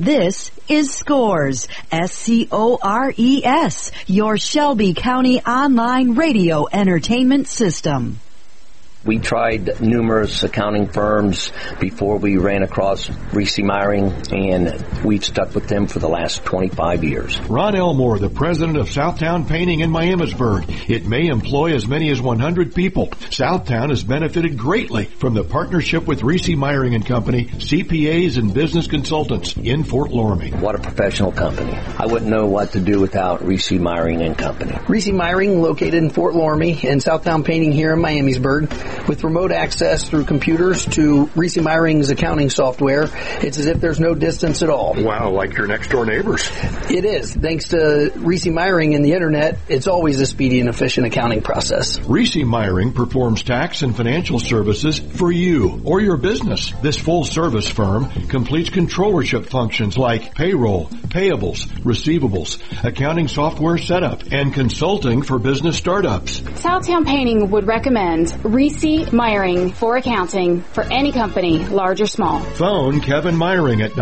This is Scores, SCORES, your Shelby County online radio entertainment system. We tried numerous accounting firms before we ran across Reese Meyering, and we've stuck with them for the last 25 years. Ron Elmore, the president of Southtown Painting in Miamisburg. It may employ as many as 100 people. Southtown has benefited greatly from the partnership with Reese Meyering and Company, CPAs and business consultants in Fort Loramie. What a professional company. I wouldn't know what to do without Reese Meyering and Company. Reese Meyering, located in Fort Loramie, and Southtown Painting here in Miamisburg. With remote access through computers to Reese Meyering's accounting software, it's as if there's no distance at all. Wow, like your next door neighbors. It is. Thanks to Reese Meyering and the internet, it's always a speedy and efficient accounting process. Reese Meyering performs tax and financial services for you or your business. This full-service firm completes controllership functions like payroll, payables, receivables, accounting software setup, and consulting for business startups. Southtown Painting would recommend Reese Meyering for accounting for any company, large or small. Phone Kevin Meyering at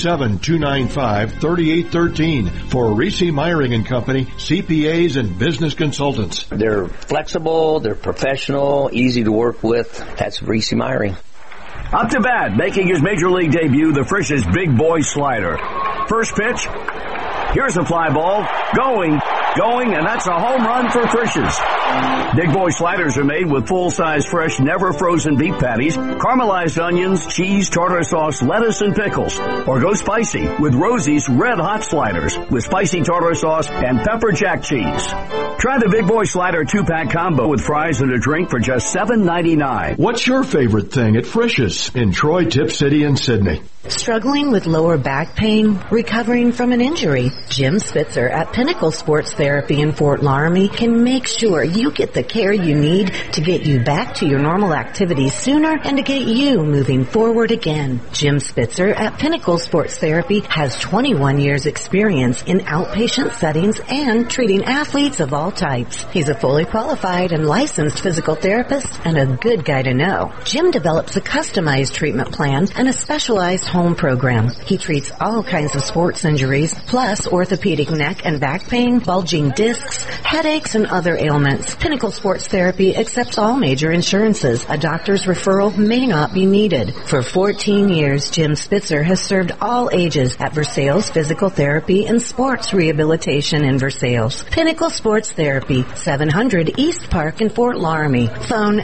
937-295-3813 for Reese Meyering and Company, CPAs and business consultants. They're flexible, they're professional, easy to work with. That's Reese Meyering. Up to bat, making his major league debut, the Frisch's big boy slider. First pitch. Here's a fly ball. Going, and that's a home run for Frisch's. Big boy sliders are made with full-size, fresh, never-frozen beef patties, caramelized onions, cheese, tartar sauce, lettuce, and pickles. Or go spicy with Rosie's Red Hot Sliders with spicy tartar sauce and pepper jack cheese. Try the Big Boy Slider 2-pack combo with fries and a drink for just $7.99. What's your favorite thing at Frisch's in Troy, Tip City, and Sydney? Struggling with lower back pain? Recovering from an injury? Jim Spitzer at Pinnacle Sports Therapy in Fort Loramie can make sure you get the care you need to get you back to your normal activities sooner and to get you moving forward again. Jim Spitzer at Pinnacle Sports Therapy has 21 years experience in outpatient settings and treating athletes of all types. He's a fully qualified and licensed physical therapist and a good guy to know. Jim develops a customized treatment plan and a specialized home program. He treats all kinds of sports injuries, plus orthopedic neck and back pain, bulging discs, headaches, and other ailments. Pinnacle Sports Therapy accepts all major insurances. A doctor's referral may not be needed. For 14 years, Jim Spitzer has served all ages at Versailles Physical Therapy and Sports Rehabilitation in Versailles. Pinnacle Sports Therapy, 700 East Park in Fort Loramie. Phone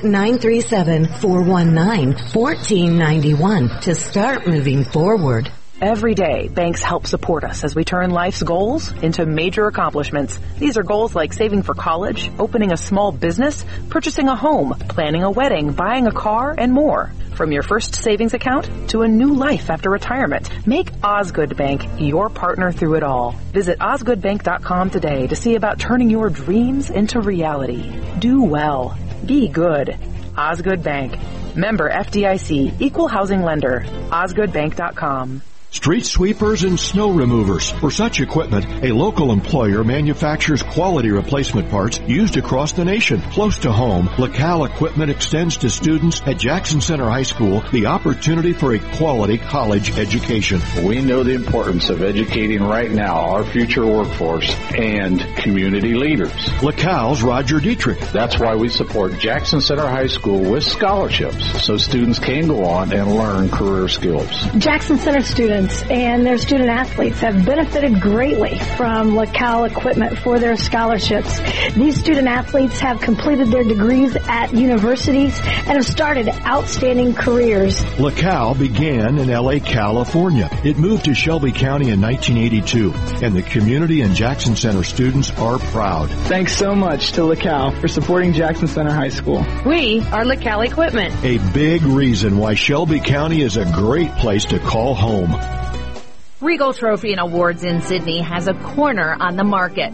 937-419-1491 to start moving forward. Every day, banks help support us as we turn life's goals into major accomplishments. These are goals like saving for college, opening a small business, purchasing a home, planning a wedding, buying a car, and more. From your first savings account to a new life after retirement, make Osgood Bank your partner through it all. Visit osgoodbank.com today to see about turning your dreams into reality. Do well. Be good. Osgood Bank. Member FDIC, Equal Housing Lender. osgoodbank.com. Street sweepers and snow removers. For such equipment, a local employer manufactures quality replacement parts used across the nation. Close to home, LaCal Equipment extends to students at Jackson Center High School the opportunity for a quality college education. We know the importance of educating right now our future workforce and community leaders. LaCal's Roger Dietrich. That's why we support Jackson Center High School with scholarships so students can go on and learn career skills. Jackson Center students and their student athletes have benefited greatly from LaCal Equipment for their scholarships. These student athletes have completed their degrees at universities and have started outstanding careers. LaCal began in L.A., California. It moved to Shelby County in 1982, and the community and Jackson Center students are proud. Thanks so much to LaCal for supporting Jackson Center High School. We are LaCal Equipment. A big reason why Shelby County is a great place to call home. Regal Trophy and Awards in Sydney has a corner on the market.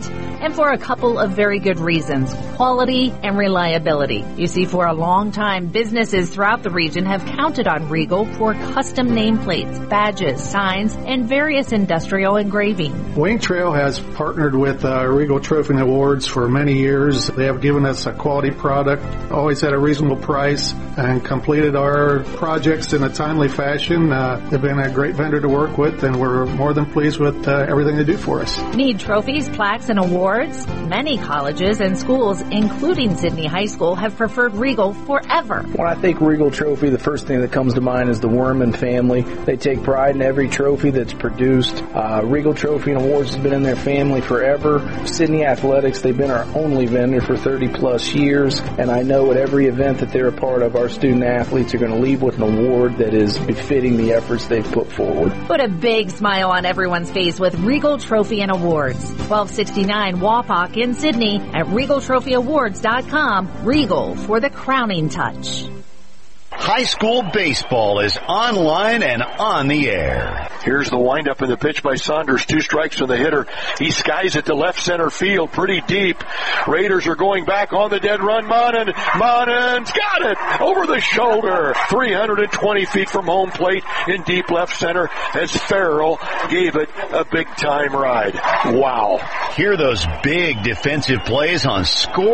and for a couple of very good reasons: quality and reliability. You see, for a long time, businesses throughout the region have counted on Regal for custom nameplates, badges, signs, and various industrial engraving. Wayne Trail has partnered with Regal Trophy and Awards for many years. They have given us a quality product, always at a reasonable price, and completed our projects in a timely fashion. They've been a great vendor to work with, and we're more than pleased with everything they do for us. Need trophies, plaques, and awards? Many colleges and schools, including Sidney High School, have preferred Regal forever. When I think Regal Trophy, the first thing that comes to mind is the Worman family. They take pride in every trophy that's produced. Regal Trophy and Awards has been in their family forever. Sidney Athletics, they've been our only vendor for 30 plus years, and I know at every event that they're a part of, our student athletes are going to leave with an award that is befitting the efforts they've put forward. Put a big smile on everyone's face with Regal Trophy and Awards. 1269 Wapak in Sidney at RegalTrophyAwards.com. Regal for the crowning touch. High school baseball is online and on the air. Here's the windup in the pitch by Saunders. 2 strikes from the hitter. He skies it to left center field pretty deep. Raiders are going back on the dead run. Monen's got it over the shoulder. 320 feet from home plate in deep left center as Farrell gave it a big-time ride. Wow. Hear those big defensive plays on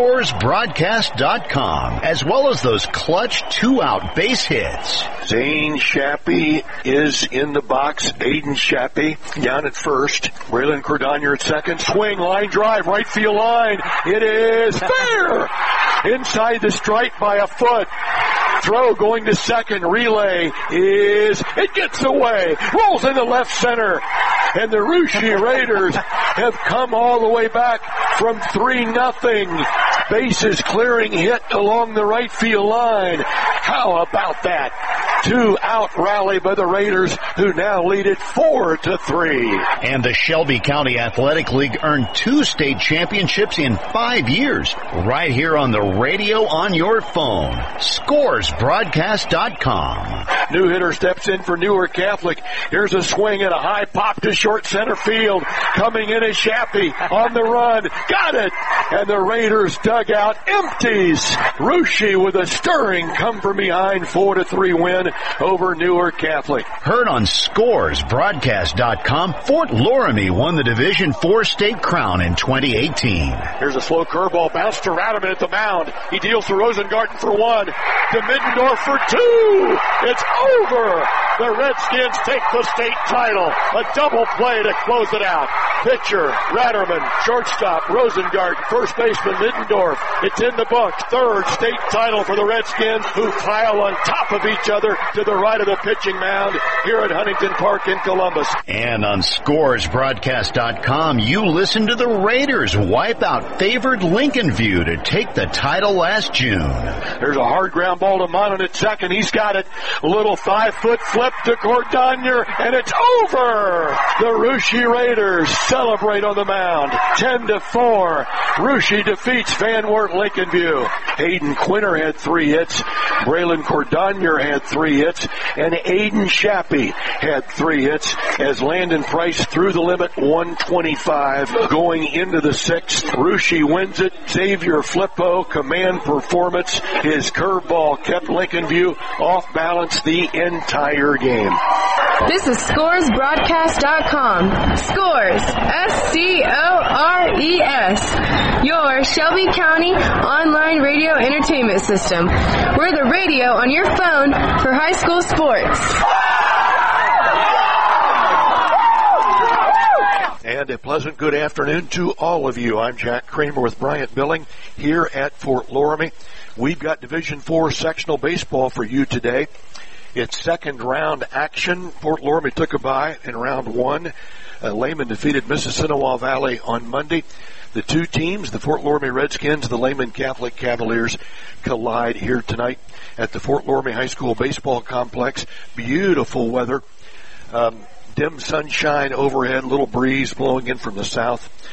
ScoresBroadcast.com, as well as those clutch 2-out base hits. Zane Shappy is in the box. Aiden Shappy down at first. Braylon Cordonier at second. Swing, line drive, right field line. It is fair. Inside the stripe by a foot. Throw going to second. Relay is, it gets away. Rolls into left center. And the Russia Raiders have come all the way back from 3-0. Bases clearing hit along the right field line. How about that? 2-out rally by the Raiders, who now lead it 4-3. And the Shelby County Athletic League earned 2 state championships in 5 years, right here on the radio on your phone. ScoresBroadcast.com. New hitter steps in for Newark Catholic. Here's a swing and a high pop to short center field. Coming in is Shappy on the run. Got it! And the Raiders dugout empties. Russia with a stirring come from behind 4-3 win over Newark Catholic. Heard on ScoresBroadcast.com, Fort Loramie won the Division IV state crown in 2018. Here's a slow curveball bounce to Radaman at the mound. He deals to Rosengarten for 1, to Middendorf for 2. It's over. The Redskins take the state title. A double play to close it out. Pitcher, Ratterman, shortstop, Rosengarten, first baseman, Middendorf. It's in the books. 3rd state title for the Redskins, who pile on top of each other to the right of the pitching mound here at Huntington Park in Columbus. And on ScoresBroadcast.com, you listen to the Raiders wipe out favored Lincoln View to take the title last June. There's a hard ground ball to Monon at second. He's got it. A little 5-foot flip to Cordonier, and it's over. The Russia Raiders celebrate on the mound. 10-4. Russia defeats Van Wert Lincoln View. Hayden Quinter had 3 hits. Braylon Cordonier had 3 hits. And Aiden Shappy had 3 hits as Landon Price threw the limit 125. Going into the 6th, Russia wins it. Xavier Flippo, command performance. His curveball kept Lincoln View off balance the entire game. This is ScoresBroadcast.com. Scores, S-C-O-R-E-S. Your Shelby County online radio entertainment system. We're the radio on your phone for high school sports. And a pleasant good afternoon to all of you. I'm Jack Kramer with Bryant Billing here at Fort Loramie. We've got Division IV sectional baseball for you today. It's second round action. Fort Loramie took a bye in round 1. Lehman defeated Mississinewa Valley on Monday. The 2 teams, the Fort Loramie Redskins, the Lehman Catholic Cavaliers, collide here tonight at the Fort Loramie High School Baseball Complex. Beautiful weather. Dim sunshine overhead, little breeze blowing in from the south.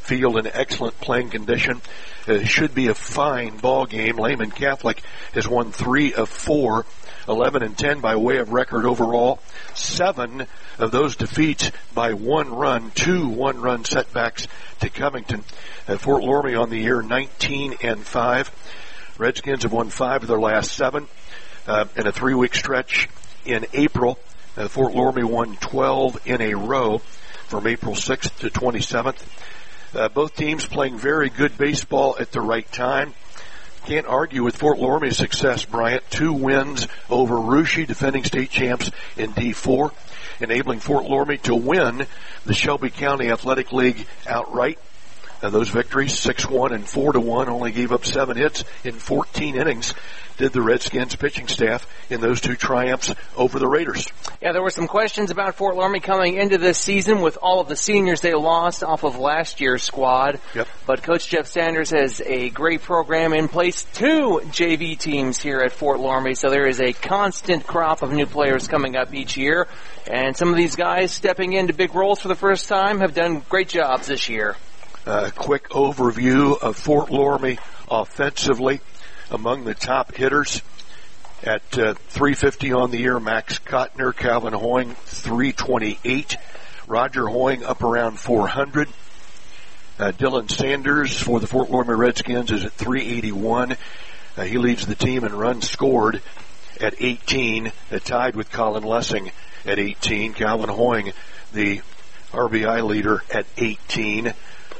field in excellent playing condition. It should be a fine ball game. Lehman Catholic has won 3 of 4, 11-10 by way of record overall. 7 of those defeats by 1 run, 2 one-run setbacks to Covington. Fort Loramie on the year 19-5. Redskins have won 5 of their last 7 in a 3-week stretch in April. Fort Loramie won 12 in a row from April 6th to 27th. Both teams playing very good baseball at the right time. Can't argue with Fort Loramie's success, Bryant. 2 wins over Russia, defending state champs in D4, enabling Fort Loramie to win the Shelby County Athletic League outright. Those victories, 6-1 and 4-1, only gave up 7 hits in 14 innings, did the Redskins pitching staff in those 2 triumphs over the Raiders. Yeah, there were some questions about Fort Loramie coming into this season with all of the seniors they lost off of last year's squad. Yep. But Coach Jeff Sanders has a great program in place. 2 JV teams here at Fort Loramie, so there is a constant crop of new players coming up each year. And some of these guys stepping into big roles for the first time have done great jobs this year. Quick overview of Fort Loramie offensively. Among the top hitters at .350 on the year, Max Kottner, Calvin Hoying, .328. Roger Hoying up around .400. Dylan Sanders for the Fort Loramie Redskins is at .381. He leads the team in runs scored at 18, tied with Colin Lessing at 18. Calvin Hoying, the RBI leader, at 18.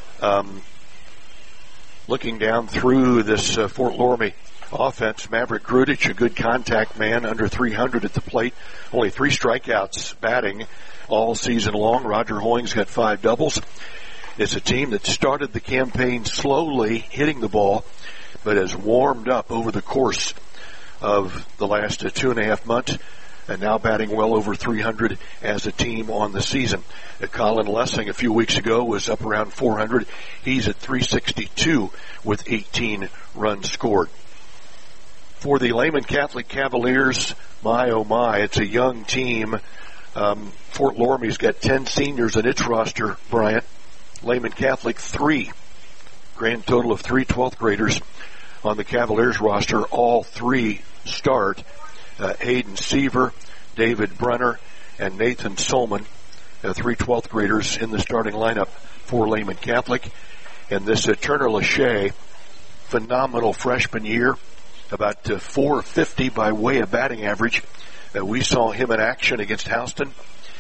Looking down through this Fort Loramie offense, Maverick Grudich, a good contact man, under .300 at the plate. Only 3 strikeouts batting all season long. Roger Hoying's got 5 doubles. It's a team that started the campaign slowly hitting the ball, but has warmed up over the course of the last 2.5 months, and now batting well over .300 as a team on the season. Colin Lessing a few weeks ago was up around .400. He's at .362 with 18 runs scored. For the Lehman Catholic Cavaliers, my oh my, it's a young team. Fort Loramie's got 10 seniors in its roster, Bryant. Lehman Catholic 3. Grand total of 3 12th graders on the Cavaliers roster. All 3 start. Hayden Seaver, David Brunner, and Nathan Solman, 3 12th graders in the starting lineup for Lehman Catholic. And this Turner Lachey, phenomenal freshman year, about .450 by way of batting average. We saw him in action against Houston.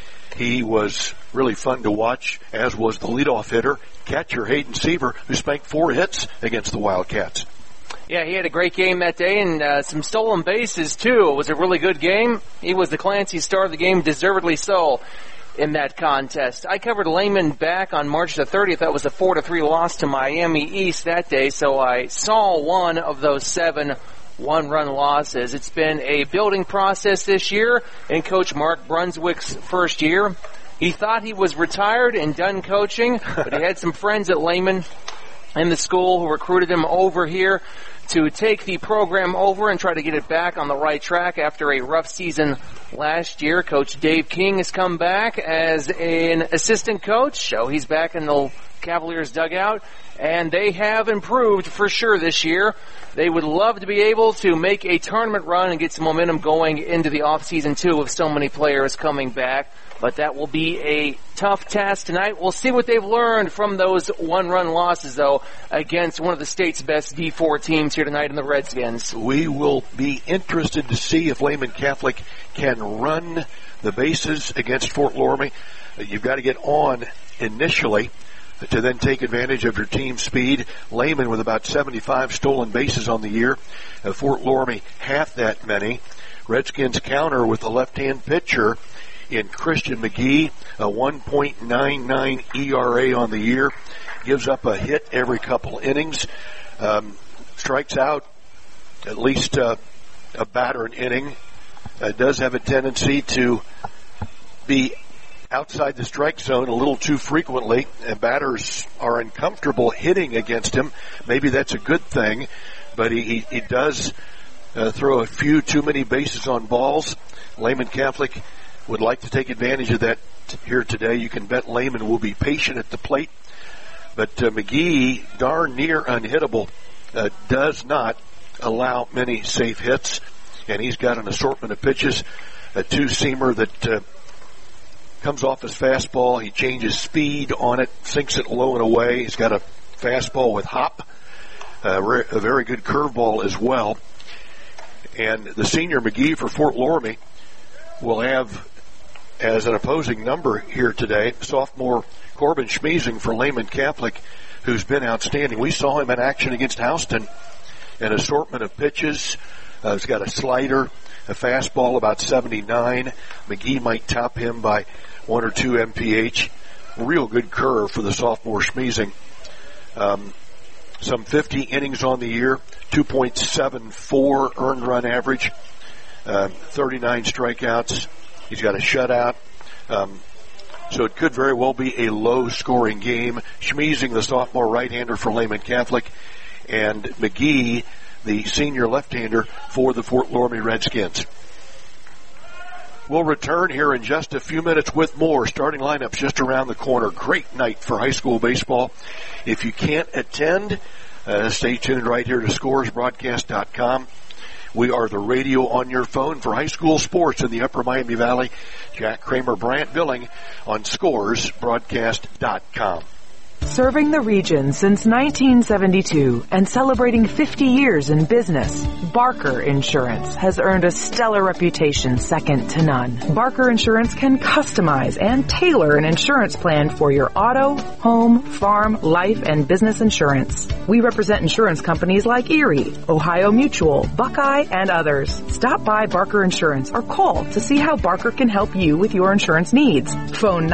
He was really fun to watch, as was the leadoff hitter, catcher Hayden Seaver, who spanked 4 hits against the Wildcats. Yeah, he had a great game that day, and some stolen bases, too. It was a really good game. He was the Clancy star of the game, deservedly so, in that contest. I covered Lehman back on March the 30th. That was a 4-3 loss to Miami East that day, so I saw one of those 7 one-run losses. It's been a building process this year in Coach Mark Brunswick's first year. He thought he was retired and done coaching, but he had some friends at Lehman in the school who recruited him over here to take the program over and try to get it back on the right track after a rough season last year. Coach Dave King has come back as an assistant coach, so he's back in the Cavaliers dugout, and they have improved for sure this year. They would love to be able to make a tournament run and get some momentum going into the offseason, too, with so many players coming back. But that will be a tough task tonight. We'll see what they've learned from those one-run losses, though, against one of the state's best D4 teams here tonight in the Redskins. We will be interested to see if Lehman Catholic can run the bases against Fort Loramie. You've got to get on initially to then take advantage of your team's speed. Lehman with about 75 stolen bases on the year. Fort Loramie half that many. Redskins counter with the left-hand pitcher in Christian McGee, a 1.99 ERA on the year. Gives up a hit every couple innings. Strikes out at least a batter an inning. Does have a tendency to be outside the strike zone a little too frequently, and batters are uncomfortable hitting against him. Maybe that's a good thing, but he does throw a few too many bases on balls. Lehman Catholic would like to take advantage of that here today. You can bet Lehman will be patient at the plate. But McGee, darn near unhittable, does not allow many safe hits, and he's got an assortment of pitches, a two-seamer that comes off his fastball. He changes speed on it, sinks it low and away. He's got a fastball with hop, a very good curveball as well. And the senior McGee for Fort Loramie will have as an opposing number here today sophomore Corbin Schmiesing for Lehman Catholic, who's been outstanding. We saw him in action against Houston, an assortment of pitches. He's got a slider, a fastball about 79. McGee might top him by 1 or 2 mph. Real good curve for the sophomore Schmiesing. Some 50 innings on the year, 2.74 earned run average, 39 strikeouts. He's got a shutout. So it could very well be a low-scoring game. Schmiesing, the sophomore right-hander for Lehman Catholic, and McGee, the senior left-hander for the Fort Loramie Redskins. We'll return here in just a few minutes with more. Starting lineups just around the corner. Great night for high school baseball. If you can't attend, stay tuned right here to scoresbroadcast.com. We are the radio on your phone for high school sports in the Upper Miami Valley. Jack Kramer, Bryant Billing on scoresbroadcast.com. Serving the region since 1972 and celebrating 50 years in business, Barker Insurance has earned a stellar reputation second to none. Barker Insurance can customize and tailor an insurance plan for your auto, home, farm, life, and business insurance. We represent insurance companies like Erie, Ohio Mutual, Buckeye, and others. Stop by Barker Insurance or call to see how Barker can help you with your insurance needs. Phone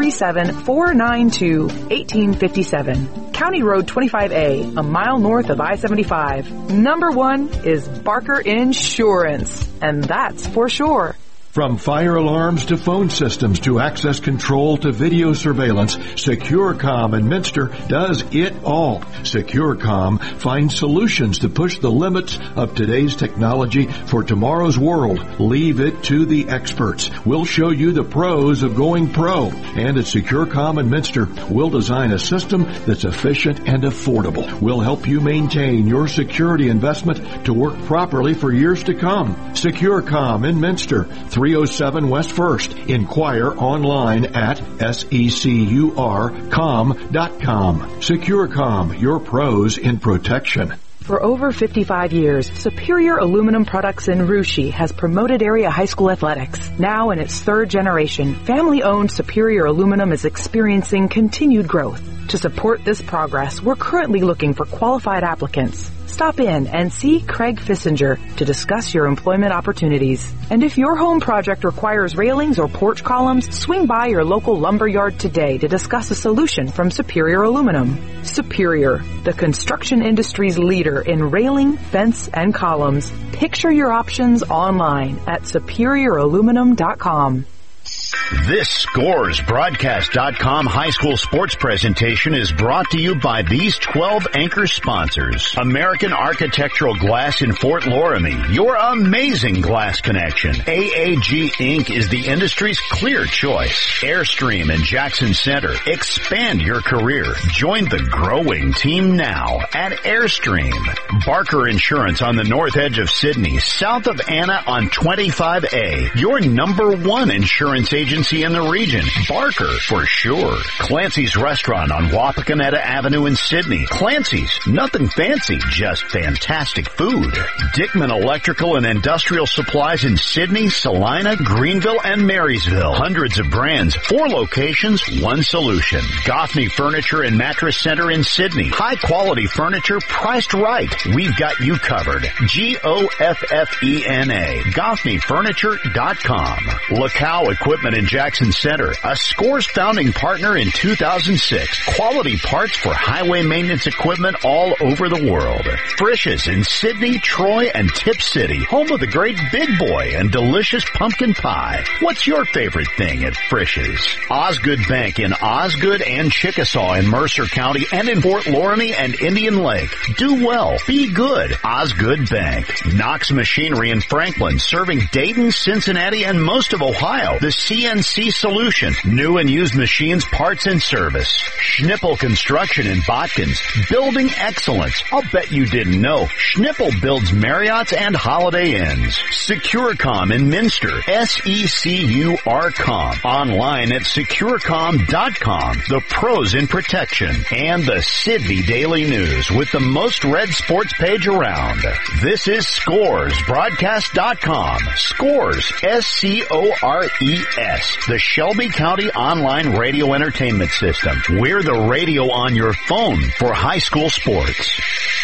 937-492-1857. County Road 25A, a mile north of I-75. Number 1 is Barker Insurance, and that's for sure. From fire alarms to phone systems to access control to video surveillance, SecureCom in Minster does it all. SecureCom finds solutions to push the limits of today's technology for tomorrow's world. Leave it to the experts. We'll show you the pros of going pro. And at SecureCom in Minster, we'll design a system that's efficient and affordable. We'll help you maintain your security investment to work properly for years to come. SecureCom in Minster, 307 West 1st. Inquire online at securcom.com. SecureCom, your pros in protection. For over 55 years, Superior Aluminum Products in Russia has promoted area high school athletics. Now in its third generation, family-owned Superior Aluminum is experiencing continued growth. To support this progress, we're currently looking for qualified applicants. Stop in and see Craig Fissinger to discuss your employment opportunities. And if your home project requires railings or porch columns, swing by your local lumber yard today to discuss a solution from Superior Aluminum. Superior, the construction industry's leader in railing, fence, and columns. Picture your options online at superiораluminum.com. This ScoresBroadcast.com high school sports presentation is brought to you by these 12 anchor sponsors. American Architectural Glass in Fort Loramie, your amazing glass connection. AAG Inc. is the industry's clear choice. Airstream in Jackson Center. Expand your career. Join the growing team now at Airstream. Barker Insurance on the north edge of Sydney, south of Anna on 25A. Your number one insurance agency in the region. Barker, for sure. Clancy's Restaurant on Wapakoneta Avenue in Sydney. Clancy's, nothing fancy, just fantastic food. Dickman Electrical and Industrial Supplies in Sydney, Salina, Greenville, and Marysville. Hundreds of brands, 4 locations, 1 solution. Goffney Furniture and Mattress Center in Sydney. High quality furniture priced right. We've got you covered. GOFFENA. GoffneyFurniture.com. Lacow Equipment in Jackson Center, a Scores founding partner in 2006. Quality parts for highway maintenance equipment all over the world. Frisch's in Sydney, Troy, and Tip City, home of the great Big Boy and delicious pumpkin pie. What's your favorite thing at Frisch's? Osgood Bank in Osgood and Chickasaw in Mercer County and in Fort Loramie and Indian Lake. Do well. Be good. Osgood Bank. Knox Machinery in Franklin, serving Dayton, Cincinnati, and most of Ohio. The CNC Solution, new and used machines, parts, and service. Schnippel Construction in Botkins, building excellence. I'll bet you didn't know. Schnippel builds Marriotts and Holiday Inns. Securcom in Minster, SECURcom. Online at securcom.com. The pros in protection. And the Sidney Daily News with the most read sports page around. This is Scores, broadcast.com. Scores, SCORES, the Shelby County Online Radio Entertainment System. We're the radio on your phone for high school sports.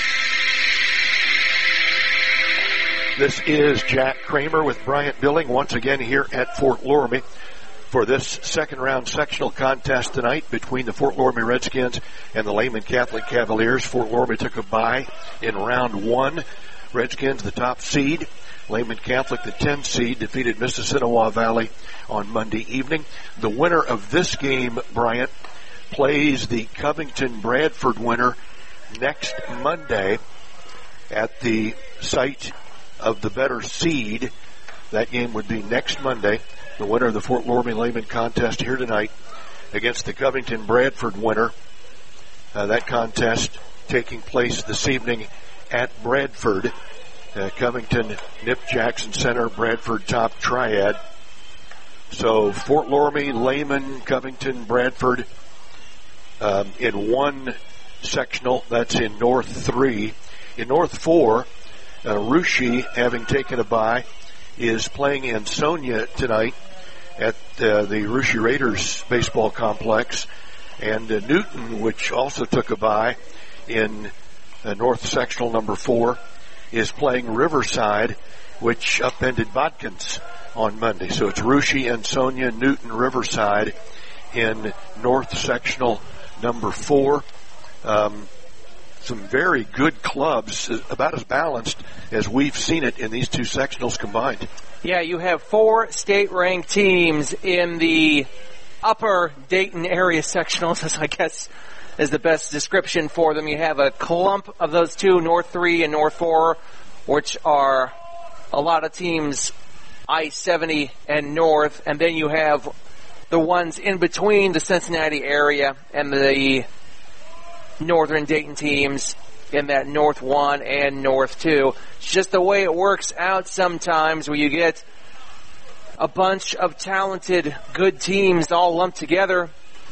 This is Jack Kramer with Bryant Billing once again here at Fort Loramie for this second round sectional contest tonight between the Fort Loramie Redskins and the Lehman Catholic Cavaliers. Fort Loramie took a bye in round one. Redskins, the top seed. Lehman Catholic, the 10 seed, defeated Mississinewa Valley on Monday evening. The winner of this game, Bryant, plays the Covington-Bradford winner next Monday at the site of the better seed. That game would be next Monday. The winner of the Fort Loramie-Lehman contest here tonight against the Covington-Bradford winner. That contest taking place this evening at Bradford. Covington, Nip Jackson Center, Bradford top triad. So Fort Loramie, Lehman, Covington, Bradford in one sectional. That's in North 3. In North 4, Russia, having taken a bye, is playing Ansonia tonight at the Russia Raiders baseball complex. And Newton, which also took a bye in North sectional number 4, is playing Riverside, which upended Botkins on Monday. So it's Russia, Ansonia, Newton, Riverside in North sectional number 4. Some very good clubs, about as balanced as we've seen it in these two sectionals combined. Yeah, you have 4 state-ranked teams in the upper Dayton area sectionals, as I guess is the best description for them. You have a clump of those two, North 3 and North 4, which are a lot of teams, I-70 and North, and then you have the ones in between the Cincinnati area and the Northern Dayton teams in that North 1 and North 2. It's just the way it works out sometimes, where you get a bunch of talented, good teams all lumped together.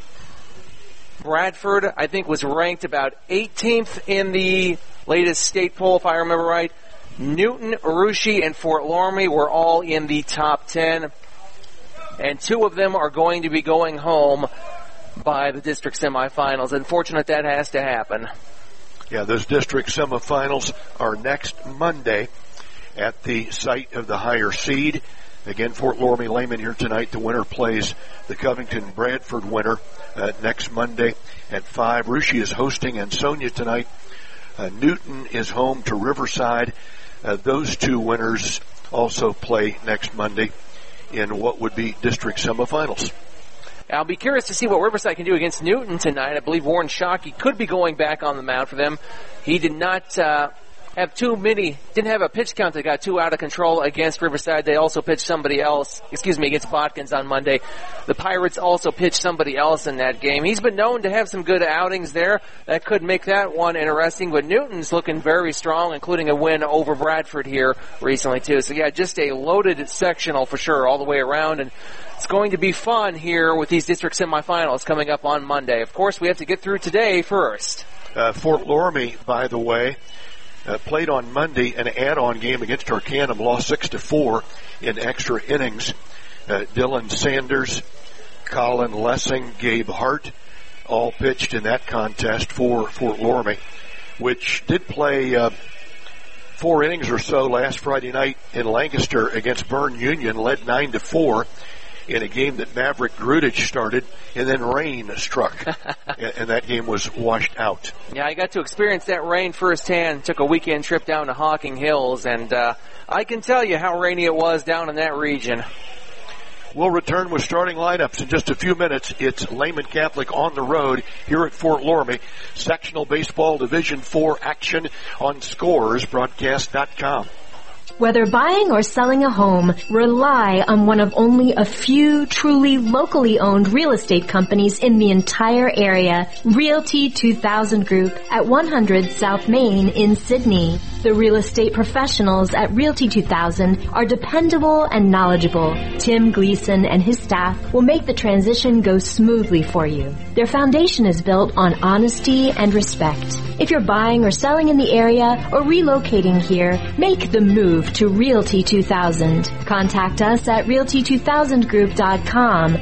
Bradford, I think, was ranked about 18th in the latest state poll, if I remember right. Newton, Russia, and Fort Loramie were all in the top 10. And 2 of them are going to be going home by the district semifinals. Unfortunate that has to happen. Yeah, those district semifinals are next Monday at the site of the higher seed. Again, Fort Loramie Lehman here tonight. The winner plays the Covington-Bradford winner next Monday at 5. Russia is hosting Ansonia tonight. Newton is home to Riverside. Those 2 winners also play next Monday in what would be district semifinals. I'll be curious to see what Riverside can do against Newton tonight. I believe Warren Shockey could be going back on the mound for them. He did not didn't have a pitch count that got too out of control against Riverside. They also pitched against Botkins on Monday. The Pirates also pitched somebody else in that game. He's been known to have some good outings there. That could make that one interesting, but Newton's looking very strong, including a win over Bradford here recently too. So yeah, just a loaded sectional for sure all the way around, and it's going to be fun here with these district semifinals coming up on Monday. Of course, we have to get through today first. Fort Loramie, by the way, played on Monday an add-on game against Arcanum, lost 6-4 in extra innings. Dylan Sanders, Colin Lessing, Gabe Hart all pitched in that contest for Fort Loramie, which did play 4 innings or so last Friday night in Lancaster against Bern Union, led 9-4 in a game that Maverick Grudich started, and then rain struck, and that game was washed out. Yeah, I got to experience that rain firsthand. Took a weekend trip down to Hocking Hills, and I can tell you how rainy it was down in that region. We'll return with starting lineups in just a few minutes. It's Lehman Catholic on the road here at Fort Loramie. Sectional Baseball Division 4 action on Scores, broadcast.com. Whether buying or selling a home, rely on one of only a few truly locally owned real estate companies in the entire area. Realty 2000 Group at 100 South Main in Sydney. The real estate professionals at Realty 2000 are dependable and knowledgeable. Tim Gleason and his staff will make the transition go smoothly for you. Their foundation is built on honesty and respect. If you're buying or selling in the area or relocating here, make the move to Realty 2000. Contact us at realty2000group.com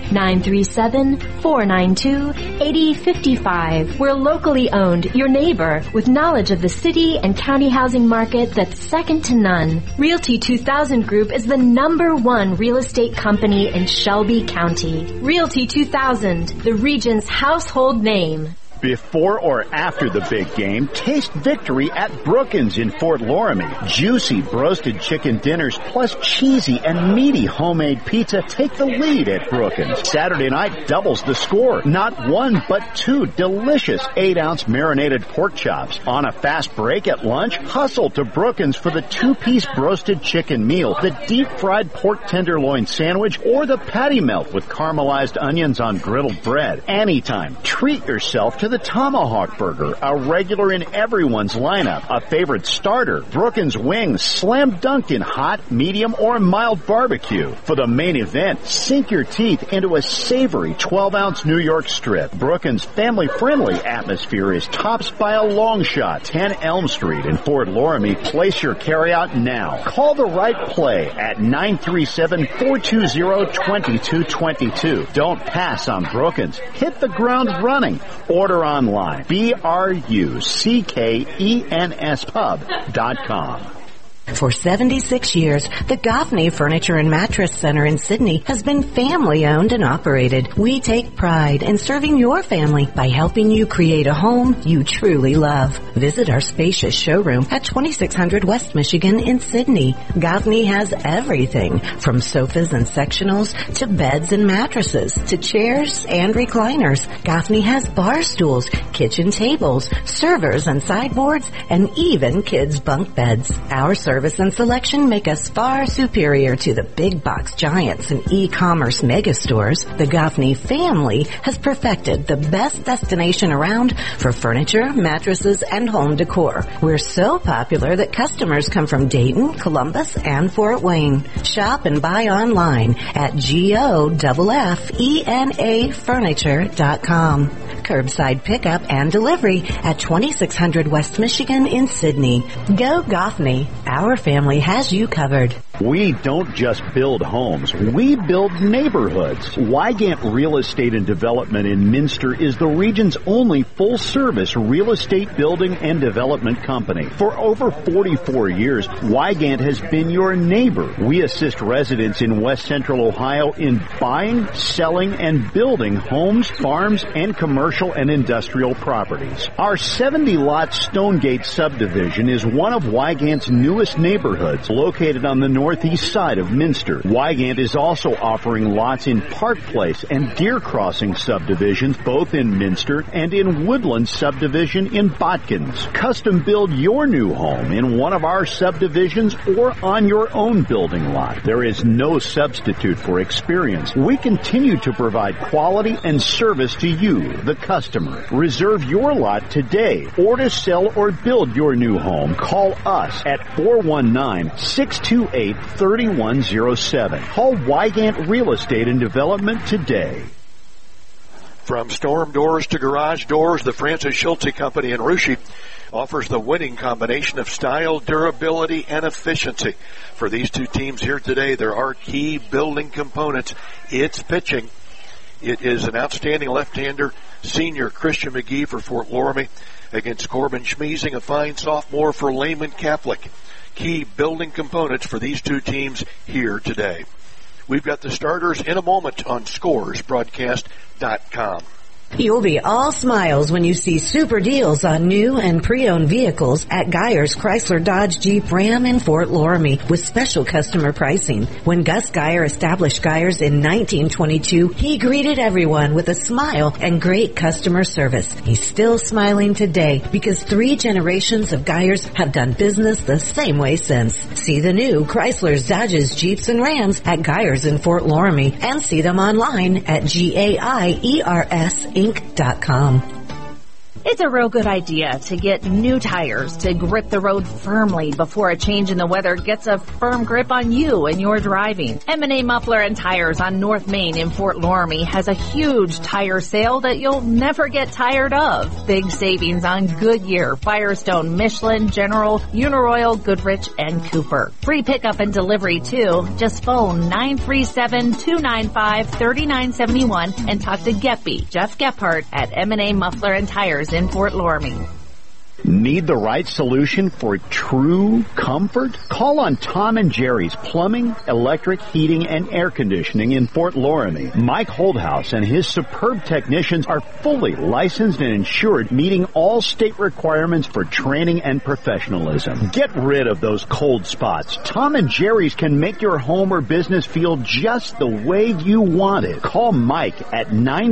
937-492-8055. We're locally owned, your neighbor, with knowledge of the city and county housing market that's second to none. Realty 2000 Group is the #1 real estate company in Shelby County. Realty 2000, the region's household name. Before or after the big game, taste victory at Brookins in Fort Loramie. Juicy roasted chicken dinners plus cheesy and meaty homemade pizza take the lead at Brookins. Saturday night doubles the score. Not one, but two delicious 8-ounce marinated pork chops. On a fast break at lunch, hustle to Brookins for the 2-piece roasted chicken meal, the deep-fried pork tenderloin sandwich, or the patty melt with caramelized onions on griddled bread. Anytime, treat yourself to the Tomahawk Burger, a regular in everyone's lineup, a favorite starter, Brookins wings, slam dunked in hot, medium, or mild barbecue. For the main event, sink your teeth into a savory 12-ounce New York strip. Brookins' family-friendly atmosphere is topped by a long shot, 10 Elm Street in Fort Loramie. Place your carryout now. Call the right play at 937-420-2222. Don't pass on Brookins. Hit the ground running. Order online. BRUCKENS For 76 years, the Goffney Furniture and Mattress Center in Sydney has been family-owned and operated. We take pride in serving your family by helping you create a home you truly love. Visit our spacious showroom at 2600 West Michigan in Sydney. Goffney has everything from sofas and sectionals to beds and mattresses to chairs and recliners. Goffney has bar stools, kitchen tables, servers and sideboards, and even kids' bunk beds. Our service and selection make us far superior to the big box giants and e-commerce mega stores. The Goffney family has perfected the best destination around for furniture, mattresses, and home decor. We're so popular that customers come from Dayton, Columbus, and Fort Wayne. Shop and buy online at GOFFENAFurniture.com. Curbside pickup and delivery at 2600 West Michigan in Sydney. Go Goffney. Our family has you covered. We don't just build homes, we build neighborhoods. Wygant Real Estate and Development in Minster is the region's only full-service real estate building and development company. For over 44 years, Wygant has been your neighbor. We assist residents in West Central Ohio in buying, selling, and building homes, farms, and commercial and industrial properties. Our 70-lot Stonegate subdivision is one of Wygant's newest neighborhoods, located on the northeast side of Minster. Wygant is also offering lots in Park Place and Deer Crossing subdivisions, both in Minster, and in Woodland subdivision in Botkins. Custom build your new home in one of our subdivisions or on your own building lot. There is no substitute for experience. We continue to provide quality and service to you, the customer. Reserve your lot today, or to sell or build your new home, call us at 419-628-3107. Call Wygant Real Estate and Development today. From storm doors to garage doors, the Francis Schulte Company in Russia offers the winning combination of style, durability, and efficiency. For these two teams here today, there are key building components. It's pitching. It is an outstanding left-hander, senior Christian McGee for Fort Loramie, against Corbin Schmeezing, a fine sophomore for Lehman Catholic. Key building components for these two teams here today. We've got the starters in a moment on ScoresBroadcast.com. You'll be all smiles when you see super deals on new and pre-owned vehicles at Geyer's Chrysler Dodge Jeep Ram in Fort Loramie with special customer pricing. When Gus Geyer established Geyer's in 1922, he greeted everyone with a smile and great customer service. He's still smiling today because 3 generations of Geyer's have done business the same way since. See the new Chrysler's, Dodges, Jeeps, and Rams at Geyer's in Fort Loramie and see them online at GAIERSinc.com. It's a real good idea to get new tires to grip the road firmly before a change in the weather gets a firm grip on you and your driving. M&A Muffler and Tires on North Main in Fort Loramie has a huge tire sale that you'll never get tired of. Big savings on Goodyear, Firestone, Michelin, General, Uniroyal, Goodrich, and Cooper. Free pickup and delivery too. Just phone 937-295-3971 and talk to Geppy, Jeff Gephardt at M&A Muffler and Tires in Fort Loramie. Need the right solution for true comfort? Call on Tom and Jerry's Plumbing, Electric, Heating, and Air Conditioning in Fort Loramie. Mike Holdhouse and his superb technicians are fully licensed and insured, meeting all state requirements for training and professionalism. Get rid of those cold spots. Tom and Jerry's can make your home or business feel just the way you want it. Call Mike at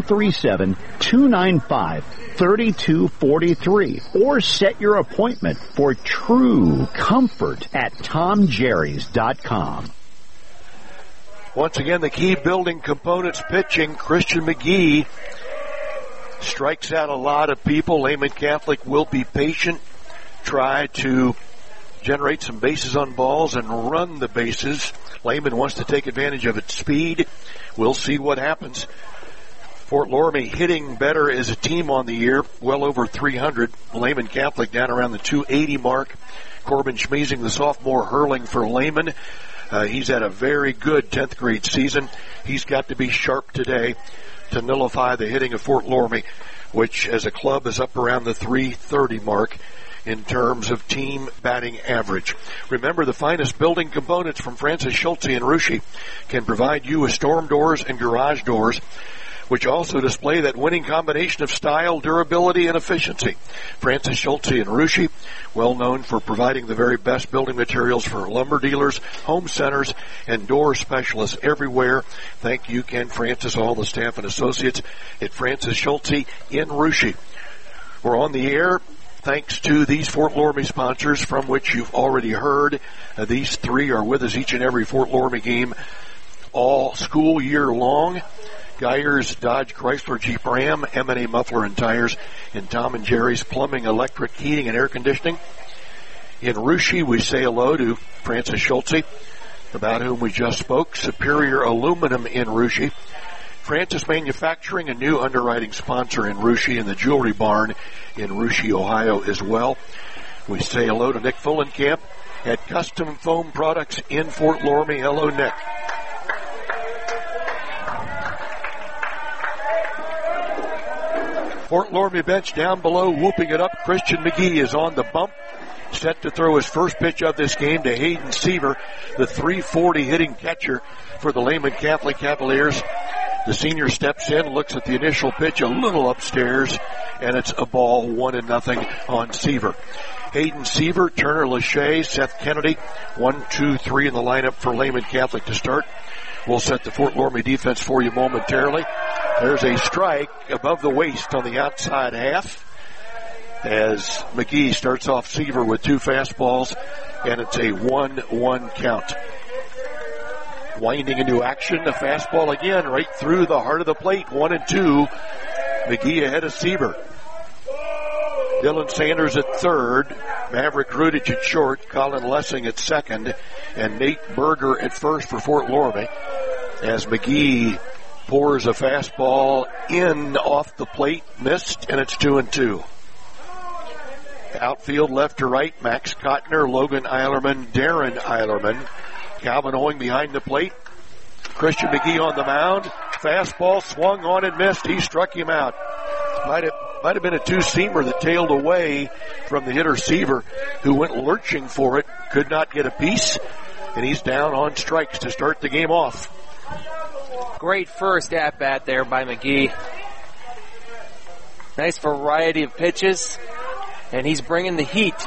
937-295-3243 or set your appointment for true comfort at TomJerrys.com. Once again, the key building components pitching. Christian McGee strikes out a lot of people. Lehman Catholic will be patient, try to generate some bases on balls and run the bases. Lehman wants to take advantage of its speed. We'll see what happens. Fort Loramie hitting better as a team on the year, well over 300. Lehman Catholic down around the 280 mark. Corbin Schmeezing, the sophomore, hurling for Lehman. He's had a very good 10th grade season. He's got to be sharp today to nullify the hitting of Fort Loramie, which as a club is up around the 330 mark in terms of team batting average. Remember, the finest building components from Francis Schulte and Ruschi can provide you with storm doors and garage doors, which also display that winning combination of style, durability, and efficiency. Francis Schulte and Ruschi, well known for providing the very best building materials for lumber dealers, home centers, and door specialists everywhere. Thank you, Ken Francis, all the staff and associates at Francis Schulte in Ruschi. We're on the air thanks to these Fort Loramie sponsors from which you've already heard. These 3 are with us each and every Fort Loramie game all school year long. Geyer's Dodge, Chrysler, Jeep, Ram, M&A Muffler and Tires, and Tom and Jerry's Plumbing, Electric, Heating, and Air Conditioning. In Ruschi, we say hello to Francis Schulte, about whom we just spoke. Superior Aluminum in Ruschi. Francis Manufacturing, a new underwriting sponsor in Ruschi, and the Jewelry Barn in Ruschi, Ohio as well. We say hello to Nick Fullenkamp at Custom Foam Products in Fort Loramie. Hello, Nick. Fort Loramie bench down below, whooping it up. Christian McGee is on the bump, set to throw his first pitch of this game to Hayden Seaver, the .340 hitting catcher for the Lehman Catholic Cavaliers. The senior steps in, looks at the initial pitch a little upstairs, and it's a ball, 1-0 on Seaver. Hayden Seaver, Turner Lachey, Seth Kennedy, 1, 2, 3 in the lineup for Lehman Catholic to start. We'll set the Fort Loramie defense for you momentarily. There's a strike above the waist on the outside half as McGee starts off Seaver with 2 fastballs, and it's a 1-1 count. Winding into action, a fastball again right through the heart of the plate, 1-2. McGee ahead of Seaver. Dylan Sanders at third, Maverick Rudich at short, Colin Lessing at second, and Nate Berger at first for Fort Loramie as McGee pours a fastball in off the plate, missed, and it's 2-2. Outfield left to right, Max Kottner, Logan Eilerman, Darren Eilerman. Calvin Owing behind the plate. Christian McGee on the mound. Fastball swung on and missed. He struck him out. Might have been a 2-seamer that tailed away from the hitter Seaver, who went lurching for it, could not get a piece, and he's down on strikes to start the game off. Great first at-bat there by McGee. Nice variety of pitches, and he's bringing the heat.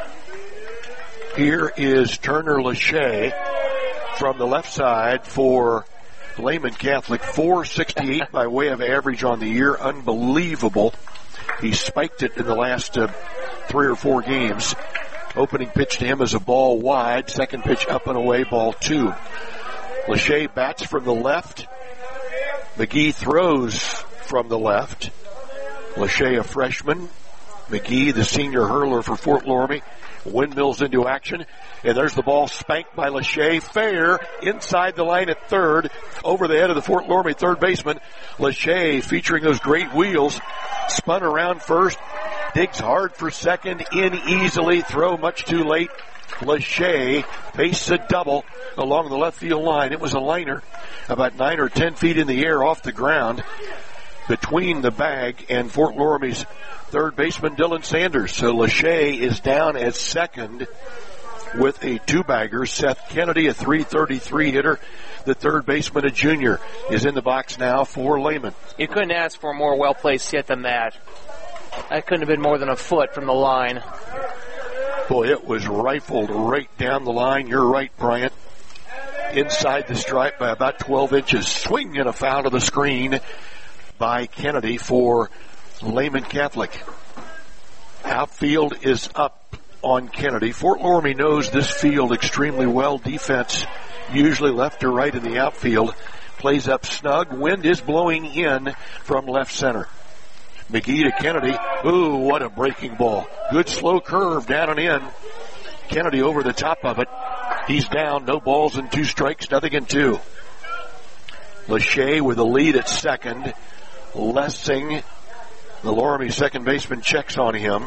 Here is Turner Lachey from the left side for Lehman Catholic. 468 by way of average on the year. Unbelievable. He spiked it in the last 3 or 4 games. Opening pitch to him is a ball wide. Second pitch up and away, ball 2. Lachey bats from the left. McGee throws from the left. Lachey, a freshman. McGee, the senior hurler for Fort Loramie, windmills into action. And there's the ball spanked by Lachey. Fair inside the line at third, over the head of the Fort Loramie third baseman. Lachey, featuring those great wheels, spun around first, digs hard for second, in easily, throw much too late. Lachey pastes a double along the left field line. It was a liner about 9 or 10 feet in the air off the ground between the bag and Fort Loramie's third baseman Dylan Sanders. So Lachey is down at second with a 2-bagger. Seth Kennedy, a .333 hitter, the third baseman, a junior, is in the box now for Lehman. You couldn't ask for a more well-placed hit than that. That couldn't have been more than a foot from the line. Boy, it was rifled right down the line. You're right, Bryant. Inside the stripe by about 12 inches. Swing and a foul to the screen by Kennedy for Lehman Catholic. Outfield is up on Kennedy. Fort Loramie knows this field extremely well. Defense usually left or right in the outfield. Plays up snug. Wind is blowing in from left center. McGee to Kennedy. Ooh, what a breaking ball. Good slow curve down and in. Kennedy over the top of it. He's down. No balls and 2 strikes. Nothing in 2. Lachey with a lead at second. Lessing, the Loramie second baseman, checks on him.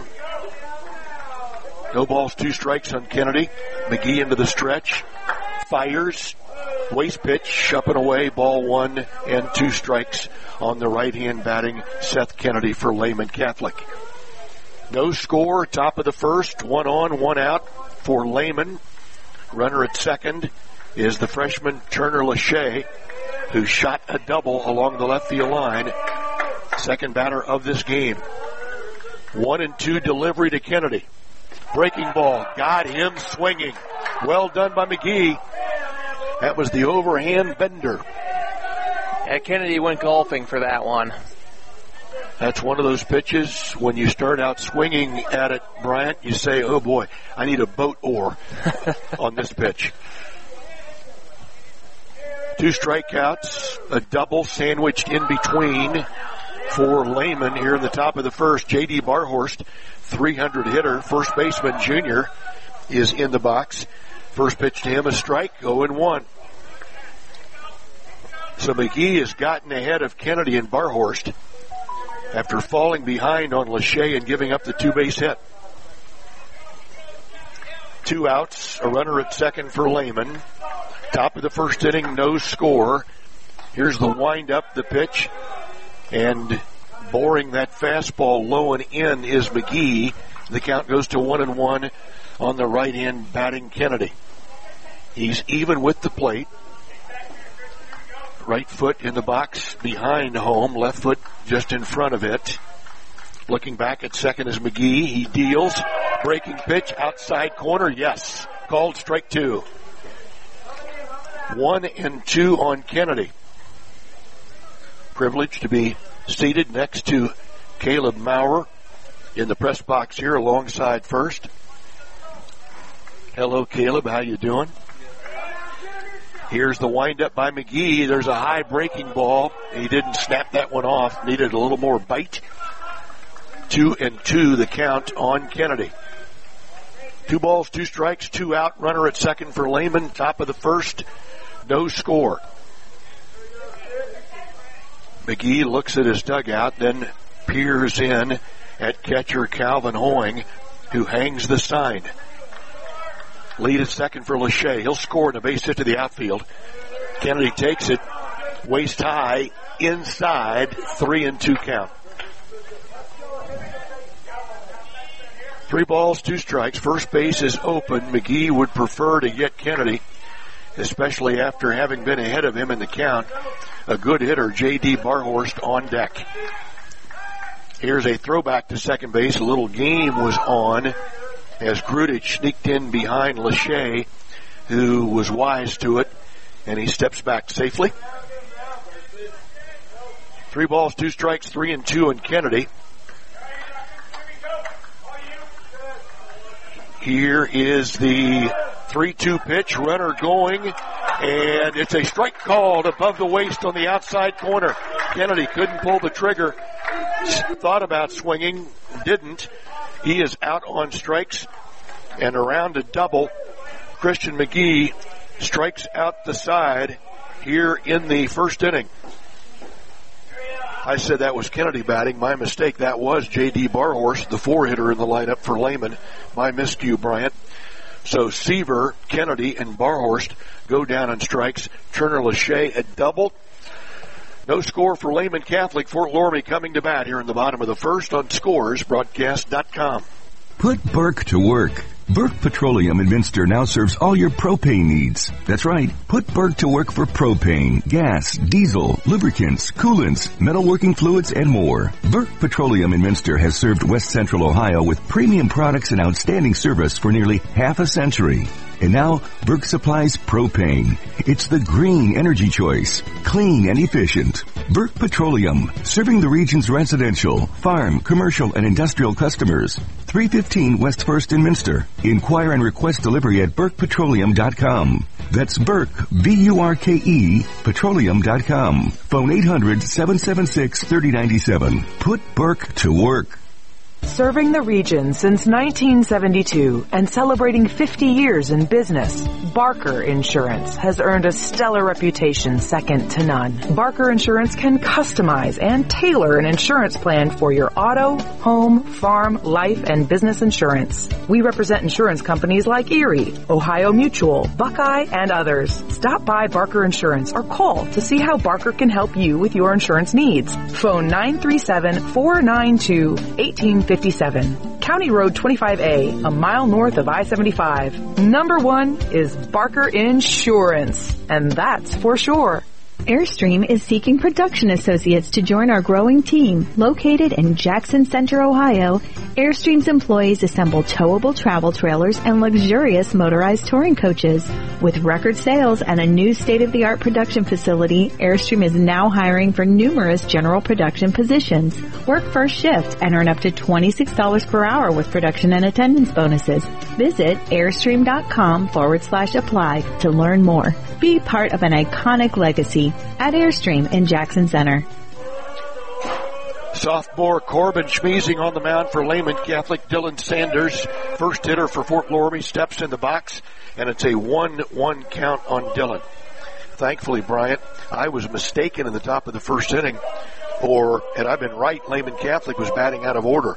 No balls, 2 strikes on Kennedy. McGee into the stretch. Fires. Waste pitch, up and away, ball 1 and 2 strikes on the right-hand batting Seth Kennedy for Lehman Catholic. No score, top of the first, 1 on, 1 out for Lehman. Runner at second is the freshman Turner Lachey, who shot a double along the left field line. Second batter of this game. 1 and 2 delivery to Kennedy. Breaking ball, got him swinging. Well done by McGee. That was the overhand bender. And Kennedy went golfing for that one. That's one of those pitches, when you start out swinging at it, Bryant, you say, oh boy, I need a boat oar on this pitch. 2 strikeouts, a double sandwiched in between for Lehman here in the top of the first. J.D. Barhorst, 300 hitter, first baseman junior, is in the box. First pitch to him, a strike, 0-1. So McGee has gotten ahead of Kennedy and Barhorst after falling behind on Lachey and giving up the 2-base hit. 2 outs, a runner at second for Lehman. Top of the first inning, no score. Here's the wind-up, the pitch, and boring that fastball low and in is McGee. The count goes to 1-1 on the right hand batting Kennedy. He's even with the plate. Right foot in the box behind home, left foot just in front of it. Looking back at second is McGee. He deals. Breaking pitch, outside corner, yes. Called strike 2. 1 and 2 on Kennedy. Privileged to be seated next to Caleb Maurer in the press box here alongside first. Hello, Caleb. How you doing? Here's the windup by McGee. There's a high breaking ball. He didn't snap that one off. Needed a little more bite. 2 and 2 the count on Kennedy. 2 balls, 2 strikes, 2 out. Runner at second for Lehman. Top of the first. No score. McGee looks at his dugout, then peers in at catcher Calvin Hoying, who hangs the sign. Lead at second for Lachey. He'll score in a base hit to the outfield. Kennedy takes it, waist high, inside, 3 and 2 count. 3 balls, 2 strikes. First base is open. McGee would prefer to get Kennedy, especially after having been ahead of him in the count. A good hitter, J.D. Barhorst, on deck. Here's a throwback to second base. A little game was on as Grudich sneaked in behind Lachey, who was wise to it, and he steps back safely. 3 balls, 2 strikes, 3-2 in Kennedy. Here is the 3-2 pitch, runner going, and it's a strike called above the waist on the outside corner. Kennedy couldn't pull the trigger, thought about swinging, didn't. He is out on strikes and around a double. Christian McGee strikes out the side here in the first inning. I said that was Kennedy batting. My mistake. That was J.D. Barhorst, the 4-hitter in the lineup for Lehman. My miscue, Bryant. So Seaver, Kennedy, and Barhorst go down on strikes. Turner-Lachey at double. No score for Lehman Catholic. Fort Loramie coming to bat here in the bottom of the first on ScoresBroadcast.com. Put Burke to work. Burke Petroleum in Minster now serves all your propane needs. That's right. Put Burke to work for propane, gas, diesel, lubricants, coolants, metalworking fluids, and more. Burke Petroleum in Minster has served West Central Ohio with premium products and outstanding service for nearly half a century. And now, Burke supplies propane. It's the green energy choice. Clean and efficient. Burke Petroleum, serving the region's residential, farm, commercial, and industrial customers. 315 West 1st in Minster. Inquire and request delivery at BurkePetroleum.com. That's Burke, B-U-R-K-E, petroleum.com. Phone 800-776-3097. Put Burke to work. Serving the region since 1972 and celebrating 50 years in business, Barker Insurance has earned a stellar reputation second to none. Barker Insurance can customize and tailor an insurance plan for your auto, home, farm, life, and business insurance. We represent insurance companies like Erie, Ohio Mutual, Buckeye, and others. Stop by Barker Insurance or call to see how Barker can help you with your insurance needs. Phone 937-492-1857. County Road 25A, a mile north of I-75. Number 1 is Barker Insurance, and that's for sure. Airstream is seeking production associates to join our growing team. Located in Jackson Center, Ohio, Airstream's employees assemble towable travel trailers and luxurious motorized touring coaches. With record sales and a new state-of-the-art production facility, Airstream is now hiring for numerous general production positions. Work first shift and earn up to $26 per hour with production and attendance bonuses. Visit Airstream.com/apply to learn more. Be part of an iconic legacy at Airstream in Jackson Center. Sophomore Corbin Schmeezing on the mound for Lehman Catholic. Dylan Sanders, first hitter for Fort Loramie, steps in the box, and it's a 1-1 count on Dylan. Thankfully, Bryant, I was mistaken in the top of the first inning, had I been right, Lehman Catholic was batting out of order.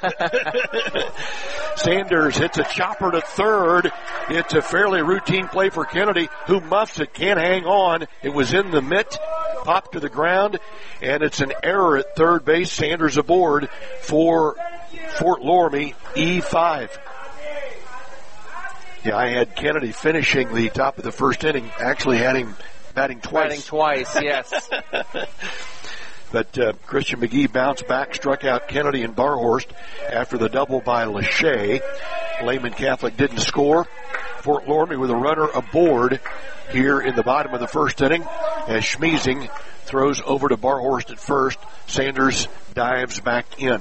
Sanders hits a chopper to third. It's a fairly routine play for Kennedy, who muffs it, can't hang on. It was in the mitt, popped to the ground, and it's an error at third base. Sanders aboard for Fort Loramie, E5. Yeah, I had Kennedy finishing the top of the first inning. Actually had him batting twice. Batting twice, yes. But Christian McGee bounced back, struck out Kennedy and Barhorst after the double by Lachey. Lehman Catholic didn't score. Fort Loramie with a runner aboard here in the bottom of the first inning as Schmeezing throws over to Barhorst at first. Sanders dives back in.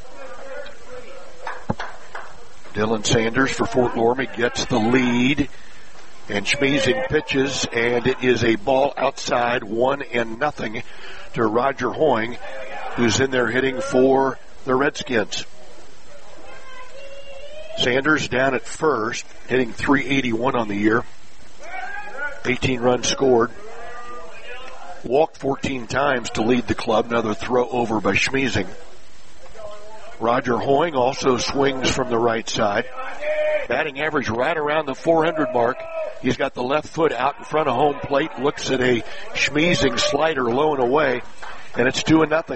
Dylan Sanders for Fort Loramie gets the lead. And Schmeezing pitches, and it is a ball outside, 1-0 to Roger Hoying, who's in there hitting for the Redskins. Sanders down at first, hitting .381 on the year. 18 runs scored. Walked 14 times to lead the club. Another throw over by Schmeezing. Roger Hoying also swings from the right side. Batting average right around the 400 mark. He's got the left foot out in front of home plate, looks at a Schmeezing slider low and away, and it's 2-0.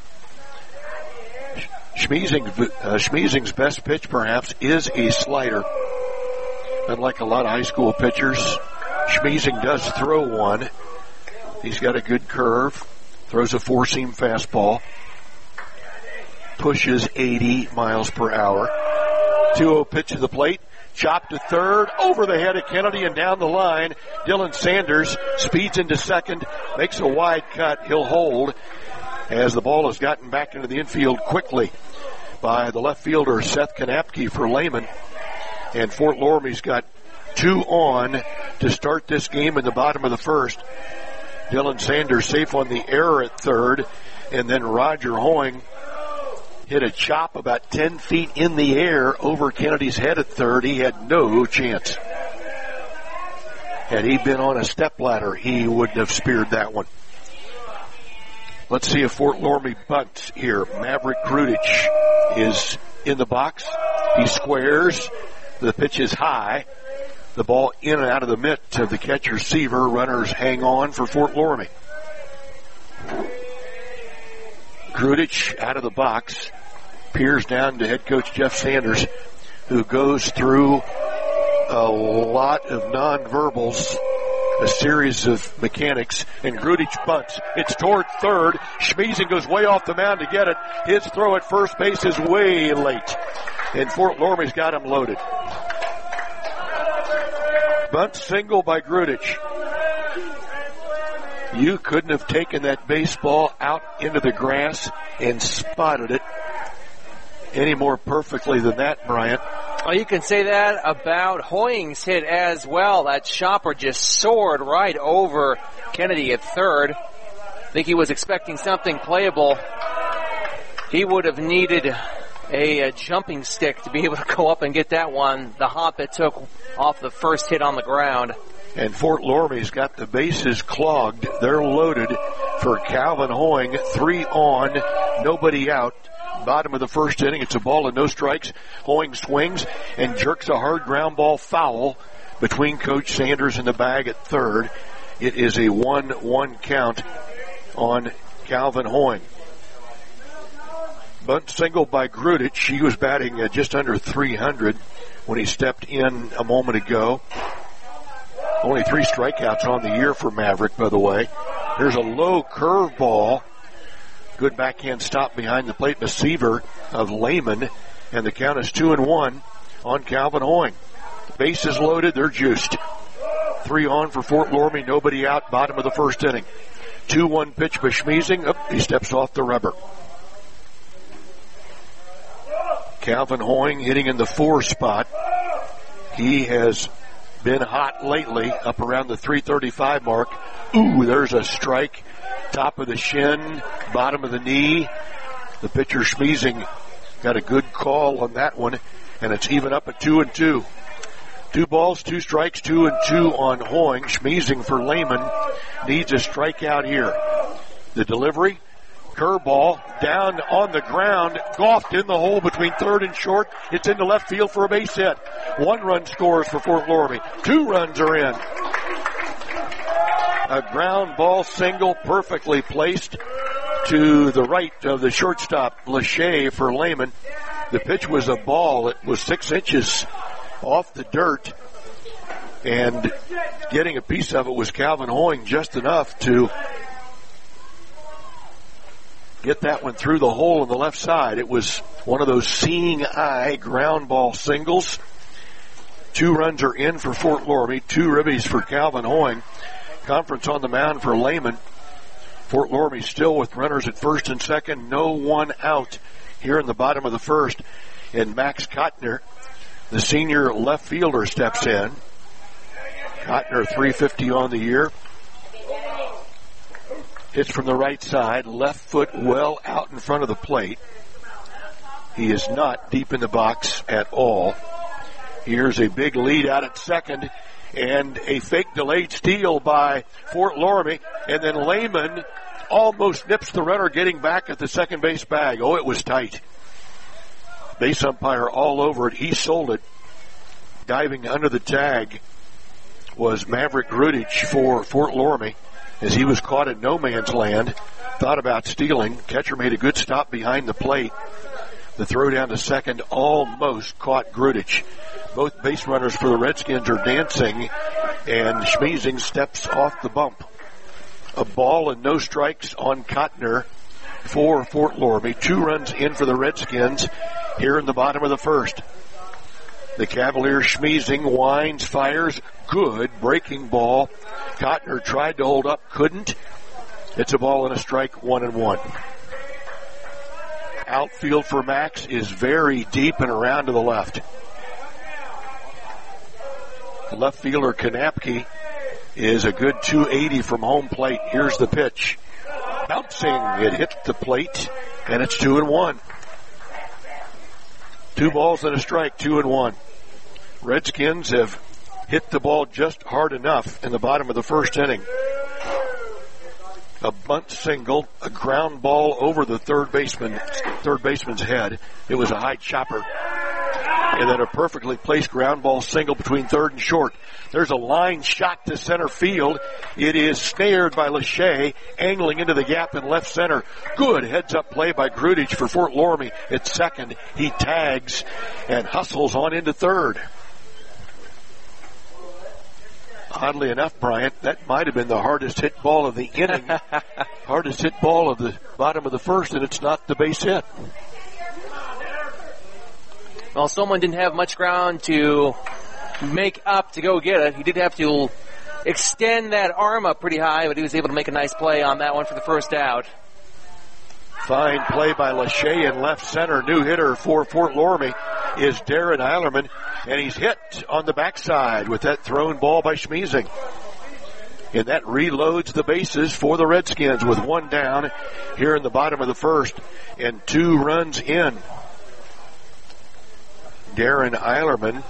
Schmeezing's best pitch, perhaps, is a slider. Unlike a lot of high school pitchers, Schmeezing does throw one. He's got a good curve, throws a four-seam fastball. pushes 80 miles per hour. 2-0 pitch to the plate. Chop to third, over the head of Kennedy and down the line. Dylan Sanders speeds into second, makes a wide cut. He'll hold as the ball has gotten back into the infield quickly by the left fielder Seth Kanapke for Lehman. And Fort Loramie's got 2 on to start this game in the bottom of the first. Dylan Sanders safe on the error at third, and then Roger Hoying hit a chop about 10 feet in the air over Kennedy's head at third. He had no chance. Had he been on a stepladder, he wouldn't have speared that one. Let's see if Fort Loramie bunts here. Maverick Grudich is in the box. He squares. The pitch is high. The ball in and out of the mitt of the catcher-receiver. Runners hang on for Fort Loramie. Grudich out of the box. Peers down to head coach Jeff Sanders, who goes through a lot of nonverbals, a series of mechanics, and Grudich bunts. It's toward third. Schmiesing goes way off the mound to get it. His throw at first base is way late, and Fort Loramie's got him loaded. Bunt single by Grudich. You couldn't have taken that baseball out into the grass and spotted it any more perfectly than that, Bryant. Well, you can say that about Hoying's hit as well. That chopper just soared right over Kennedy at third. I think he was expecting something playable. He would have needed a jumping stick to be able to go up and get that one. The hop it took off the first hit on the ground. And Fort Loramie's got the bases clogged. They're loaded for Calvin Hoying. 3 on, nobody out. Bottom of the first inning, it's a ball and no strikes. Hoying swings and jerks a hard ground ball foul between Coach Sanders and the bag at third. It is a 1-1 count on Calvin Hoying. Bunt single by Grudich. He was batting just under 300 when he stepped in a moment ago. Only 3 strikeouts on the year for Maverick, by the way. Here's a low curve ball. Good backhand stop behind the plate receiver of Lehman, and the count is 2-1 on Calvin Hoying. Base is loaded, they're juiced. 3 on for Fort Loramie, nobody out, bottom of the first inning. 2-1 pitch by Schmiesing. He steps off the rubber. Calvin Hoying hitting in the 4 spot. He has been hot lately, up around the 335 mark. Ooh, there's a strike. Top of the shin, bottom of the knee. The pitcher Schmiesing got a good call on that one, and it's even up at 2-2. 2 balls, 2 strikes, 2-2 on Hoying. Schmiesing for Lehman needs a strikeout here. The delivery, curveball, down on the ground, golfed in the hole between third and short. It's into left field for a base hit. 1 run scores for Fort Loramie. 2 runs are in. A ground ball single perfectly placed to the right of the shortstop, Lachey for Lehman. The pitch was a ball. It was 6 inches off the dirt, and getting a piece of it was Calvin Hoying, just enough to get that one through the hole on the left side. It was one of those seeing eye ground ball singles. 2 runs are in for Fort Loramie, 2 ribbies for Calvin Hoying. Conference on the mound for Lehman. Fort Loramie still with runners at first and second. No one out here in the bottom of the first. And Max Kottner, the senior left fielder, steps in. Kottner, 350 on the year. Hits from the right side. Left foot well out in front of the plate. He is not deep in the box at all. Here's a big lead out at second. And a fake delayed steal by Fort Loramie. And then Lehman almost nips the runner getting back at the second base bag. Oh, it was tight. Base umpire all over it. He sold it. Diving under the tag was Maverick Grudich for Fort Loramie as he was caught in no man's land. Thought about stealing. Catcher made a good stop behind the plate. The throw down to second almost caught Grudich. Both base runners for the Redskins are dancing, and Schmiesing steps off the bump. A ball and no strikes on Kottner for Fort Loramie. 2 runs in for the Redskins here in the bottom of the first. The Cavaliers schmeezing, winds, fires, good breaking ball. Cotner tried to hold up, couldn't. It's a ball and a strike, 1-1. Outfield for Max is very deep and around to the left. Left fielder Kanapke is a good 280 from home plate. Here's the pitch. Bouncing, it hit the plate, and it's 2-1. 2 balls and a strike, 2-1. Redskins have hit the ball just hard enough in the bottom of the first inning. A bunt single, a ground ball over the third baseman's head. It was a high chopper. And then a perfectly placed ground ball single between third and short. There's a line shot to center field. It is snared by Lachey, angling into the gap in left center. Good heads-up play by Grudich for Fort Loramie at second. He tags and hustles on into third. Oddly enough, Bryant, that might have been the hardest hit ball of the inning. Hardest hit ball of the bottom of the first, and it's not the base hit. Well, someone didn't have much ground to make up to go get it. He did have to extend that arm up pretty high, but he was able to make a nice play on that one for the first out. Fine play by Lachey in left center. New hitter for Fort Loramie is Darren Eilerman, and he's hit on the backside with that thrown ball by Schmeezing. And that reloads the bases for the Redskins with 1 down here in the bottom of the first and 2 runs in. Darren Eilerman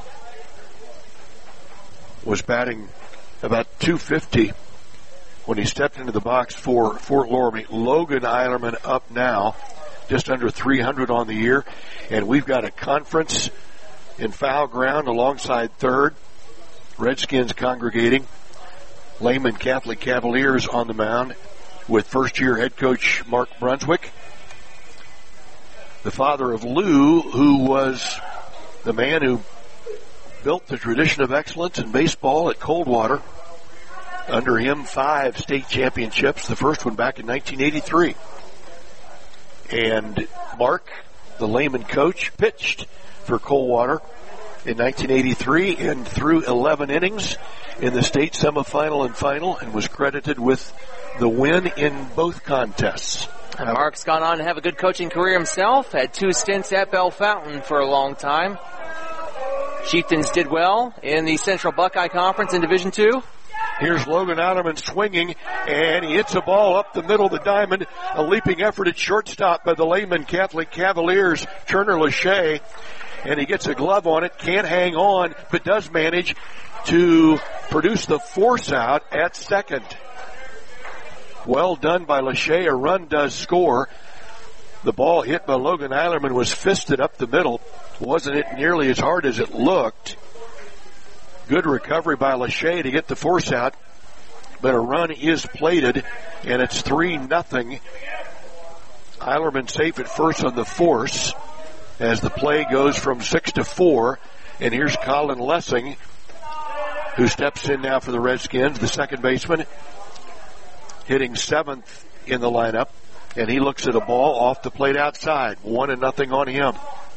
was batting about .250 when he stepped into the box for Fort Loramie. Logan Eilerman up now, just under 300 on the year. And we've got a conference in foul ground alongside third. Redskins congregating. Lehman Catholic Cavaliers on the mound with first-year head coach Mark Brunswick. The father of Lou, who was the man who built the tradition of excellence in baseball at Coldwater. Under him, 5 state championships, the first one back in 1983. And Mark, the Lehman coach, pitched for Coldwater in 1983 and threw 11 innings in the state semifinal and final and was credited with the win in both contests. And Mark's gone on to have a good coaching career himself, had 2 stints at Bell Fountain for a long time. Chieftains did well in the Central Buckeye Conference in Division II. Here's Logan Eilerman swinging, and he hits a ball up the middle of the diamond. A leaping effort at shortstop by the Lehman Catholic Cavaliers, Turner Lachey. And he gets a glove on it, can't hang on, but does manage to produce the force out at second. Well done by Lachey. A run does score. The ball hit by Logan Eilerman was fisted up the middle. Wasn't it nearly as hard as it looked. Good recovery by Lachey to get the force out. But a run is plated, and it's 3-0. Eilerman safe at first on the force as the play goes from 6-4. And here's Colin Lessing, who steps in now for the Redskins, the second baseman, hitting 7th in the lineup. And he looks at a ball off the plate outside. 1-0 on him.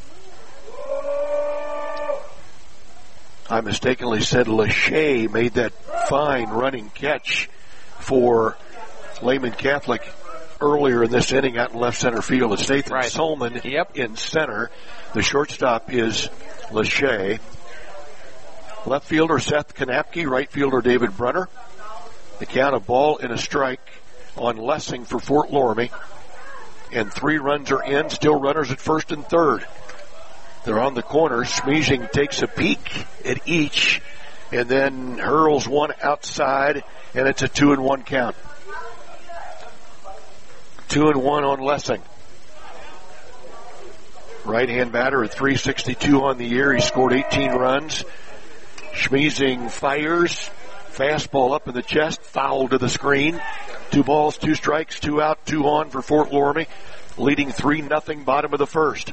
I mistakenly said Lachey made that fine running catch for Lehman Catholic earlier in this inning out in left center field. It's Nathan Solman in center. The shortstop is Lachey. Left fielder Seth Kanapke, right fielder David Brunner. The count of ball and a strike on Lessing for Fort Loramie. And 3 runs are in, still runners at first and third. They're on the corner. Schmeezing takes a peek at each and then hurls one outside, and it's a 2-1 count. 2-1 on Lessing. Right-hand batter at .362 on the year. He scored 18 runs. Schmeezing fires. Fastball up in the chest. Foul to the screen. 2 balls, 2 strikes, 2 out, 2 on for Fort Loramie. Leading 3-0 bottom of the first.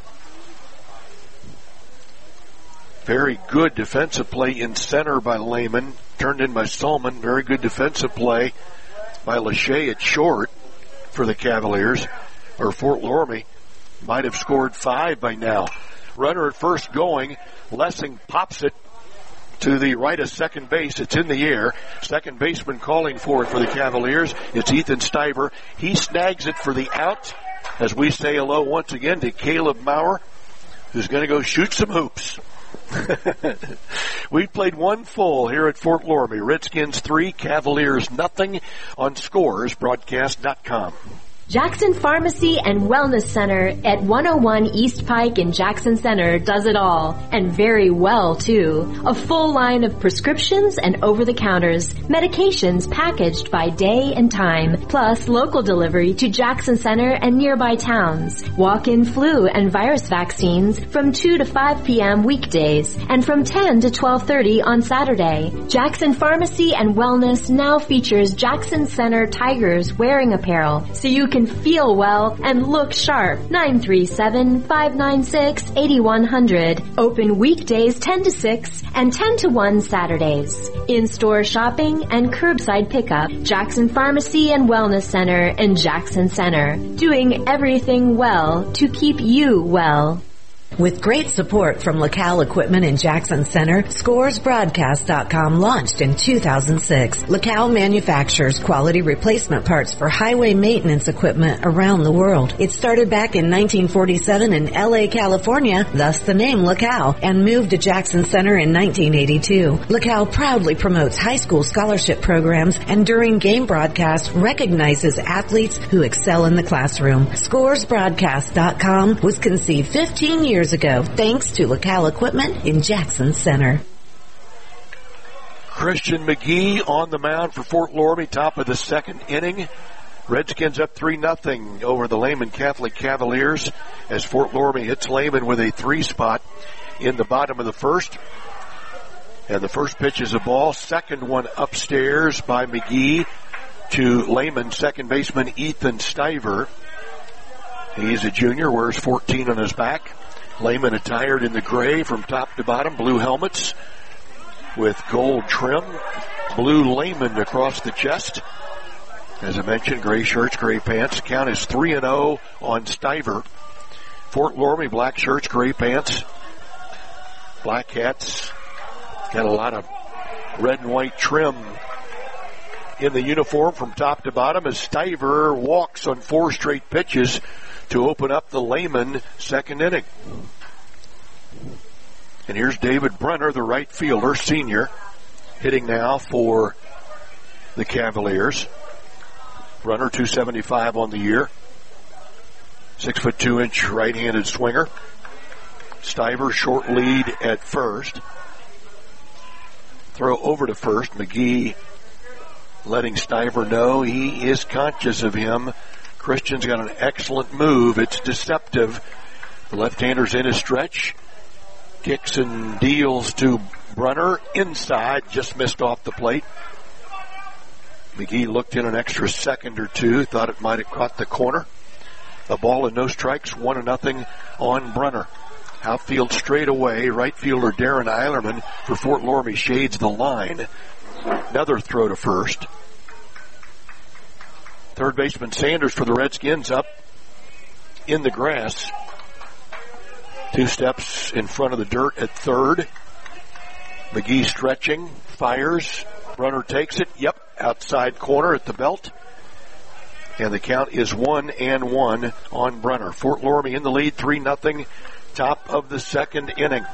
Very good defensive play in center by Lehman. Turned in by Solman. Very good defensive play by Lachey at short for the Cavaliers. or Fort Loramie might have scored 5 by now. Runner at first going. Lessing pops it to the right of second base. It's in the air. Second baseman calling for it for the Cavaliers. It's Ethan Stiver. He snags it for the out as we say hello once again to Caleb Maurer, who's going to go shoot some hoops. We played one full here at Fort Loramie. Redskins 3, Cavaliers nothing on scoresbroadcast.com. Jackson Pharmacy and Wellness Center at 101 East Pike in Jackson Center does it all, and very well too. A full line of prescriptions and over-the-counters, medications packaged by day and time, plus local delivery to Jackson Center and nearby towns. Walk-in flu and virus vaccines from 2 to 5 p.m. weekdays and from 10 to 12:30 on Saturday. Jackson Pharmacy and Wellness now features Jackson Center Tigers wearing apparel, so you can feel well and look sharp. 937-596-8100. Open weekdays 10 to 6 and 10 to 1 Saturdays. In-store shopping and curbside pickup. Jackson Pharmacy and Wellness Center in Jackson Center. Doing everything well to keep you well. With great support from LaCal Equipment in Jackson Center, ScoresBroadcast.com launched in 2006. LaCal manufactures quality replacement parts for highway maintenance equipment around the world. It started back in 1947 in LA, California, thus the name LaCal, and moved to Jackson Center in 1982. LaCal proudly promotes high school scholarship programs and during game broadcasts recognizes athletes who excel in the classroom. ScoresBroadcast.com was conceived 15 years ago, thanks to LaCal Equipment in Jackson Center. Christian McGee on the mound for Fort Loramie, top of the second inning. Redskins up 3-0 over the Lehman Catholic Cavaliers as Fort Loramie hits Lehman with a 3 spot in the bottom of the first. And the first pitch is a ball. Second one upstairs by McGee to Lehman second baseman Ethan Stiver. He's a junior, wears 14 on his back. Lehman attired in the gray from top to bottom, blue helmets with gold trim, blue Lehman across the chest. As I mentioned, gray shirts, gray pants. Count is 3-0 on Stiver. Fort Loramie, black shirts, gray pants, black hats. Got a lot of red and white trim in the uniform from top to bottom as Stiver walks on 4 straight pitches to open up the Lehman second inning. And here's David Brunner, the right fielder, senior, hitting now for the Cavaliers. Brunner, 275 on the year. 6'2" right-handed swinger. Stiver, short lead at first. Throw over to first. McGee letting Stiver know he is conscious of him. Christian's got an excellent move. It's deceptive. The left-hander's in his stretch. Kicks and deals to Brunner. Inside, just missed off the plate. McGee looked in an extra second or two. Thought it might have caught the corner. A ball and no strikes. 1-0 on Brunner. Outfield straight away. Right fielder Darren Eilerman for Fort Loramie shades the line. Another throw to first. Third baseman Sanders for the Redskins up in the grass. 2 steps in front of the dirt at third. McGee stretching, fires. Brunner takes it. Yep, outside corner at the belt. And the count is 1-1 on Brunner. Fort Loramie in the lead, 3-0. Top of the second inning.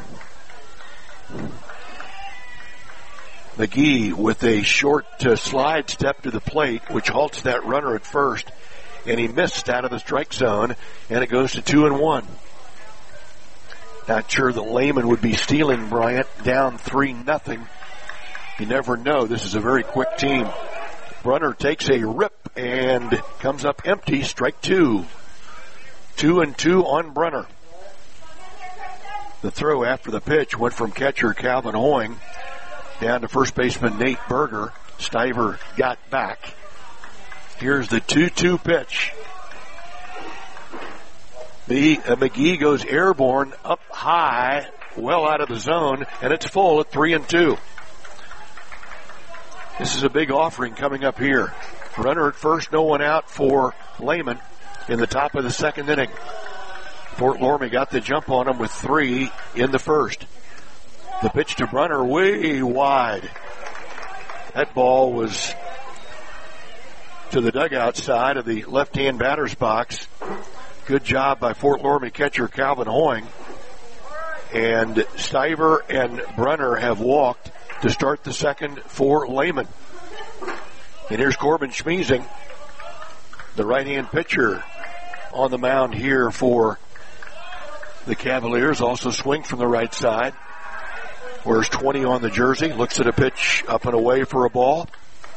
McGee with a short slide step to the plate, which halts that runner at first. And he missed out of the strike zone, and it goes to 2-1. Not sure that Lehman would be stealing Bryant down 3-0. You never know. This is a very quick team. Brunner takes a rip and comes up empty. Strike 2. 2-2 on Brunner. The throw after the pitch went from catcher Calvin Hoying down to first baseman Nate Berger. Stiver got back. Here's the 2-2 pitch. McGee goes airborne up high, well out of the zone, and it's full at 3-2. This is a big offering coming up here. Runner at first, no one out for Lehman. in the top of the second inning. Fort Loramie got the jump on them with 3 in the first. The pitch to Brunner way wide. That ball was to the dugout side of the left-hand batter's box. Good job by Fort Loramie catcher Calvin Hoying. And Stiver and Brunner have walked to start the second for Lehman. And here's Corbin Schmiesing, the right-hand pitcher on the mound here for the Cavaliers. Also swings from the right side. Wears 20 on the jersey. Looks at a pitch up and away for a ball.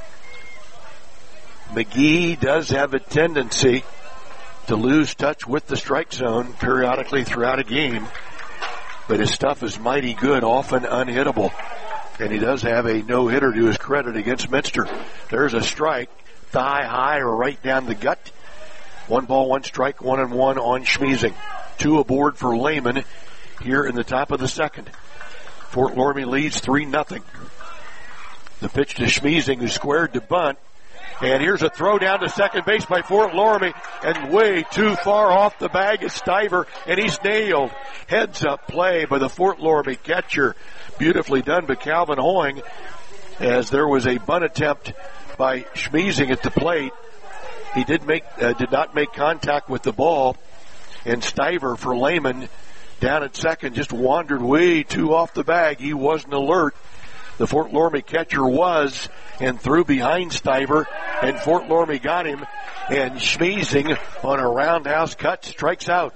McGee does have a tendency to lose touch with the strike zone periodically throughout a game, but his stuff is mighty good, often unhittable. And he does have a no-hitter to his credit against Minster. There's a strike, thigh high or right down the gut. 1 ball, 1 strike, 1-1 on Schmiesing. 2 aboard for Lehman here in the top of the second. Fort Loramie leads 3-0. The pitch to Schmiesing, who squared to bunt. And here's a throw down to second base by Fort Loramie, and way too far off the bag is Stiver, and he's nailed. Heads up play by the Fort Loramie catcher. Beautifully done by Calvin Hoying, as there was a bunt attempt by Schmiesing at the plate. He did not make contact with the ball, and Stiver for Lehman down at second just wandered way too off the bag. He wasn't alert. The Fort Loramie catcher was, and threw behind Stiver, and Fort Loramie got him, and Schmiesing on a roundhouse cut strikes out.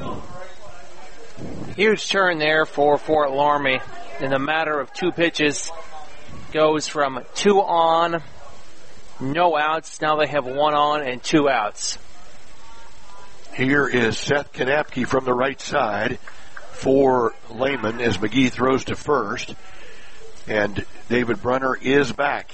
Huge turn there for Fort Loramie. In a matter of 2 pitches, goes from 2 on, no outs. Now they have 1 on and 2 outs. Here is Seth Kanapke from the right side for Lehman as McGee throws to first. And David Brunner is back.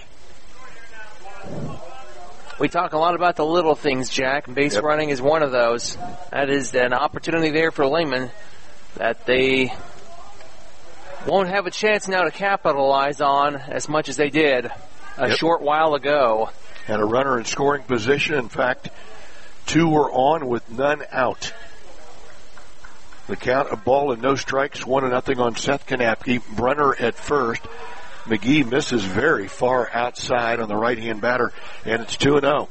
We talk a lot about the little things, Jack. Base running is one of those. That is an opportunity there for Lehman that they won't have a chance now to capitalize on as much as they did a short while ago. And a runner in scoring position. In fact, 2 were on with none out. The count of ball and no strikes, 1-0 on Seth Kanapke. Brunner at first. McGee misses very far outside on the right-hand batter, and it's 2-0.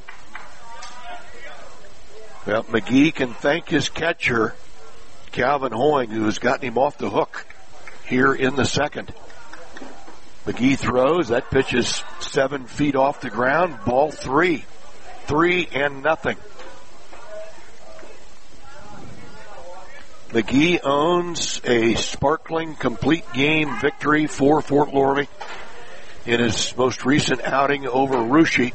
Well, McGee can thank his catcher, Calvin Hoying, who has gotten him off the hook here in the second. McGee throws. That pitch is 7 feet off the ground. Ball 3. 3-0. McGee owns a sparkling complete game victory for Fort Loramie in his most recent outing over Russia,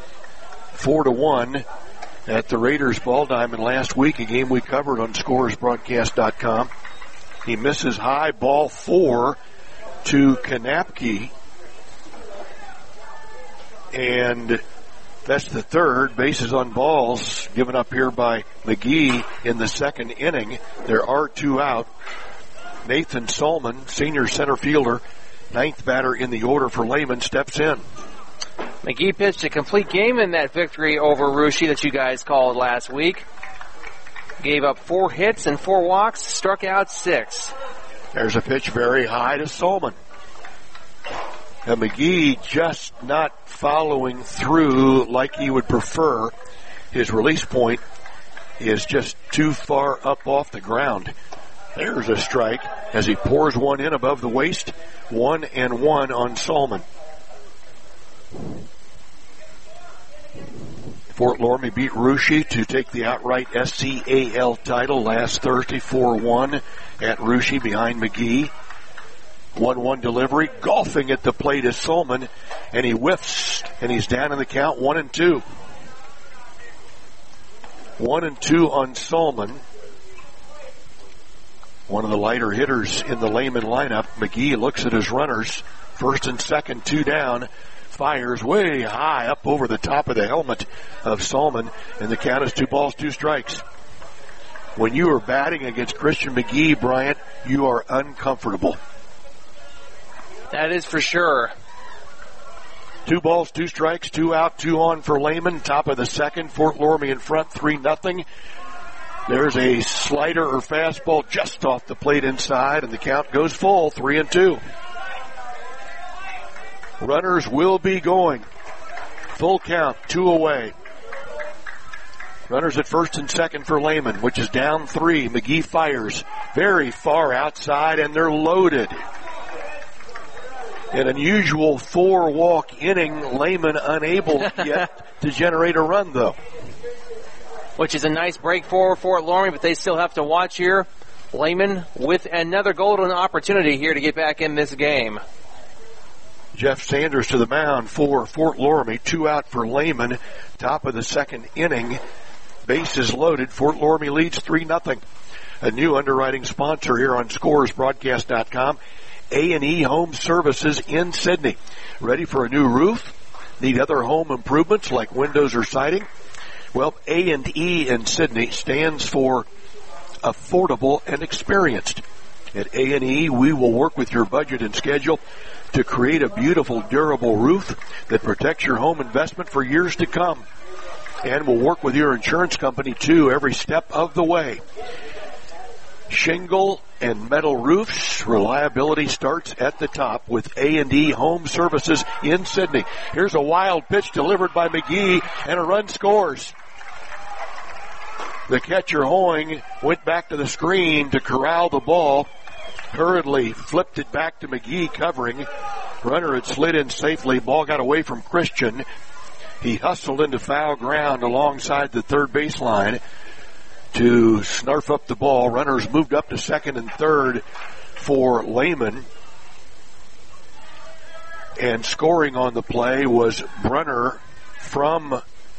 4-1 at the Raiders Ball Diamond last week, a game we covered on scoresbroadcast.com. He misses high, ball 4 to Kanapke, and that's the third bases on balls given up here by McGee in the second inning. There are 2 out. Nathan Solman, senior center fielder, 9th batter in the order for Lehman, steps in. McGee pitched a complete game in that victory over Russia that you guys called last week. Gave up 4 hits and 4 walks, struck out 6. There's a pitch very high to Solman. And McGee just not following through like he would prefer. His release point is just too far up off the ground. There's a strike as he pours one in above the waist. 1-1 on Solman. Fort Loramie beat Russia to take the outright SCAL title last Thursday, 4-1 at Russia behind McGee. 1-1 delivery, golfing at the plate is Solman, and he whiffs, and he's down in the count, 1-2. 1-2 on Solman. One of the lighter hitters in the Lehman lineup. McGee looks at his runners, first and second, 2 down, fires way high up over the top of the helmet of Solman, and the count is 2 balls, 2 strikes. When you are batting against Christian McGee, Bryant, you are uncomfortable. That is for sure. 2 balls, 2 strikes, 2 out, 2 on for Lehman. Top of the second, Fort Loramie in front, 3-0. There's a slider or fastball just off the plate inside, and the count goes full, 3-2. Runners will be going. Full count, 2 away. Runners at first and second for Lehman, which is down 3. McGee fires very far outside, and they're loaded. An unusual 4-walk inning. Lehman unable yet to generate a run, though. Which is a nice break for Fort Loramie, but they still have to watch here. Lehman with another golden opportunity here to get back in this game. Jeff Sanders to the mound for Fort Loramie. 2 out for Lehman. Top of the second inning. Bases loaded. Fort Loramie leads 3-0. A new underwriting sponsor here on ScoresBroadcast.com. A&E Home Services in Sydney. Ready for a new roof? Need other home improvements like windows or siding? Well, A&E in Sydney stands for affordable and experienced. At A&E, we will work with your budget and schedule to create a beautiful, durable roof that protects your home investment for years to come. And we'll work with your insurance company, too, every step of the way. Shingle and metal roofs, reliability starts at the top with A&E Home Services in Sydney. Here's a wild pitch delivered by McGee, and a run scores. The catcher, Hoing, went back to the screen to corral the ball. Hurriedly flipped it back to McGee covering. Runner had slid in safely. Ball got away from Christian. He hustled into foul ground alongside the third baseline to snarf up the ball. Runners moved up to second and third for Lehman. And scoring on the play was Brunner from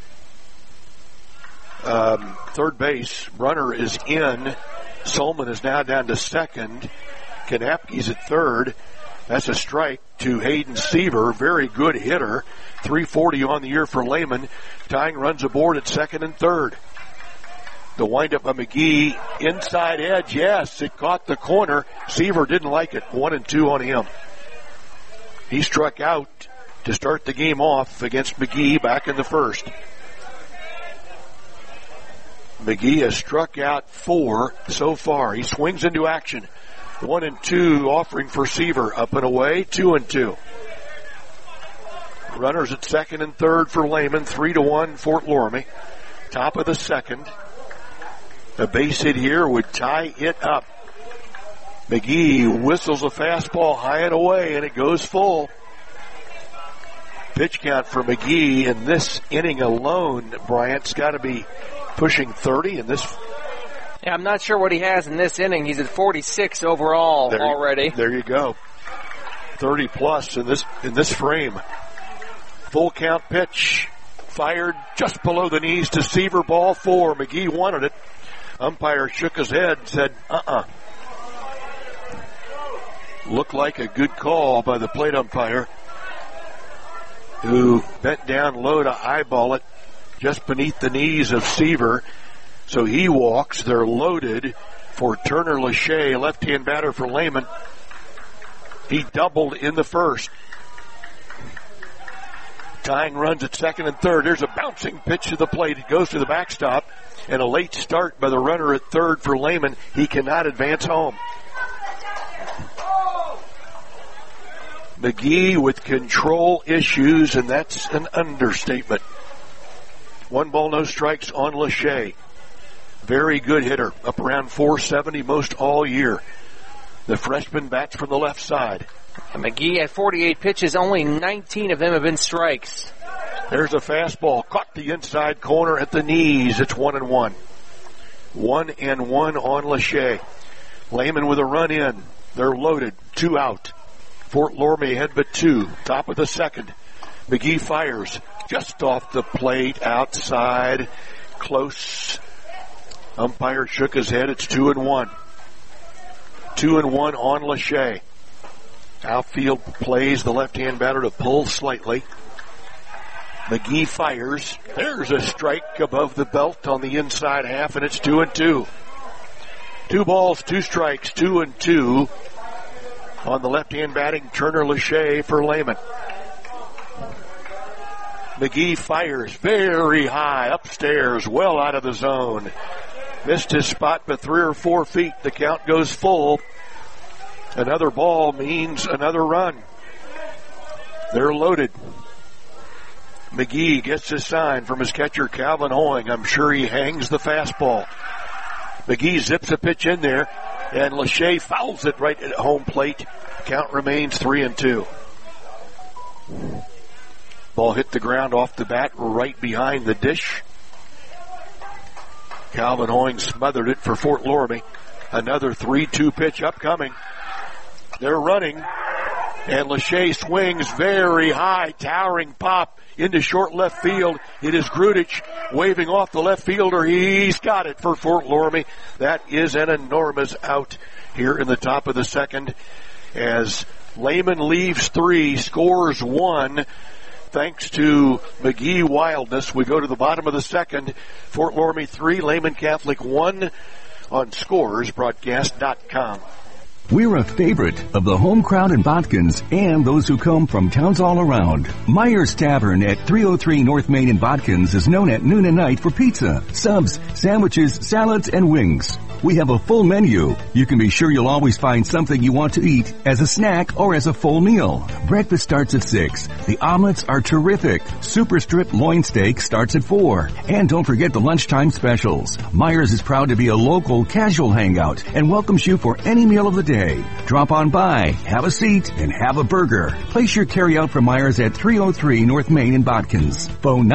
third base. Brunner is in. Solman is now down to second. Kanapke's at third. That's a strike to Hayden Seaver. Very good hitter. 340 on the year for Lehman. Tying runs aboard at second and third. The windup by McGee. Inside edge, yes, it caught the corner. Seaver didn't like it. 1-2 on him. He struck out to start the game off against McGee back in the first. McGee has struck out 4 so far. He swings into action. 1-2 offering for Seaver. Up and away, 2-2. Runners at second and third for Lehman. 3-1 Fort Loramie. Top of the second. A base hit here would tie it up. McGee whistles a fastball high and away, and it goes full. Pitch count for McGee in this inning alone, Bryant's got to be pushing 30 in this. Yeah, I'm not sure what he has in this inning. He's at 46 overall already. There you go. 30 plus in this frame. Full count pitch. Fired just below the knees to Seaver. Ball 4. McGee wanted it. Umpire shook his head and said, Looked like a good call by the plate umpire, who bent down low to eyeball it just beneath the knees of Seaver. So he walks. They're loaded for Turner Lachey, left-hand batter for Lehman. He doubled in the first. Tying runs at second and third. There's a bouncing pitch to the plate. It goes to the backstop. And a late start by the runner at third for Lehman. He cannot advance home. McGee with control issues, and that's an understatement. 1 ball, no strikes on Lachey. Very good hitter, up around 470 most all year. The freshman bats from the left side. And McGee at 48 pitches, only 19 of them have been strikes. There's a fastball, caught the inside corner at the knees. It's 1-1. 1-1 on Lachey. Lehman with a run in. They're loaded. 2 out. Fort Loramie ahead but 2. Top of the second. McGee fires just off the plate, outside, close. Umpire shook his head. It's 2-1. 2-1 on Lachey. Outfield plays the left-hand batter to pull slightly. McGee fires. There's a strike above the belt on the inside half, and it's 2-2. 2 balls, 2 strikes, 2-2 on the left-hand batting Turner Lachey for Lehman. McGee fires very high upstairs, well out of the zone. Missed his spot by 3 or 4 feet. The count goes full. Another ball means another run. They're loaded. McGee gets his sign from his catcher, Calvin Hoying. I'm sure he hangs the fastball. McGee zips a pitch in there, and Lachey fouls it right at home plate. Count remains 3-2. Ball hit the ground off the bat right behind the dish. Calvin Hoying smothered it for Fort Loramie. Another 3-2 pitch upcoming. They're running, and Lachey swings very high, towering pop into short left field. It is Grudich waving off the left fielder. He's got it for Fort Loramie. That is an enormous out here in the top of the second as Lehman leaves 3, scores 1. Thanks to McGee wildness, we go to the bottom of the second. Fort Loramie 3, Lehman Catholic 1 on ScoresBroadcast.com. We're a favorite of the home crowd in Botkins and those who come from towns all around. Myers Tavern at 303 North Main in Botkins is known at noon and night for pizza, subs, sandwiches, salads, and wings. We have a full menu. You can be sure you'll always find something you want to eat as a snack or as a full meal. Breakfast starts at 6. The omelets are terrific. Super Strip loin steak starts at 4. And don't forget the lunchtime specials. Myers is proud to be a local casual hangout and welcomes you for any meal of the day. Drop on by, have a seat, and have a burger. Place your carryout from Myers at 303 North Main in Botkins. Phone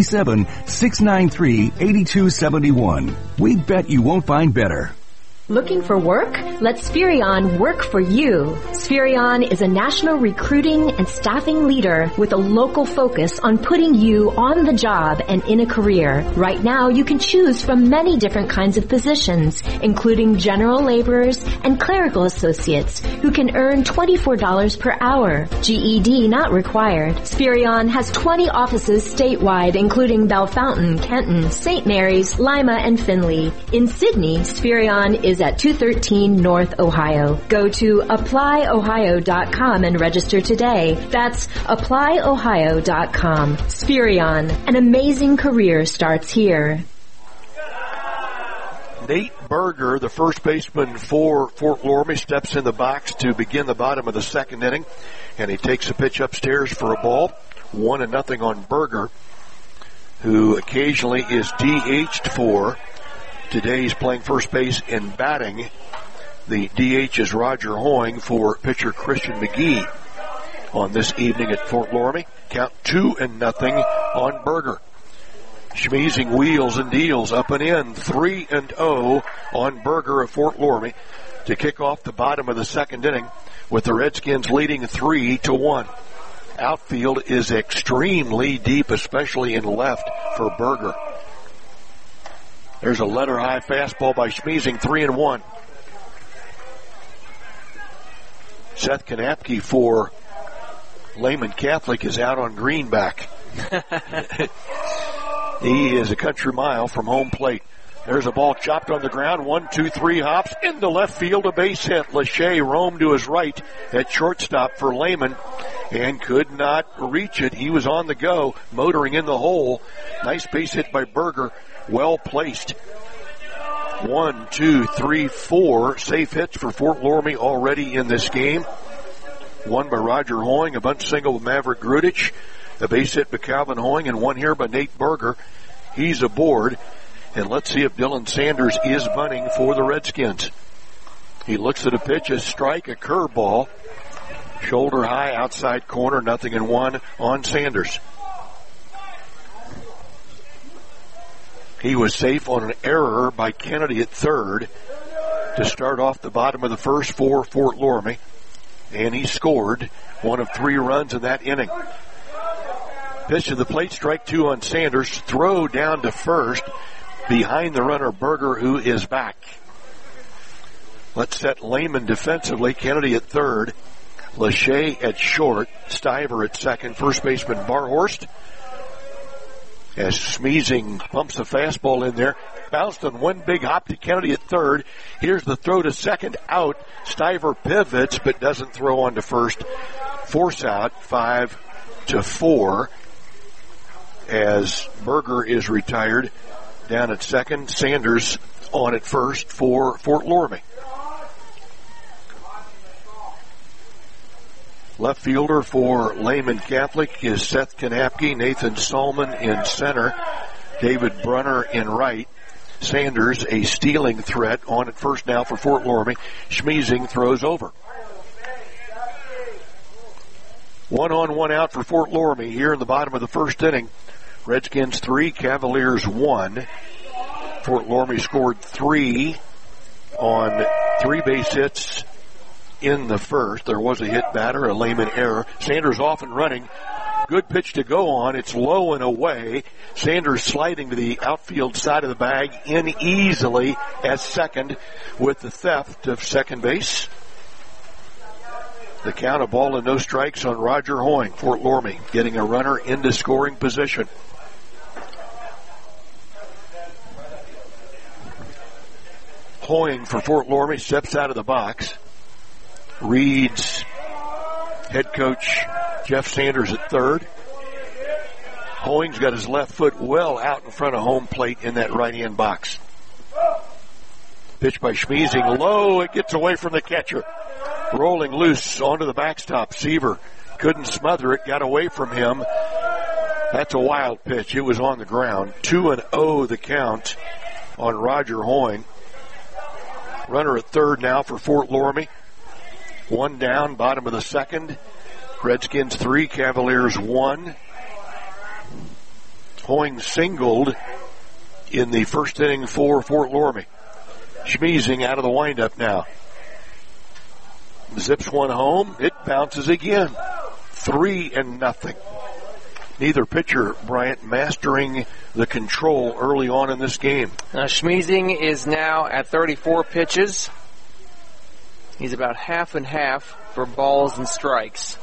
937-693-8271. We bet you won't find better. Looking for work? Let Spherion work for you. Spherion is a national recruiting and staffing leader with a local focus on putting you on the job and in a career. Right now, you can choose from many different kinds of positions, including general laborers and clerical associates who can earn $24 per hour. GED not required. Spherion has 20 offices statewide, including Bellefontaine, Kenton, St. Mary's, Lima, and Findlay. In Sydney, Spherion is at 213 North Ohio. Go to applyohio.com and register today. That's applyohio.com. Spherion, an amazing career starts here. Nate Berger, the first baseman for Fort Loramie, steps in the box to begin the bottom of the second inning, and he takes a pitch upstairs for a ball. 1-0 on Berger, who occasionally is DH'd for. Today he's playing first base and batting. The DH is Roger Hoying for pitcher Christian McGee on this evening at Fort Loramie. Count 2-0 on Berger. Schmeezing wheels and deals up and in. 3-0 on Berger of Fort Loramie to kick off the bottom of the second inning with the Redskins leading 3-1. Outfield is extremely deep, especially in left for Berger. There's a letter-high fastball by Schmeezing, 3-1. Seth Kanapke for Lehman Catholic is out on greenback. He is a country mile from home plate. There's a ball chopped on the ground. 1-2-3 hops into left field, a base hit. Lachey roamed to his right at shortstop for Lehman and could not reach it. He was on the go, motoring in the hole. Nice base hit by Berger. Well placed. 1, 2, 3, 4 safe hits for Fort Loramie already in this game. One by Roger Hoying, a bunt single with Maverick Grudich, a base hit by Calvin Hoying, and one here by Nate Berger. He's aboard. And let's see if Dylan Sanders is bunting for the Redskins. He looks at a pitch, a strike, a curveball. Shoulder high, outside corner, 0-1 on Sanders. He was safe on an error by Kennedy at third to start off the bottom of the first for Fort Loramie. And he scored one of 3 runs in that inning. Pitch to the plate, strike 2 on Sanders. Throw down to first behind the runner Berger, who is back. Let's set Lehman defensively. Kennedy at third. Lachey at short. Stiver at second. First baseman Barhorst. As Schmeezing pumps a fastball in there. Bounced on one big hop to Kennedy at third. Here's the throw to second, out. Stiver pivots but doesn't throw on to first. Force out, 5-4. as Berger is retired down at second. Sanders on at first for Fort Loramie. Left fielder for Lehman Catholic is Seth Kanapke. Nathan Solman in center. David Brunner in right. Sanders, a stealing threat, on at first now for Fort Loramie. Schmiesing throws over. 1 on, 1 out for Fort Loramie here in the bottom of the first inning. Redskins 3, Cavaliers 1. Fort Loramie scored 3 on 3 base hits in the first. There was a hit batter, a Lehman error. Sanders off and running. Good pitch to go on. It's low and away. Sanders sliding to the outfield side of the bag in easily at second with the theft of second base. The count, a ball and no strikes on Roger Hoying. Fort Loramie getting a runner into scoring position. Hoying for Fort Loramie steps out of the box. Reads head coach Jeff Sanders at third. Hoying's got his left foot well out in front of home plate in that right-hand box. Pitch by Schmiesing low. It gets away from the catcher. Rolling loose onto the backstop. Seaver couldn't smother it. Got away from him. That's a wild pitch. It was on the ground. 2-0 the count on Roger Hoying. Runner at third now for Fort Loramie. 1 down, bottom of the second. Redskins 3, Cavaliers 1. Hoying singled in the first inning for Fort Loramie. Schmiesing out of the windup now. Zips one home. It bounces again. 3-0. Neither pitcher, Bryant, mastering the control early on in this game. Schmiesing is now at 34 pitches. He's about half and half for balls and strikes.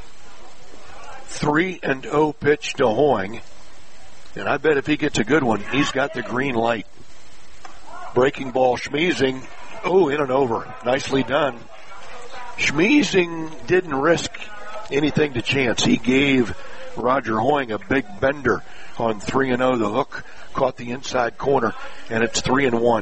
3-0 pitch to Hoying. And I bet if he gets a good one, he's got the green light. Breaking ball, Schmiesing. Oh, in and over. Nicely done. Schmiesing didn't risk anything to chance. He gave Roger Hoying a big bender on 3-0. The hook caught the inside corner, and it's 3-1.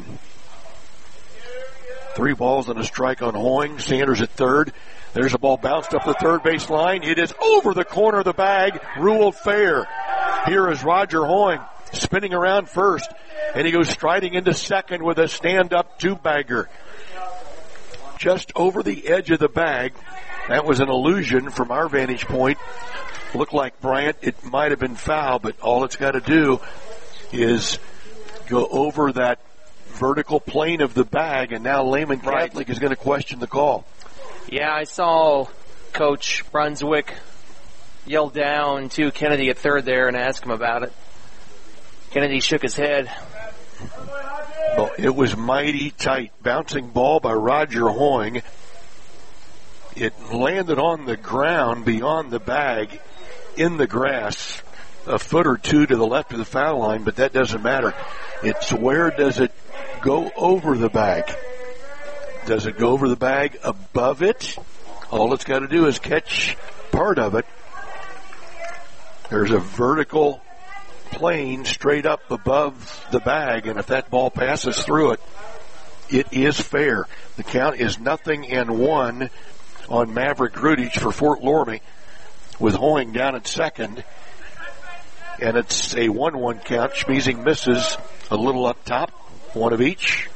3 balls and a strike on Hoying. Sanders at third. There's a ball bounced up the third base line. It is over the corner of the bag. Ruled fair. Here is Roger Hoying spinning around first, and he goes striding into second with a stand-up 2-bagger. Just over the edge of the bag. That was an illusion from our vantage point. Looked like Bryant. It might have been foul, but all it's got to do is go over that vertical plane of the bag, and now Lehman Catholic is going to question the call. Yeah, I saw Coach Brunswick yell down to Kennedy at third there and ask him about it. Kennedy shook his head. Well, it was mighty tight. Bouncing ball by Roger Hoying. It landed on the ground beyond the bag in the grass, a foot or two to the left of the foul line, but that doesn't matter. It's where does it go over the bag? Does it go over the bag above it? All it's got to do is catch part of it. There's a vertical plane straight up above the bag, and if that ball passes through it, it is fair. The count is 0-1 on Maverick Grudich for Fort Loramie, with Hoying down at second, and it's a 1-1 count. Schmiesing misses a little up top, one of each.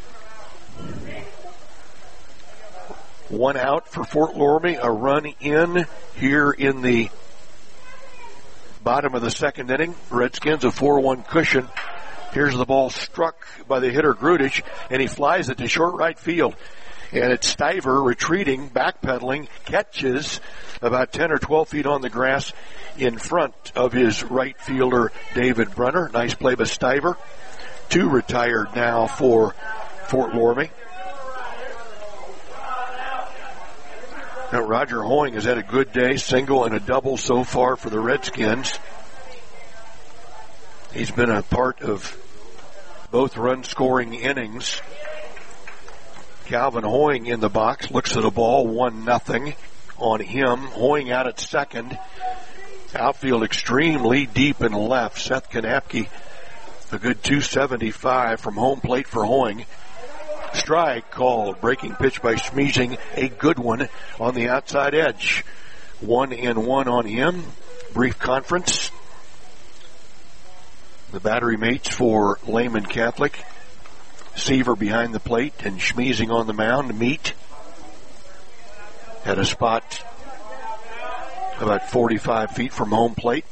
1 out for Fort Loramie, a run in here in the bottom of the second inning. Redskins a 4-1 cushion. Here's the ball struck by the hitter Grudich, and he flies it to short right field. And it's Stiver retreating, backpedaling, catches about 10 or 12 feet on the grass in front of his right fielder, David Brunner. Nice play by Stiver. 2 retired now for Fort Loramie. Now, Roger Hoying has had a good day, single and a double so far for the Redskins. He's been a part of both run-scoring innings. Calvin Hoying in the box, looks at a ball, 1-0 on him. Hoying out at second. Outfield extremely deep and left. Seth Kanapke, a good 275 from home plate for Hoying. Strike called. Breaking pitch by Schmiesing, a good one on the outside edge. 1-1 on him. Brief conference. The battery mates for Lehman Catholic. Seaver behind the plate and Schmiesing on the mound. Meet at a spot about 45 feet from home plate.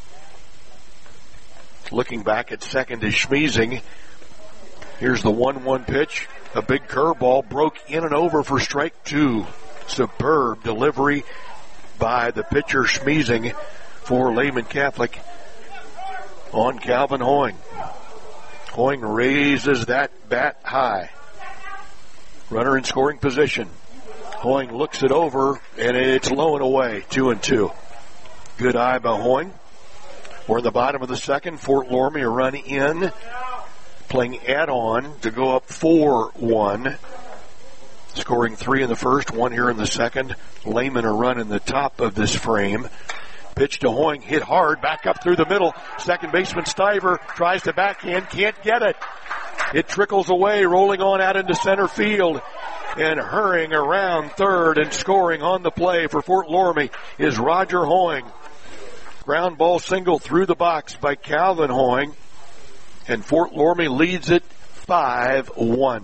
Looking back at second is Schmiesing. Here's the 1-1 pitch. A big curveball broke in and over for strike two. Superb delivery by the pitcher Schmiesing for Lehman Catholic on Calvin Hoying. Hoying raises that bat high. Runner in scoring position. Hoying looks it over, and it's low and away, 2-2. Good eye by Hoying. We're in the bottom of the second. Fort Loramie a run in, playing add-on to go up 4-1. Scoring 3 in the first, 1 here in the second. Lehman a run in the top of this frame. Pitch to Hoying, hit hard, back up through the middle. Second baseman Stiver tries to backhand, can't get it. It trickles away, rolling on out into center field. And hurrying around third and scoring on the play for Fort Loramie is Roger Hoying. Ground ball single through the box by Calvin Hoying. And Fort Loramie leads it 5-1.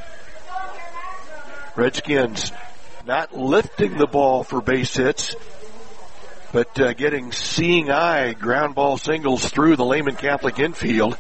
Redskins not lifting the ball for base hits, but getting seeing eye ground ball singles through the Lehman Catholic infield.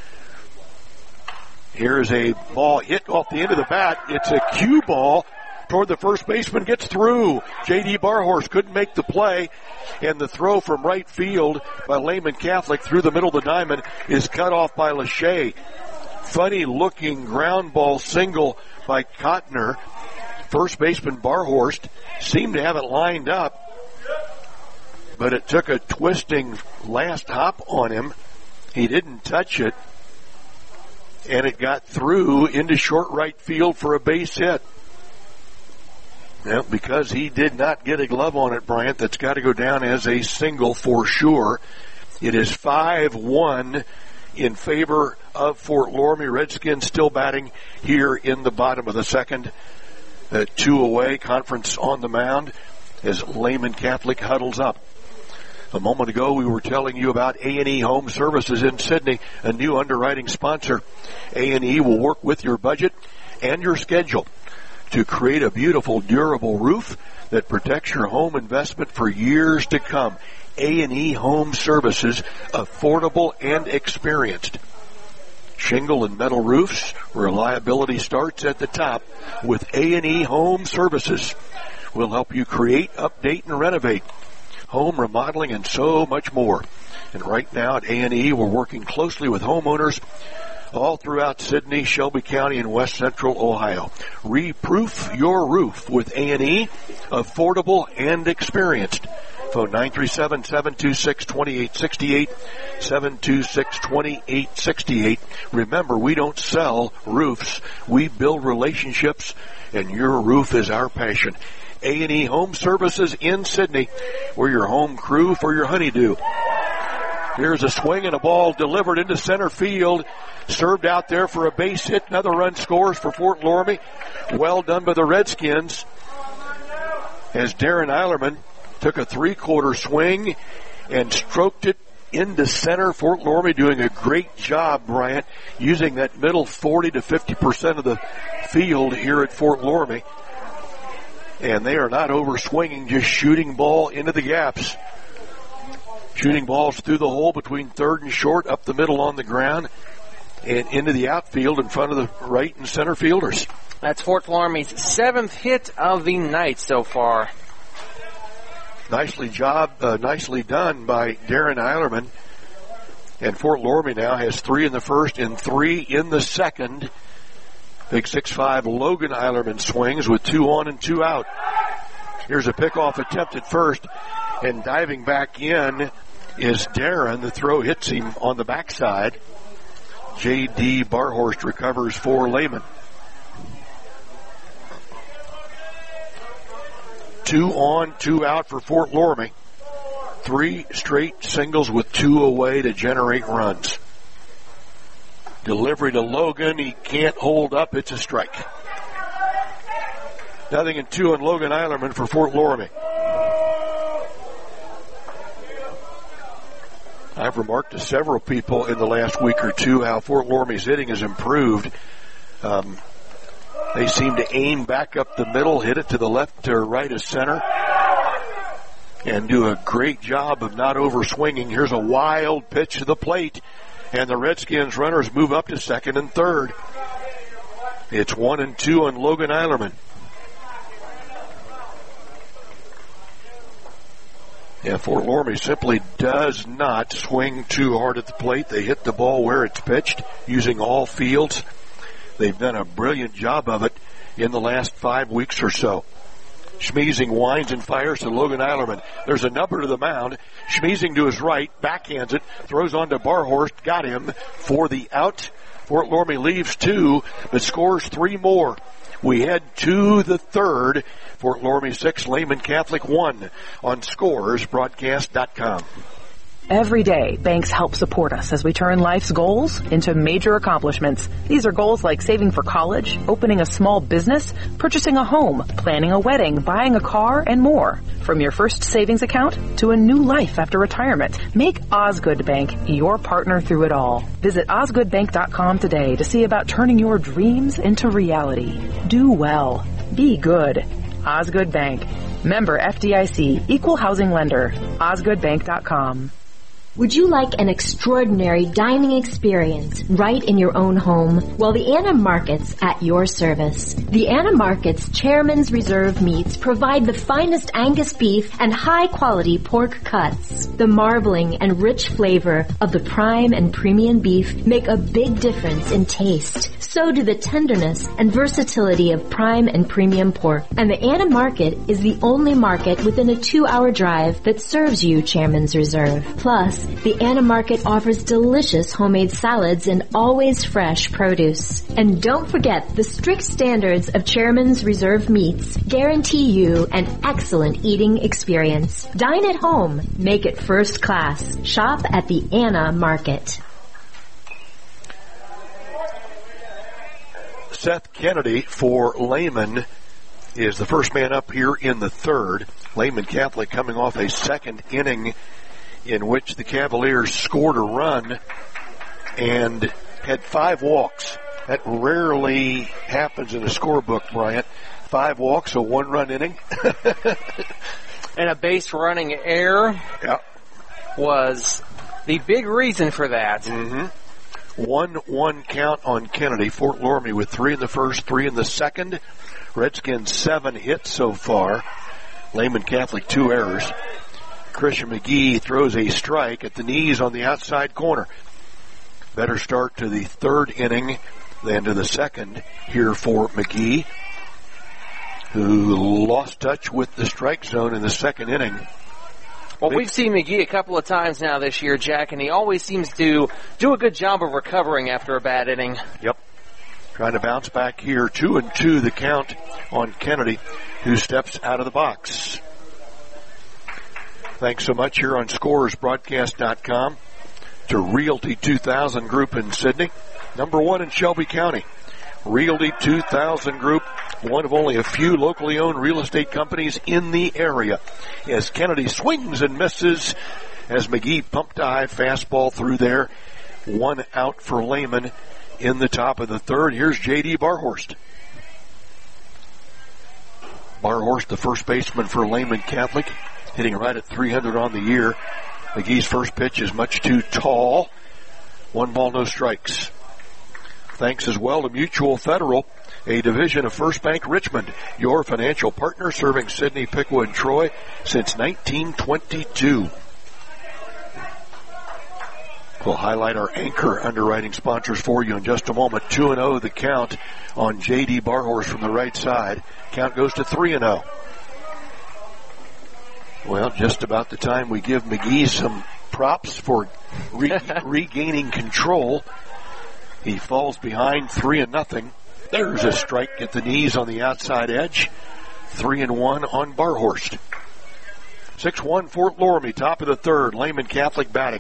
Here's a ball hit off the end of the bat. It's a cue ball toward the first baseman, gets through. J.D. Barhorse couldn't make the play, and the throw from right field by Lehman Catholic through the middle of the diamond is cut off by Lachey. Funny looking ground ball single by Cotner. First baseman Barhorst seemed to have it lined up, but it took a twisting last hop on him. He didn't touch it, and it got through into short right field for a base hit. Well, because he did not get a glove on it, Bryant, that's got to go down as a single for sure. It is 5-1 in favor of Fort Loramie. Redskins still batting here in the bottom of the second. 2 away, conference on the mound as Lehman Catholic huddles up. A moment ago, we were telling you about A&E Home Services in Sydney, a new underwriting sponsor. A&E will work with your budget and your schedule to create a beautiful, durable roof that protects your home investment for years to come. A&E Home Services, affordable and experienced. Shingle and metal roofs, reliability starts at the top with A&E Home Services. We'll help you create, update, and renovate. Home remodeling and so much more. And right now at A&E, we're working closely with homeowners all throughout Sydney, Shelby County, and West Central Ohio. Reproof your roof with A&E, affordable and experienced. Phone 937-726-2868, 726-2868. Remember, we don't sell roofs. We build relationships, and your roof is our passion. A&E Home Services in Sydney. We're your home crew for your honeydew. Here's a swing and a ball delivered into center field. Served out there for a base hit. Another run scores for Fort Loramie. Well done by the Redskins as Darren Eilerman took a 3/4 swing and stroked it into center. Fort Loramie doing a great job, Bryant, using that middle 40 to 50% of the field here at Fort Loramie. And they are not over swinging, just shooting ball into the gaps. Shooting balls through the hole between third and short, up the middle on the ground, and into the outfield in front of the right and center fielders. That's Fort Loramie's 7th hit of the night so far. Nicely done by Darren Eilerman. And Fort Loramie now has 3 in the first and 3 in the second. Big 6'5" Logan Eilerman swings with 2 on and 2 out. Here's a pickoff attempt at first, and diving back in is Darren. The throw hits him on the backside. J.D. Barhorst recovers for Lehman. 2 on, 2 out for Fort Loramie. 3 straight singles with 2 away to generate runs. Delivery to Logan. He can't hold up. It's a strike. 0-2 on Logan Eilerman for Fort Loramie. I've remarked to several people in the last week or two how Fort Loramie's hitting has improved. They seem to aim back up the middle, hit it to the left or right of center, and do a great job of not over-swinging. Here's a wild pitch to the plate, and the Redskins runners move up to second and third. It's 1-2 on Logan Eilerman. Yeah, Fort Loramie simply does not swing too hard at the plate. They hit the ball where it's pitched, using all fields. They've done a brilliant job of it in the last 5 weeks or so. Schmeezing winds and fires to Logan Eilerman. There's a number to the mound. Schmeezing to his right, backhands it, throws on to Barhorst, got him for the out. Fort Loramie leaves 2, but scores 3 more. We head to the third. Fort Loramie 6, Lehman Catholic 1 on ScoresBroadcast.com. Every day, banks help support us as we turn life's goals into major accomplishments. These are goals like saving for college, opening a small business, purchasing a home, planning a wedding, buying a car, and more. From your first savings account to a new life after retirement, make Osgood Bank your partner through it all. Visit osgoodbank.com today to see about turning your dreams into reality. Do well. Be good. Osgood Bank. Member FDIC. Equal housing lender. osgoodbank.com. Would you like an extraordinary dining experience right in your own home? Well, the Anna Markets at your service. The Anna Markets Chairman's Reserve meats provide the finest Angus beef and high-quality pork cuts. The marbling and rich flavor of the prime and premium beef make a big difference in taste. So do the tenderness and versatility of prime and premium pork. And the Anna Market is the only market within a 2-hour drive that serves you Chairman's Reserve. Plus, the Anna Market offers delicious homemade salads and always fresh produce. And don't forget, the strict standards of Chairman's Reserve meats guarantee you an excellent eating experience. Dine at home. Make it first class. Shop at the Anna Market. Seth Kennedy for Lehman is the first man up here in the third. Lehman Catholic coming off a second inning in which the Cavaliers scored a run and had 5 walks. That rarely happens in a scorebook, Bryant. 5 walks, a 1-run inning. And a base running error was the big reason for that. Mm-hmm. 1-1 count on Kennedy. Fort Loramie with 3 in the first, 3 in the second. Redskins 7 hits so far. Lehman Catholic 2 errors. Christian McGee throws a strike at the knees on the outside corner. Better start to the third inning than to the second here for McGee, who lost touch with the strike zone in the second inning. Well, we've seen McGee a couple of times now this year, Jack, and he always seems to do a good job of recovering after a bad inning. Yep. Trying to bounce back here. 2-2 the count on Kennedy, who steps out of the box. Thanks so much here on ScoresBroadcast.com to Realty 2000 Group in Sydney, number 1 in Shelby County. Realty 2000 Group, one of only a few locally owned real estate companies in the area. As Kennedy swings and misses, as McGee pumped a high fastball through there. 1 out for Lehman in the top of the third. Here's J.D. Barhorst. Barhorst, the first baseman for Lehman Catholic, hitting right at 300 on the year. McGee's first pitch is much too tall. 1 ball, no strikes. Thanks as well to Mutual Federal, a division of First Bank Richmond, your financial partner serving Sydney, Piqua, and Troy since 1922. We'll highlight our anchor underwriting sponsors for you in just a moment. 2-0 the count on J.D. Barhorst from the right side. Count goes to 3-0. Well, just about the time we give McGee some props for regaining control. He falls behind 3-0. There's a strike at the knees on the outside edge. 3-1 on Barhorst. 6-1 Fort Loramie, top of the third. Lehman Catholic batting.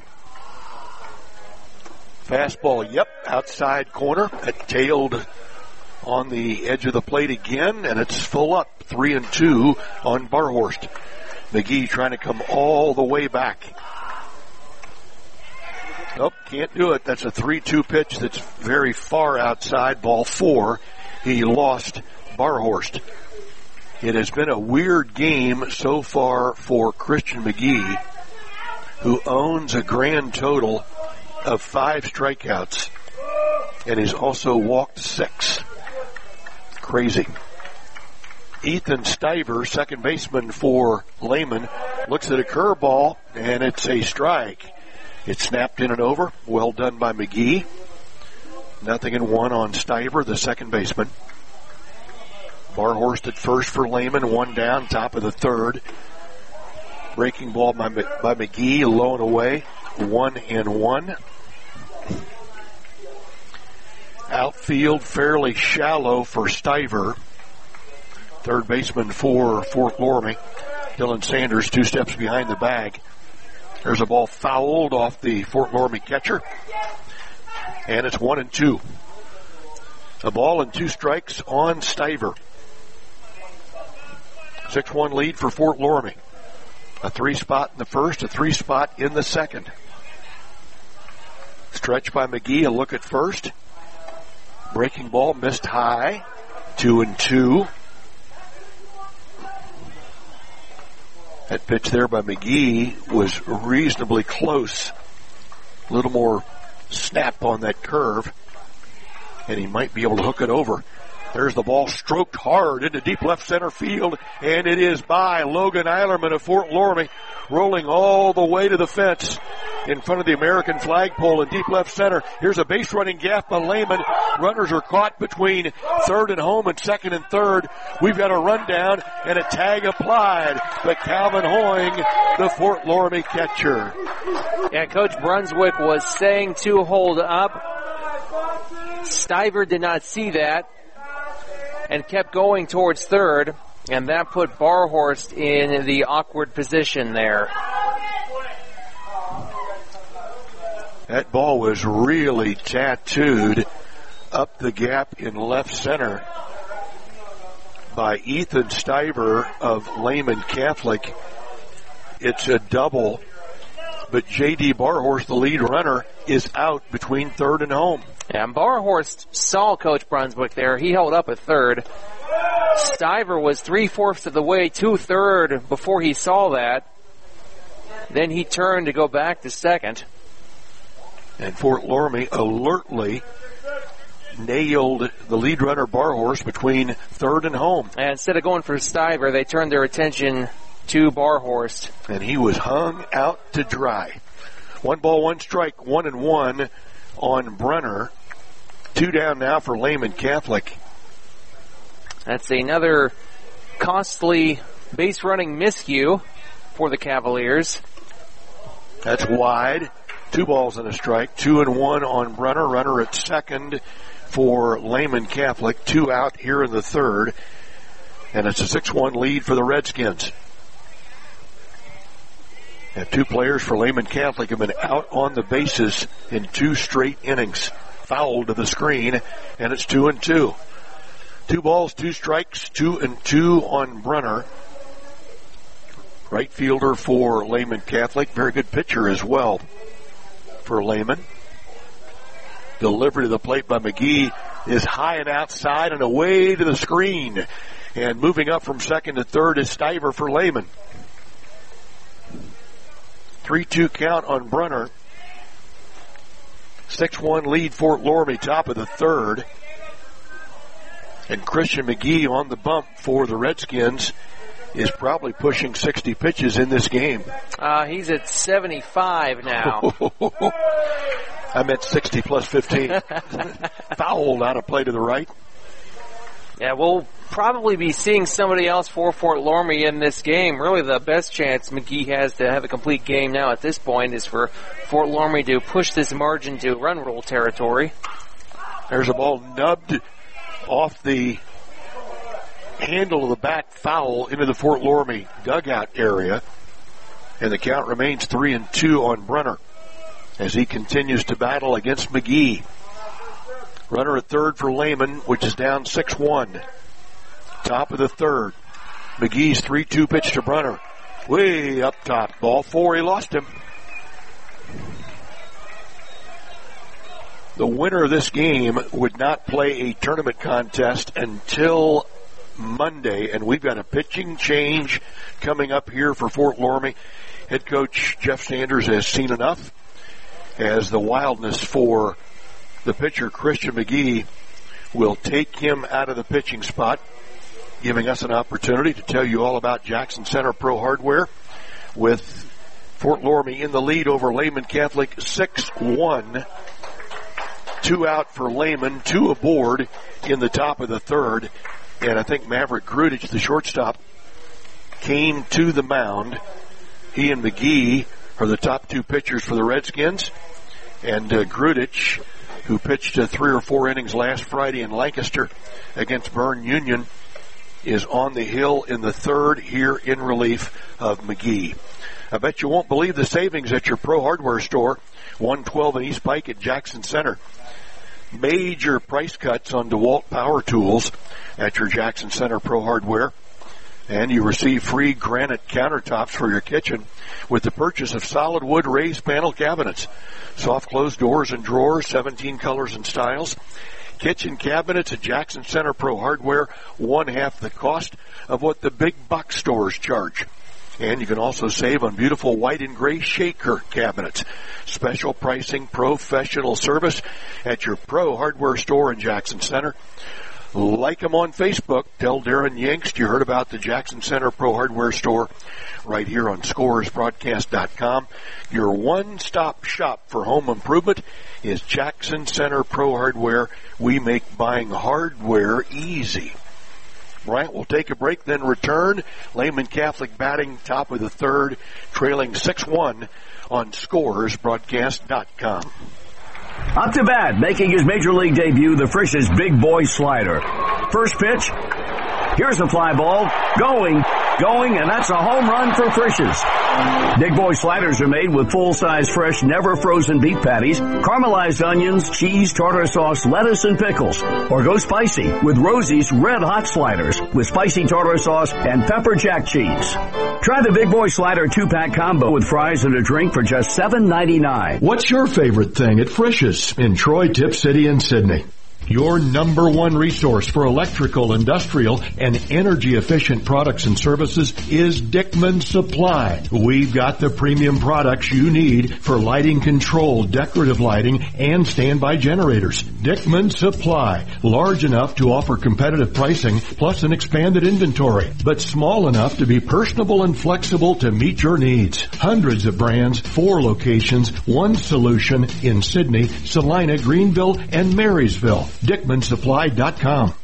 Fastball, outside corner. It tailed on the edge of the plate again, and it's full up. 3-2 on Barhorst. McGee trying to come all the way back. Nope, can't do it. That's a 3-2 pitch that's very far outside. Ball 4. He lost Barhorst. It has been a weird game so far for Christian McGee, who owns a grand total of 5 strikeouts, and he's also walked 6. Crazy. Ethan Stiver, second baseman for Lehman, looks at a curveball, and it's a strike. It snapped in and over. Well done by McGee. 0-1 on Stiver, the second baseman. Barhorst at first for Lehman, 1 down, top of the third. Breaking ball by McGee, low and away, 1-1. Outfield fairly shallow for Stiver. Third baseman for Fort Loramie, Dylan Sanders, 2 steps behind the bag. There's a ball fouled off the Fort Loramie catcher, and it's 1-2. A ball and 2 strikes on Stiver. 6-1 lead for Fort Loramie. A 3-spot in the first, a 3-spot in the second. Stretch by McGee, a look at first. Breaking ball missed high. 2-2. That pitch there by McGee was reasonably close. A little more snap on that curve, and he might be able to hook it over. There's the ball stroked hard into deep left center field, and it is by Logan Eilerman of Fort Loramie, rolling all the way to the fence in front of the American flagpole in deep left center. Here's a base running gaff by Lehman. Runners are caught between third and home and second and third. We've got a rundown and a tag applied by Calvin Hoying, the Fort Loramie catcher. Yeah, Coach Brunswick was saying to hold up. Stiver did not see that and kept going towards third, and that put Barhorst in the awkward position there. That ball was really tattooed up the gap in left center by Ethan Stiver of Lehman Catholic. It's a double, but J.D. Barhorst, the lead runner, is out between third and home. Yeah, and Barhorst saw Coach Brunswick there. He held up at third. Stiver was 3/4 of the way to third before he saw that. Then he turned to go back to second. And Fort Loramie alertly nailed the lead runner Barhorst between third and home. And instead of going for Stiver, they turned their attention to Barhorst. And he was hung out to dry. 1 ball, 1 strike, 1-1 on Brenner. 2 down now for Lehman Catholic. That's another costly base running miscue for the Cavaliers. That's wide. 2 balls and a strike. 2-1 on Brenner. Runner at second for Lehman Catholic. 2 out here in the third. And it's a 6-1 lead for the Redskins. And 2 players for Lehman Catholic have been out on the bases in 2 straight innings. Foul to the screen, and it's 2-2. 2 balls, 2 strikes, 2-2 on Brenner. Right fielder for Lehman Catholic. Very good pitcher as well for Lehman. Delivery to the plate by McGee is high and outside and away to the screen. And moving up from second to third is Stiver for Lehman. 3-2 count on Brenner. 6-1 lead Fort Loramie, top of the third. And Christian McGee on the bump for the Redskins is probably pushing 60 pitches in this game. He's at 75 now. I meant 60 plus 15. Fouled out of play to the right. Yeah, we'll probably be seeing somebody else for Fort Loramie in this game. Really the best chance McGee has to have a complete game now at this point is for Fort Loramie to push this margin to run rule territory. There's a ball nubbed off the handle of the bat, foul into the Fort Loramie dugout area. And the count remains 3-2 on Brunner as he continues to battle against McGee. Runner at third for Lehman, which is down 6-1. Top of the third. McGee's 3-2 pitch to Brunner. Way up top. Ball 4. He lost him. The winner of this game would not play a tournament contest until Monday, and we've got a pitching change coming up here for Fort Loramie. Head coach Jeff Sanders has seen enough as the wildness for the pitcher Christian McGee will take him out of the pitching spot, giving us an opportunity to tell you all about Jackson Center Pro Hardware with Fort Loramie in the lead over Lehman Catholic 6-1. 2 out for Lehman, 2 aboard in the top of the third. And I think Maverick Grudich, the shortstop, came to the mound. He and McGee are the top 2 pitchers for the Redskins. And Grudich, who pitched 3 or 4 innings last Friday in Lancaster against Bern Union, is on the hill in the third here in relief of McGee. I bet you won't believe the savings at your Pro Hardware store, 112 in East Pike at Jackson Center. Major price cuts on DeWalt power tools at your Jackson Center Pro Hardware. And you receive free granite countertops for your kitchen with the purchase of solid wood raised panel cabinets. Soft closed doors and drawers, 17 colors and styles. Kitchen cabinets at Jackson Center Pro Hardware, 1/2 the cost of what the big box stores charge. And you can also save on beautiful white and gray shaker cabinets. Special pricing, professional service at your Pro Hardware store in Jackson Center. Like them on Facebook. Tell Darren Yankst you heard about the Jackson Center Pro Hardware store right here on ScoresBroadcast.com. Your one-stop shop for home improvement is Jackson Center Pro Hardware. We make buying hardware easy. Bryant will take a break, then return. Lehman Catholic batting top of the third, trailing 6-1 on ScoresBroadcast.com. Up to bat, making his Major League debut, the Frisch's Big Boy Slider. First pitch. Here's a fly ball. Going, and that's a home run for Frisch's. Big Boy Sliders are made with full-size, fresh, never-frozen beef patties, caramelized onions, cheese, tartar sauce, lettuce, and pickles. Or go spicy with Rosie's Red Hot Sliders with spicy tartar sauce and pepper jack cheese. Try the Big Boy Slider 2-pack combo with fries and a drink for just $7.99. What's your favorite thing at Frisch's in Troy, Tip City, and Sydney? Your number one resource for electrical, industrial, and energy-efficient products and services is Dickman Supply. We've got the premium products you need for lighting control, decorative lighting, and standby generators. Dickman Supply, large enough to offer competitive pricing plus an expanded inventory, but small enough to be personable and flexible to meet your needs. Hundreds of brands, 4 locations, 1 solution in Sydney, Salina, Greenville, and Marysville. DickmanSupply.com.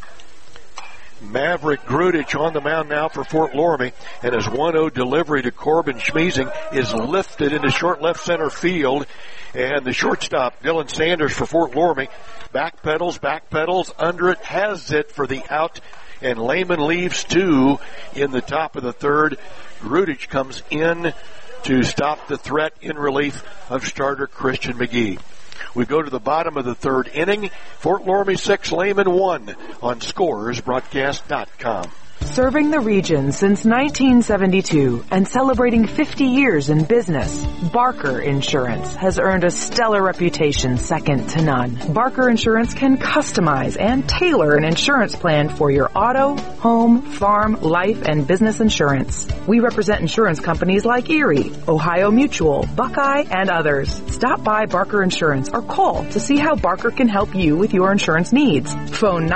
Maverick Grudich on the mound now for Fort Loramie, and his 1-0 delivery to Corbin Schmiesing is lifted into short left center field, and the shortstop, Dylan Sanders for Fort Loramie, backpedals under it, has it for the out, and Lehman leaves 2 in the top of the third. Grudich comes in to stop the threat in relief of starter Christian McGee. We go to the bottom of the third inning. Fort Loramie 6, Lehman 1 on ScoresBroadcast.com. Serving the region since 1972 and celebrating 50 years in business, Barker Insurance has earned a stellar reputation second to none. Barker Insurance can customize and tailor an insurance plan for your auto, home, farm, life, and business insurance. We represent insurance companies like Erie, Ohio Mutual, Buckeye, and others. Stop by Barker Insurance or call to see how Barker can help you with your insurance needs. Phone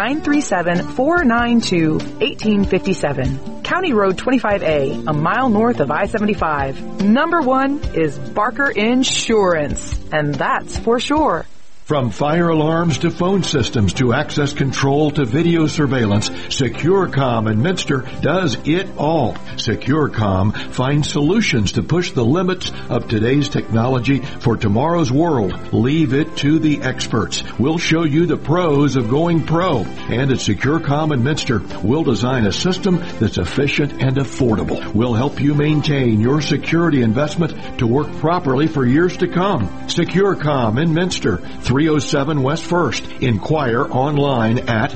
937-492-1857. County Road 25A, a mile north of I-75. Number 1 is Barker Insurance, and that's for sure. From fire alarms to phone systems to access control to video surveillance, SecureCom in Minster does it all. SecureCom finds solutions to push the limits of today's technology for tomorrow's world. Leave it to the experts. We'll show you the pros of going pro. And at SecureCom in Minster, we'll design a system that's efficient and affordable. We'll help you maintain your security investment to work properly for years to come. SecureCom in Minster, 307 West 1st. Inquire online at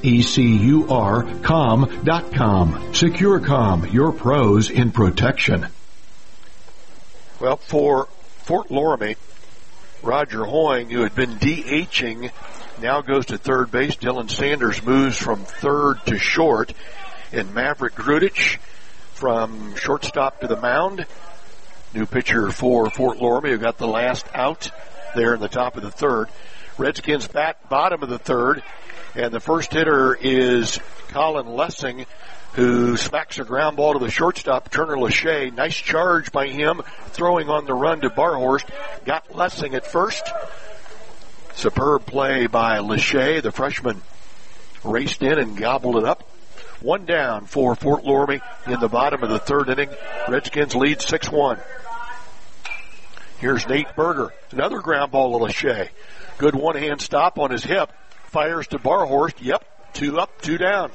securcom.com. SecureCom, your pros in protection. Well, for Fort Loramie, Roger Hoying, who had been DHing, now goes to third base. Dylan Sanders moves from third to short. And Maverick Grudich from shortstop to the mound. New pitcher for Fort Loramie, who got the last out there in the top of the third. Redskins bat bottom of the third, and the first hitter is Colin Lessing, who smacks a ground ball to the shortstop, Turner Lachey. Nice charge by him, throwing on the run to Barhorst. Got Lessing at first. Superb play by Lachey. The freshman raced in and gobbled it up. One down for Fort Loramie in the bottom of the third inning. Redskins lead 6-1. Here's Nate Berger. Another ground ball to Lachey. Good one-hand stop on his hip. Fires to Barhorst. Yep, 2 up, 2 down.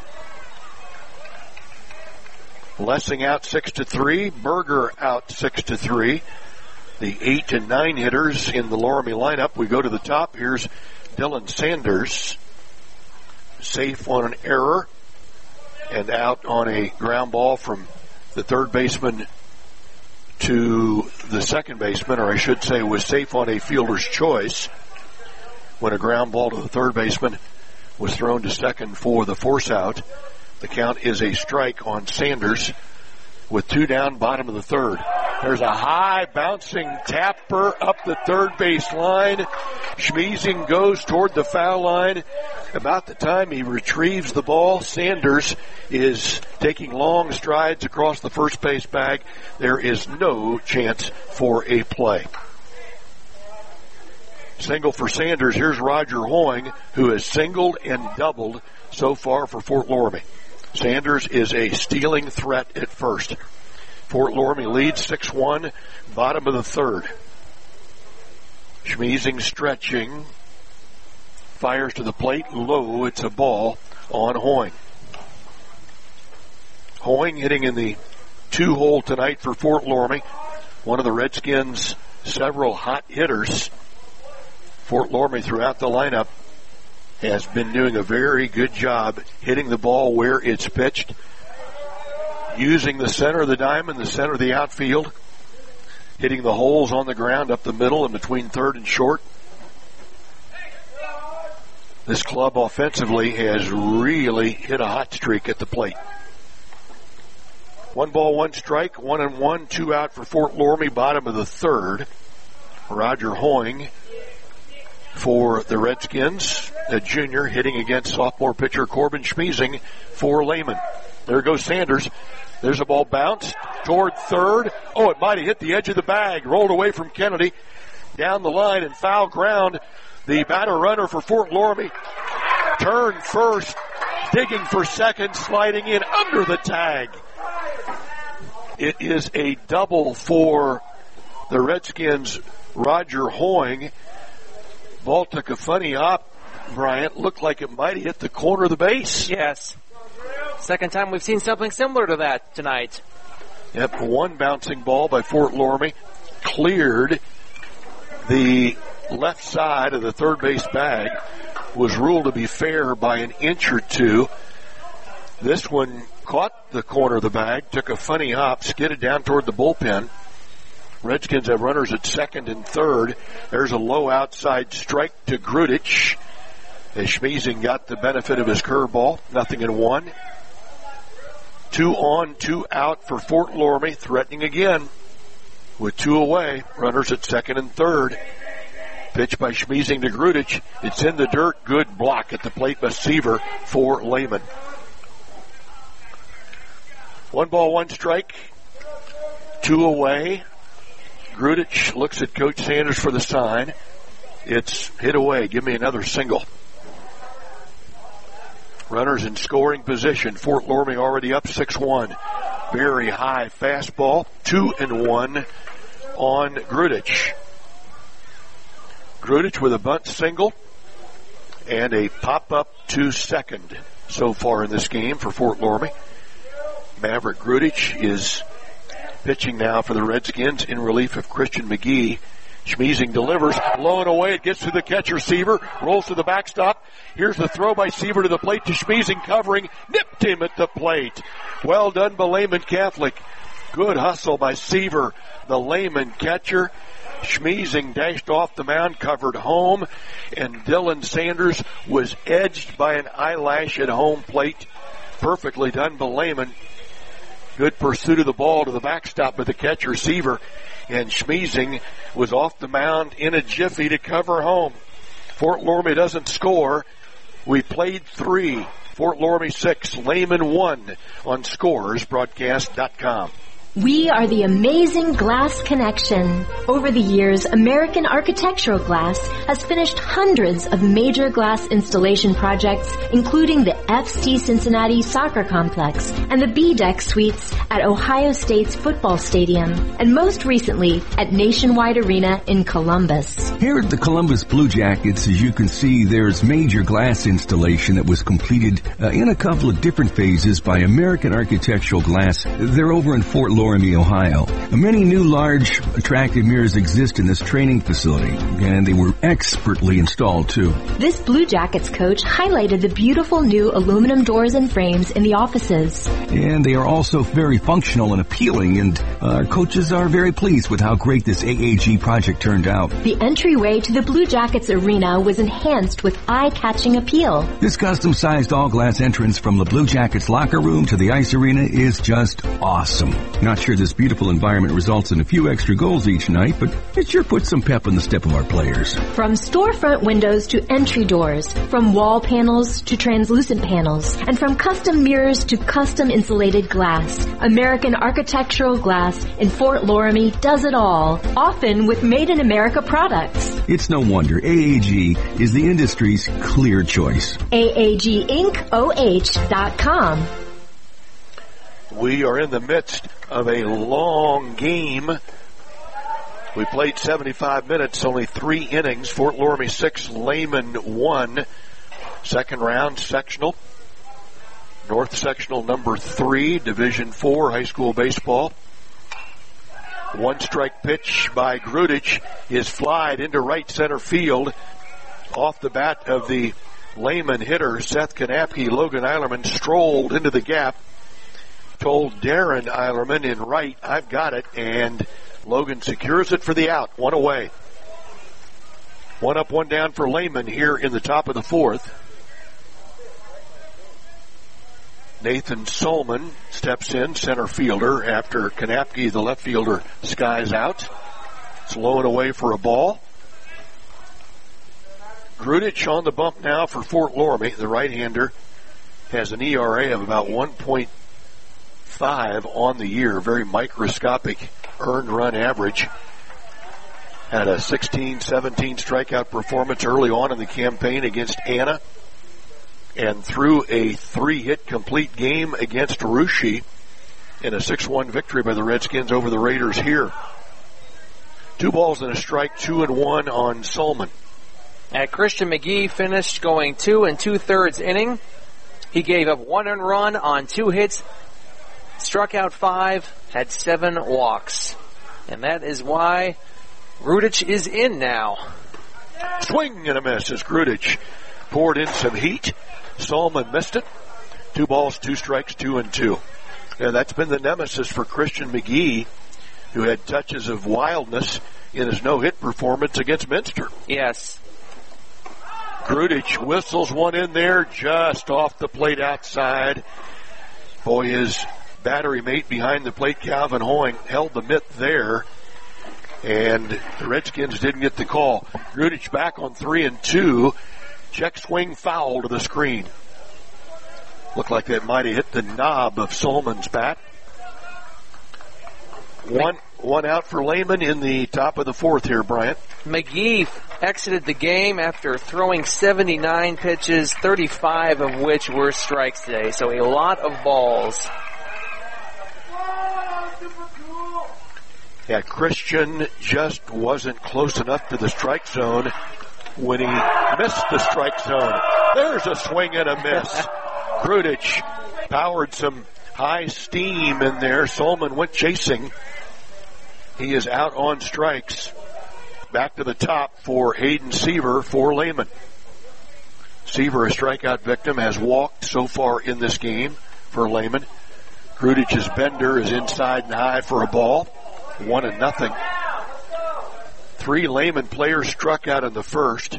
Lessing out 6-3. Berger out 6-3. The 8 and 9 hitters in the Loramie lineup. We go to the top. Here's Dylan Sanders. Safe on an error and out on a ground ball from the third baseman to the second baseman, or I should say was safe on a fielder's choice when a ground ball to the third baseman was thrown to second for the force out. The count is a strike on Sanders with 2 down, bottom of the third. There's a high bouncing tapper up the third base line. Schmiesing goes toward the foul line. About the time he retrieves the ball, Sanders is taking long strides across the first base bag. There is no chance for a play. Single for Sanders. Here's Roger Hoying, who has singled and doubled so far for Fort Loramie. Sanders is a stealing threat at first. Fort Loramie leads 6-1, bottom of the third. Schmiesing stretching. Fires to the plate, low. It's a ball on Hoying. Hoying hitting in the 2-hole tonight for Fort Loramie. One of the Redskins' several hot hitters. Fort Loramie throughout the lineup has been doing a very good job hitting the ball where it's pitched, using the center of the diamond, the center of the outfield, hitting the holes on the ground up the middle and between third and short. This club offensively has really hit a hot streak at the plate. 1 ball, 1 strike, 1-1, 2 out for Fort Loramie, bottom of the third. Roger Hoying for the Redskins, a junior, hitting against sophomore pitcher Corbin Schmiesing for Lehman. There goes Sanders. There's a ball bounced toward third. Oh, it might have hit the edge of the bag. Rolled away from Kennedy. Down the line and foul ground. The batter runner for Fort Loramie turned first, digging for second, sliding in under the tag. It is a double for the Redskins' Roger Hoying. Ball took a funny hop, Bryant. Looked like it might have hit the corner of the base. Yes. Second time we've seen something similar to that tonight. Yep, one bouncing ball by Fort Loramie cleared the left side of the third base bag. Was ruled to be fair by an inch or two. This one caught the corner of the bag, took a funny hop, skidded down toward the bullpen. Redskins have runners at second and third. There's a low outside strike to Grudich, as Schmiesing got the benefit of his curveball. 0-1. 2 on, 2 out for Fort Loramie, threatening again with 2 away. Runners at second and third. Pitch by Schmiesing to Grudich. It's in the dirt. Good block at the plate by Seaver for Lehman. 1 ball, 1 strike. 2 away. Grudich looks at Coach Sanders for the sign. It's hit away. Give me another single. Runners in scoring position. Fort Loramie already up 6-1. Very high fastball. 2-1 on Grudich. Grudich with a bunt single and a pop-up to second so far in this game for Fort Loramie. Maverick Grudich is pitching now for the Redskins in relief of Christian McGee. Schmiesing delivers, low and away. It gets to the catcher, Seaver, rolls to the backstop. Here's the throw by Seaver to the plate to Schmiesing, covering, nipped him at the plate. Well done by Lehman Catholic. Good hustle by Seaver, the Lehman catcher. Schmiesing dashed off the mound, covered home, and Dylan Sanders was edged by an eyelash at home plate. Perfectly done by Lehman. Good pursuit of the ball to the backstop by the catcher, Seaver. And Schmiesing was off the mound in a jiffy to cover home. Fort Loramie doesn't score. We played 3. Fort Loramie 6, Lehman 1 on ScoresBroadcast.com. We are the Amazing Glass Connection. Over the years, American Architectural Glass has finished hundreds of major glass installation projects, including the FC Cincinnati Soccer Complex and the B-Deck Suites at Ohio State's football stadium, and most recently at Nationwide Arena in Columbus. Here at the Columbus Blue Jackets, as you can see, there's major glass installation that was completed in a couple of different phases by American Architectural Glass. They're over in Fort Loramie, Ohio. Many new large attractive mirrors exist in this training facility, and they were expertly installed too. This Blue Jackets coach highlighted the beautiful new aluminum doors and frames in the offices. And they are also very functional and appealing, and our coaches are very pleased with how great this AAG project turned out. The entryway to the Blue Jackets arena was enhanced with eye-catching appeal. This custom-sized all-glass entrance from the Blue Jackets locker room to the ice arena is just awesome. Not sure this beautiful environment results in a few extra goals each night, but it sure puts some pep in the step of our players. From storefront windows to entry doors, from wall panels to translucent panels, and from custom mirrors to custom insulated glass, American Architectural Glass in Fort Loramie does it all, often with made-in-America products. It's no wonder AAG is the industry's clear choice. AAGIncOH.com. We are in the midst of a long game. We played 75 minutes, only 3 innings. Fort Loramie 6, Lehman 1. Second round sectional. North sectional number 3, Division 4 high school baseball. 1 strike pitch by Grudich is flied into right center field. Off the bat of the Lehman hitter, Seth Kanapke, Logan Eilerman strolled into the gap. Told Darren Eilerman in right, I've got it, and Logan secures it for the out. 1 away. 1 up, 1 down for Lehman here in the top of the 4th. Nathan Solman steps in, center fielder, after Kanapke, the left fielder, skies out. It's low and away for a ball. Grudich on the bump now for Fort Loramie. The right-hander has an ERA of about 1.5 on the year. Very microscopic earned run average. Had a 16-17 strikeout performance early on in the campaign against Anna, and threw a 3-hit complete game against Russia in a 6-1 victory by the Redskins over the Raiders here. 2 balls and a strike, 2-1 on Solman. Christian McGee finished going 2 2/3 inning. He gave up 1 earned run on 2 hits, struck out 5, had 7 walks. And that is why Grudich is in now. Swing and a miss as Grudich poured in some heat. Solman missed it. 2 balls, 2 strikes, 2-2. And that's been the nemesis for Christian McGee, who had touches of wildness in his no-hit performance against Minster. Yes. Grudich whistles one in there just off the plate outside. Boy, his battery mate behind the plate, Calvin Hoying, held the mitt there, and the Redskins didn't get the call. Grudich back on 3-2. Check swing foul to the screen. Looked like that might have hit the knob of Solman's bat. one out for Lehman in the top of the fourth here, Bryant. McGee exited the game after throwing 79 pitches, 35 of which were strikes today. So a lot of balls. Yeah, Christian just wasn't close enough to the strike zone when he missed the strike zone. There's a swing and a miss. Grudich powered some high steam in there. Solman went chasing. He is out on strikes. Back to the top for Hayden Seaver for Lehman. Seaver, a strikeout victim, has walked so far in this game for Lehman. Grudich's bender is inside and high for a ball. 1-0. 3 Lehman players struck out in the first.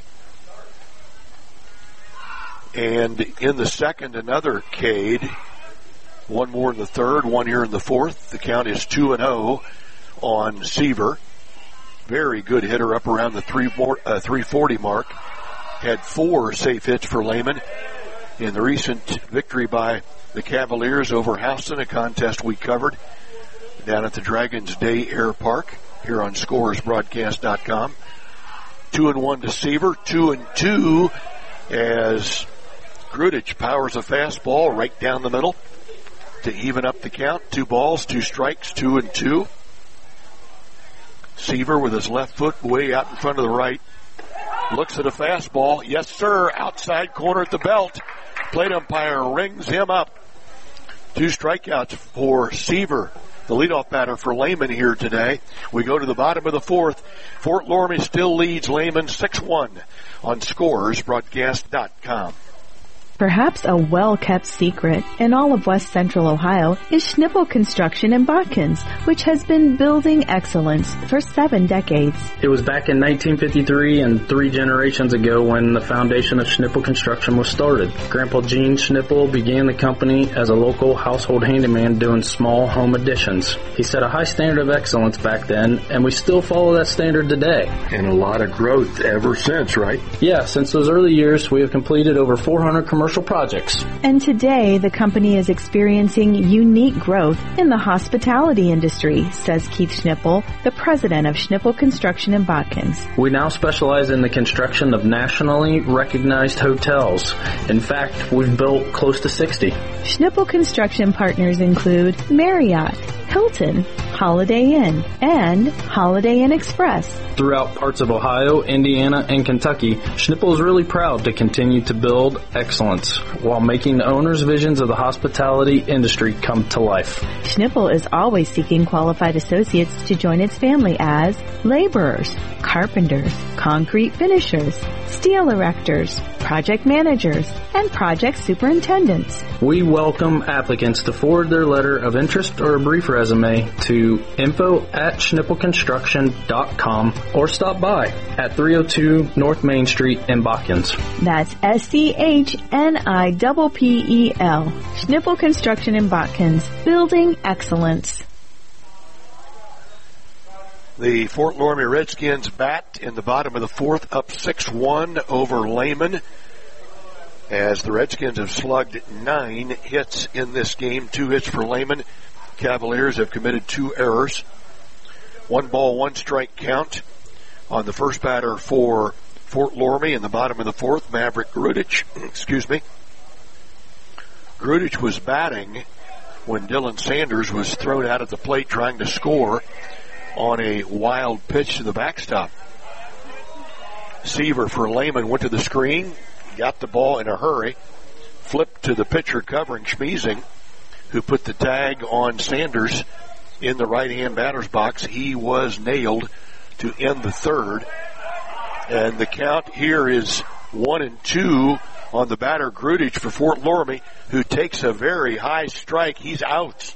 And in the second, another Cade. One more in the third, one here in the fourth. The count is 2-0 on Seaver. Very good hitter up around the 340 mark. Had 4 safe hits for Lehman in the recent victory by the Cavaliers over Houston, a contest we covered down at the Dragons Day Air Park here on ScoresBroadcast.com. 2-1 to Seaver, 2-2 as Grudich powers a fastball right down the middle to even up the count. 2 balls, 2 strikes, 2-2. Seaver with his left foot way out in front of the right. Looks at a fastball. Yes, sir. Outside corner at the belt. Plate umpire rings him up. 2 strikeouts for Seaver, the leadoff batter for Lehman here today. We go to the bottom of the fourth. Fort Loramie still leads Lehman 6-1 on ScoresBroadcast.com. Perhaps a well-kept secret in all of West Central Ohio is Schnippel Construction in Botkins, which has been building excellence for 7 decades. It was back in 1953 and 3 generations ago when the foundation of Schnippel Construction was started. Grandpa Gene Schnippel began the company as a local household handyman doing small home additions. He set a high standard of excellence back then, and we still follow that standard today. And a lot of growth ever since, right? Yeah, since those early years, we have completed over 400 commercial projects. And today, the company is experiencing unique growth in the hospitality industry, says Keith Schnippel, the president of Schnippel Construction in Botkins. We now specialize in the construction of nationally recognized hotels. In fact, we've built close to 60. Schnippel Construction partners include Marriott, Hilton, Holiday Inn, and Holiday Inn Express. Throughout parts of Ohio, Indiana, and Kentucky, Schnippel is really proud to continue to build excellence while making the owner's visions of the hospitality industry come to life. Schnippel is always seeking qualified associates to join its family as laborers, carpenters, concrete finishers, steel erectors, project managers, and project superintendents. We welcome applicants to forward their letter of interest or a brief resume to info@schnippelconstruction.com or stop by at 302 North Main Street in Botkins. That's SCHNIPPEL. Schnippel Construction in Botkins, building excellence. The Fort Loramie Redskins bat in the bottom of the fourth, up 6-1 over Lehman, as the Redskins have slugged 9 hits in this game, 2 hits for Lehman. Cavaliers have committed 2 errors. 1 ball, 1 strike count on the first batter for Fort Loramie in the bottom of the fourth, Maverick Grudich. Grudich was batting when Dylan Sanders was thrown out at the plate trying to score on a wild pitch to the backstop. Seaver for Lehman went to the screen, got the ball in a hurry, flipped to the pitcher covering Schmiesing, who put the tag on Sanders in the right-hand batter's box. He was nailed to end the third. And the count here is 1-2 on the batter Grudich for Fort Loramie, who takes a very high strike. He's out.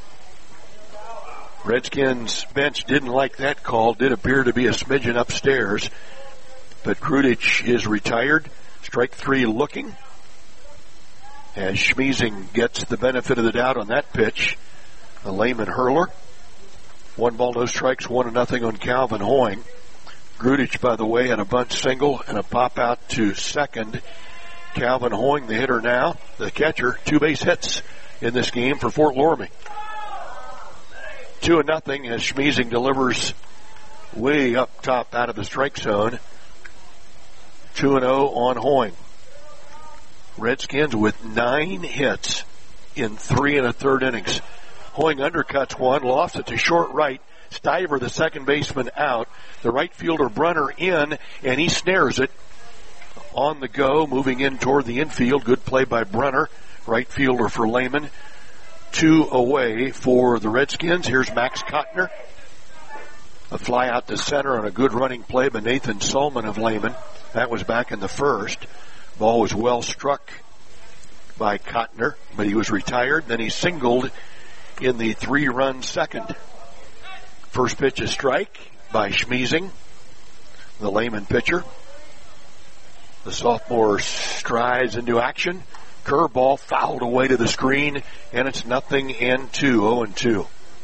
Redskins bench didn't like that call. Did appear to be a smidgen upstairs. But Grudich is retired. Strike 3 looking, as Schmiesing gets the benefit of the doubt on that pitch. A Lehman hurler. 1 ball, no strikes, 1-0 on Calvin Hoying. Grudich, by the way, had a bunt single and a pop out to second. Calvin Hoying, the hitter now, the catcher, 2 base hits in this game for Fort Loramie. 2-0 as Schmiesing delivers way up top out of the strike zone. 2-0 on Hoying. Redskins with 9 hits in 3 1/3 innings. Hoying undercuts one, lofts it to short right. Stiver, the second baseman, out. The right fielder Brunner in, and he snares it. On the go, moving in toward the infield. Good play by Brunner, right fielder for Lehman. 2 away for the Redskins. Here's Max Kottner. A fly out to center on a good running play by Nathan Solman of Lehman. That was back in the first. Ball was well struck by Kottner, but he was retired. Then he singled in the 3-run second. First pitch is strike by Schmiesing, the Lehman pitcher. The sophomore strides into action. Curveball fouled away to the screen, and it's 0-2, 0-2.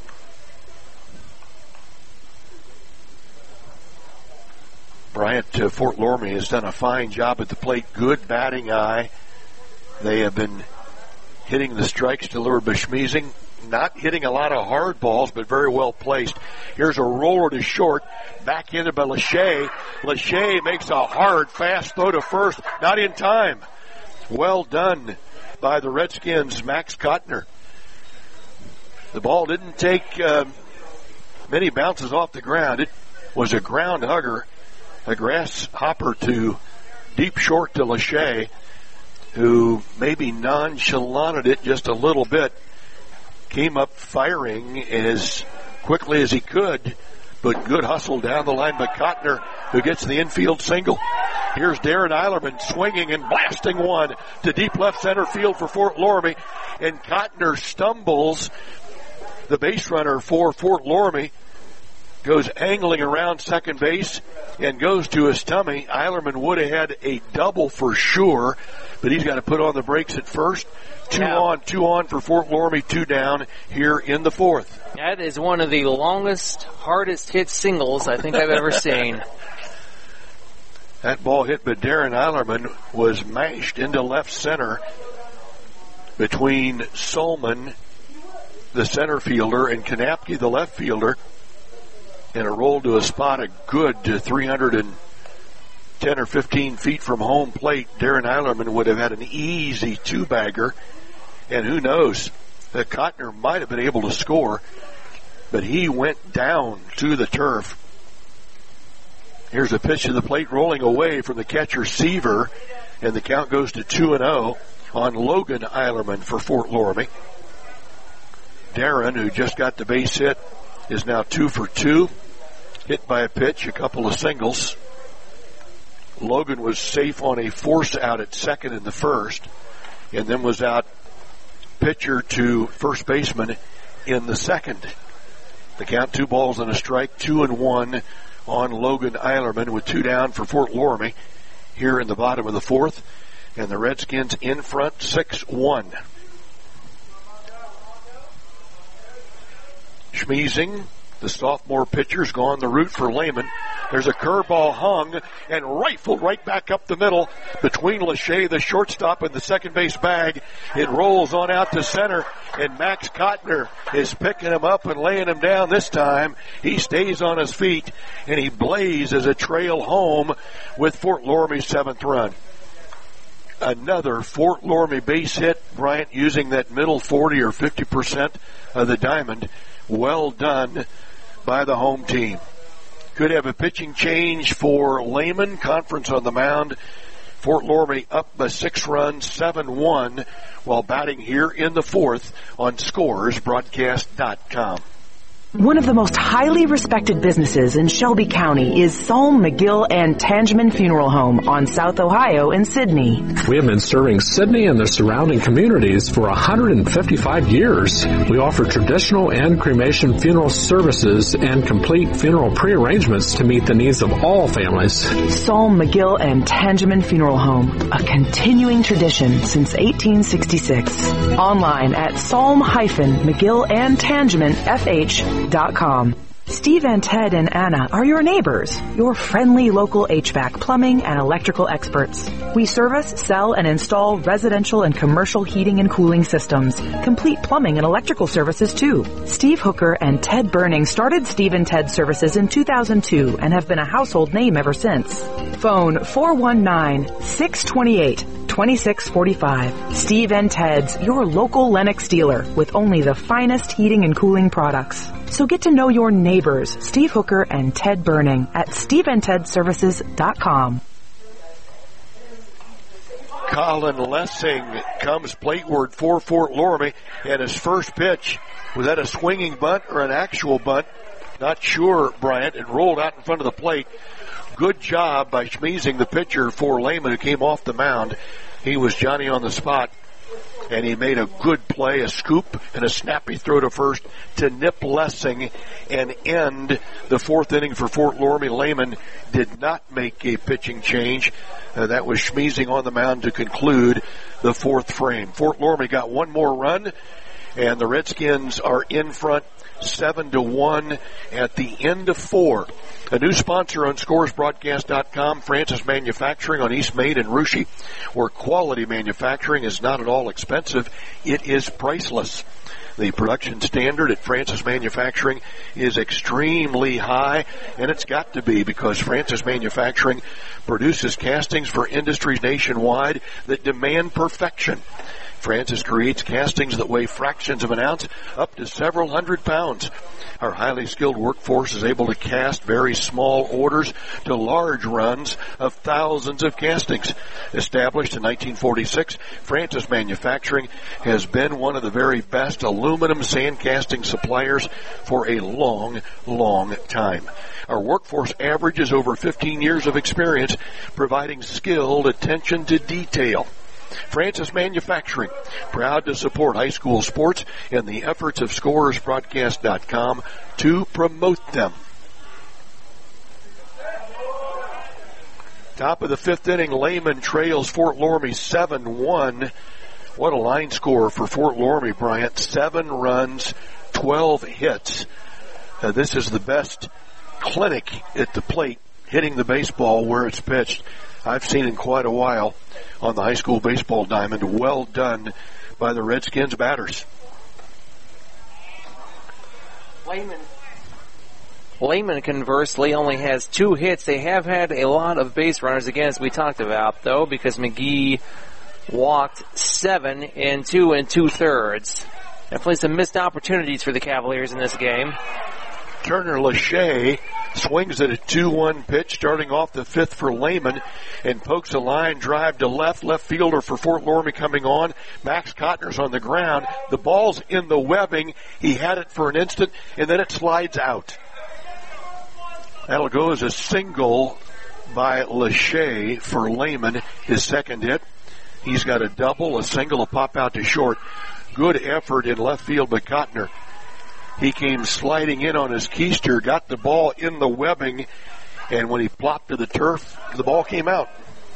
Bryant Fort Loramie has done a fine job at the plate. Good batting eye. They have been hitting the strikes delivered by Schmiesing. Not hitting a lot of hard balls, but very well placed. Here's a roller to short. Backhanded by Lachey. Lachey makes a hard, fast throw to first. Not in time. Well done by the Redskins' Max Kottner. The ball didn't take many bounces off the ground. It was a ground hugger. A grasshopper to deep short to Lachey, who maybe nonchalanted it just a little bit. Came up firing as quickly as he could, but good hustle down the line by Kottner, who gets the infield single. Here's Darren Eilerman swinging and blasting one to deep left center field for Fort Loramie, and Kottner stumbles. The base runner for Fort Loramie goes angling around second base and goes to his tummy. Eilerman would have had a double for sure, but he's got to put on the brakes at first. Two on for Fort Loramie, 2 down here in the fourth. That is one of the longest, hardest hit singles I think I've ever seen. That ball hit by Darren Eilerman was mashed into left center between Solman, the center fielder, and Kanapke, the left fielder. And it rolled to a spot a good 310 or 15 feet from home plate. Darren Eilerman would have had an easy 2-bagger. And who knows, Kottner might have been able to score, but he went down to the turf. Here's a pitch to the plate rolling away from the catcher Seaver, and the count goes to 2-0 on Logan Eilerman for Fort Loramie. Darren, who just got the base hit, is now 2 for 2. Hit by a pitch, a couple of singles. Logan was safe on a force out at second in the first, and then was out pitcher to first baseman in the second. The count 2 balls and a strike, 2-1 on Logan Eilerman with 2 down for Fort Loramie here in the bottom of the fourth, and the Redskins in front 6-1. Schmiesing, the sophomore pitcher's gone the route for Lehman. There's a curveball hung and rifled right back up the middle between Lachey, the shortstop, and the second base bag. It rolls on out to center, and Max Kottner is picking him up and laying him down this time. He stays on his feet, and he blazes a trail home with Fort Loramie's 7th run. Another Fort Loramie base hit, Bryant, using that middle 40 or 50% of the diamond. Well done by the home team. Could have a pitching change for Lehman. Conference on the mound. Fort Loramie up by 6 runs, 7-1, while batting here in the fourth on ScoresBroadcast.com. One of the most highly respected businesses in Shelby County is Salm, McGill, and Tangeman Funeral Home on South Ohio in Sidney. We have been serving Sidney and the surrounding communities for 155 years. We offer traditional and cremation funeral services and complete funeral pre-arrangements to meet the needs of all families. Salm, McGill, and Tangeman Funeral Home, a continuing tradition since 1866. Online at salm-mcgillandtangemanfh.com. Steve and Ted and Anna are your neighbors, your friendly local HVAC, plumbing, and electrical experts. We service, sell, and install residential and commercial heating and cooling systems, complete plumbing and electrical services too. Steve Hooker and Ted Burning started Steve and Ted Services in 2002 and have been a household name ever since. Phone 419-628-2645. Steve and Ted's, your local Lennox dealer with only the finest heating and cooling products. So get to know your neighbors, Steve Hooker and Ted Burning, at steveandtedservices.com. Colin Lessing comes plateward for Fort Loramie, and his first pitch, was that a swinging bunt or an actual bunt? Not sure, Bryant. It rolled out in front of the plate. Good job by Schmeezing, the pitcher for Lehman, who came off the mound. He was Johnny on the spot, and he made a good play, a scoop and a snappy throw to first to nip Lessing and end the fourth inning for Fort Loramie. Lehman did not make a pitching change. That was Schmeezing on the mound to conclude the fourth frame. Fort Loramie got one more run, and the Redskins are in front 7-1 at the end of 4. A new sponsor on ScoresBroadcast.com, Francis Manufacturing on East Main and Russia, where quality manufacturing is not at all expensive. It is priceless. The production standard at Francis Manufacturing is extremely high, and it's got to be, because Francis Manufacturing produces castings for industries nationwide that demand perfection. Francis creates castings that weigh fractions of an ounce up to several hundred pounds. Our highly skilled workforce is able to cast very small orders to large runs of thousands of castings. Established in 1946, Francis Manufacturing has been one of the very best aluminum sand casting suppliers for a long, long time. Our workforce averages over 15 years of experience providing skilled attention to detail. Francis Manufacturing, proud to support high school sports and the efforts of ScoresBroadcast.com to promote them. Top of the fifth inning, Lehman trails Fort Loramie 7-1. What a line score for Fort Loramie, Bryant. 7 runs, 12 hits. This is the best clinic at the plate, hitting the baseball where it's pitched I've seen in quite a while on the high school baseball diamond. Well done by the Redskins batters. Lehman, conversely, only has 2 hits. They have had a lot of base runners, again, as we talked about, though, because McGee walked 7 in 2 2/3. Definitely some missed opportunities for the Cavaliers in this game. Turner Lachey swings at a 2-1 pitch starting off the fifth for Lehman and pokes a line drive to left fielder for Fort Loramie coming on. Max Kottner's on the ground. The ball's in the webbing. He had it for an instant, and then it slides out. That'll go as a single by Lachey for Lehman, his second hit. He's got a double, a single, a pop out to short. Good effort in left field by Kottner. He came sliding in on his keister, got the ball in the webbing, and when he plopped to the turf, the ball came out.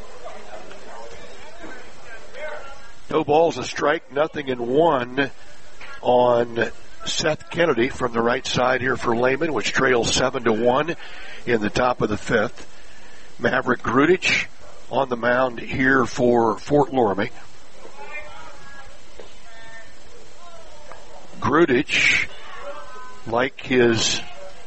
No balls, a strike, 0-1 on Seth Kennedy from the right side here for Lehman, which trails 7-1 in the top of the fifth. Maverick Grudich on the mound here for Fort Loramie. Grudich, like his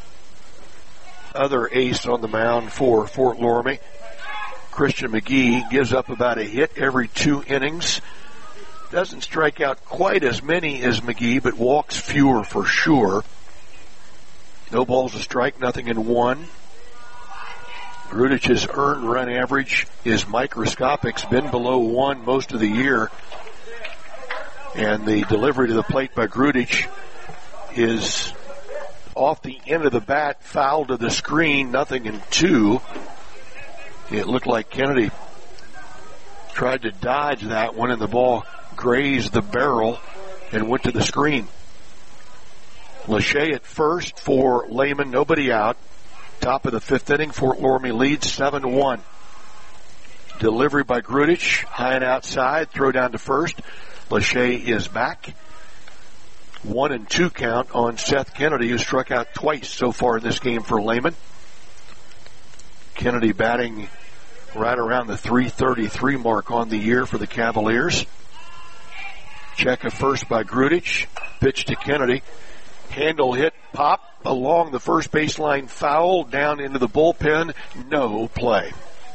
other ace on the mound for Fort Loramie, Christian McGee, gives up about a hit every 2 innings. Doesn't strike out quite as many as McGee, but walks fewer for sure. No balls, a strike, 0-1. Grudich's earned run average is microscopic. It's been below 1 most of the year. And the delivery to the plate by Grudich is off the end of the bat, foul to the screen, 0-2. It looked like Kennedy tried to dodge that one, and the ball grazed the barrel and went to the screen. Lachey at first for Lehman, nobody out. Top of the fifth inning, Fort Loramie leads 7-1. Delivery by Grudich, high and outside, throw down to first. Lachey is back. 1-2 count on Seth Kennedy, who struck out twice so far in this game for Lehman. Kennedy batting right around the .333 mark on the year for the Cavaliers. Check of first by Grudich. Pitch to Kennedy. Handle hit, pop along the first baseline, foul down into the bullpen. No play.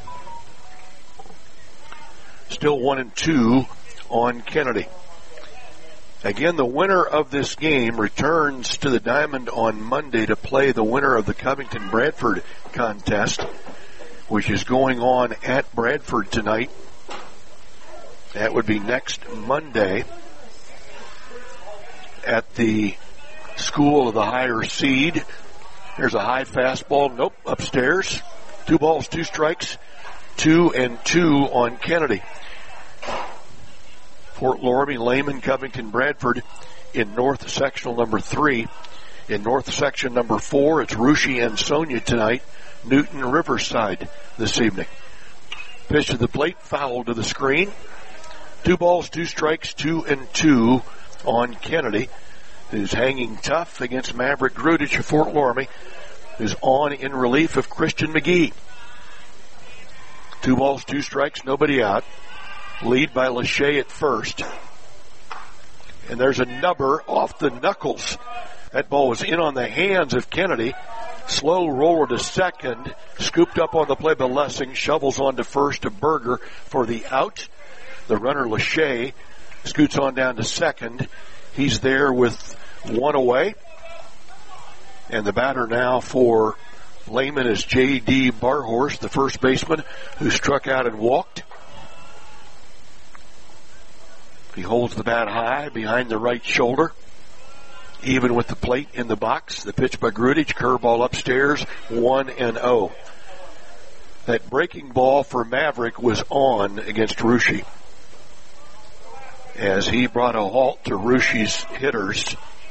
Still 1-2 on Kennedy. Again, the winner of this game returns to the diamond on Monday to play the winner of the Covington-Bradford contest, which is going on at Bradford tonight. That would be next Monday at the School of the Higher Seed. There's a high fastball. Nope, upstairs. 2 balls, 2 strikes. 2-2 on Kennedy. Fort Loramie, Lehman, Covington, Bradford in North Sectional number 3. In North Section number 4, it's Russia and Sonia tonight. Newton, Riverside this evening. Pitch to the plate, foul to the screen. 2 balls, 2 strikes, 2-2 on Kennedy, who's hanging tough against Maverick Grudich of Fort Loramie, who's on in relief of Christian McGee. 2 balls, 2 strikes, nobody out. Lead by Lachey at first. And there's a nubber off the knuckles. That ball was in on the hands of Kennedy. Slow roller to second. Scooped up on the play by Lessing. Shovels on to first to Berger for the out. The runner Lachey scoots on down to second. He's there with 1 away. And the batter now for Lehman is J.D. Barhorst, the first baseman, who struck out and walked. He holds the bat high behind the right shoulder, even with the plate in the box. The pitch by Grudich, curveball upstairs, 1-0. That breaking ball for Maverick was on against Russia, as he brought a halt to Russia's hitters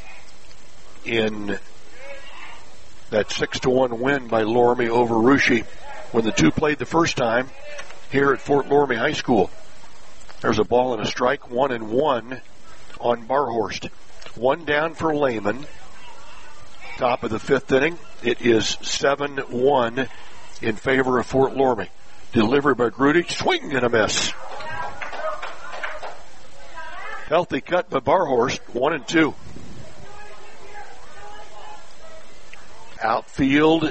in that 6-1 win by Loramie over Russia when the two played the first time here at Fort Loramie High School. There's a ball and a strike, 1-1 on Barhorst. 1 down for Lehman. Top of the 5th inning. It is 7-1 in favor of Fort Loramie. Delivered by Grudich, swing and a miss. Healthy cut by Barhorst, 1-2. Outfield,